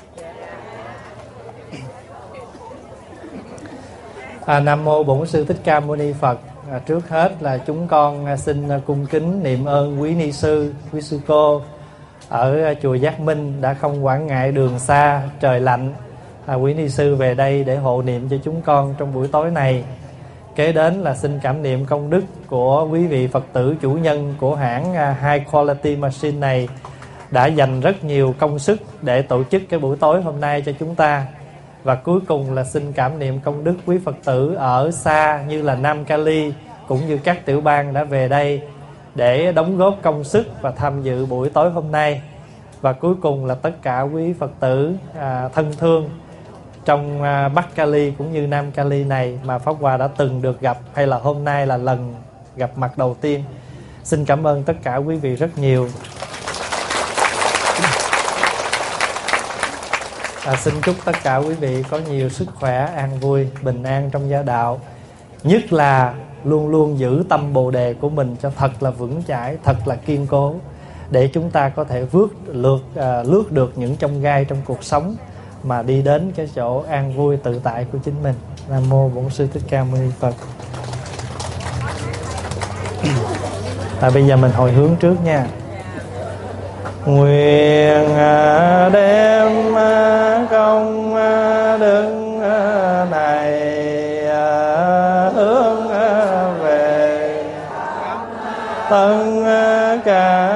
À, Nam mô Bổn Sư Thích Ca Mâu Ni Phật. À, trước hết là chúng con xin cung kính niệm ơn quý ni sư, quý sư cô ở chùa Giác Minh đã không quản ngại đường xa trời lạnh. À, quý ni sư về đây để hộ niệm cho chúng con trong buổi tối này. Kế đến là xin cảm niệm công đức của quý vị Phật tử chủ nhân của hãng High Quality Machine này, đã dành rất nhiều công sức để tổ chức cái buổi tối hôm nay cho chúng ta. Và cuối cùng là xin cảm niệm công đức quý Phật tử ở xa như là Nam Cali cũng như các tiểu bang đã về đây để đóng góp công sức và tham dự buổi tối hôm nay. Và cuối cùng là tất cả quý Phật tử à, thân thương trong à, Bắc Cali cũng như Nam Cali này mà Pháp Hòa đã từng được gặp, hay là hôm nay là lần gặp mặt đầu tiên. Xin cảm ơn tất cả quý vị rất nhiều. À, xin chúc tất cả quý vị có nhiều sức khỏe, an vui, bình an trong gia đạo. Nhất là luôn luôn giữ tâm Bồ Đề của mình cho thật là vững chãi, thật là kiên cố, để chúng ta có thể vượt lượt à, lướt được những chông gai trong cuộc sống mà đi đến cái chỗ an vui tự tại của chính mình. Nam mô Bổn Sư Thích Ca Mâu Ni Phật. À, bây giờ mình hồi hướng trước nha. Nguyện đem công đức này hướng về tất cả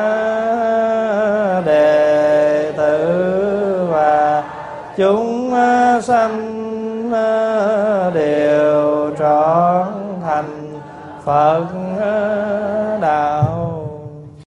đệ tử và chúng sanh đều trọn thành Phật đạo.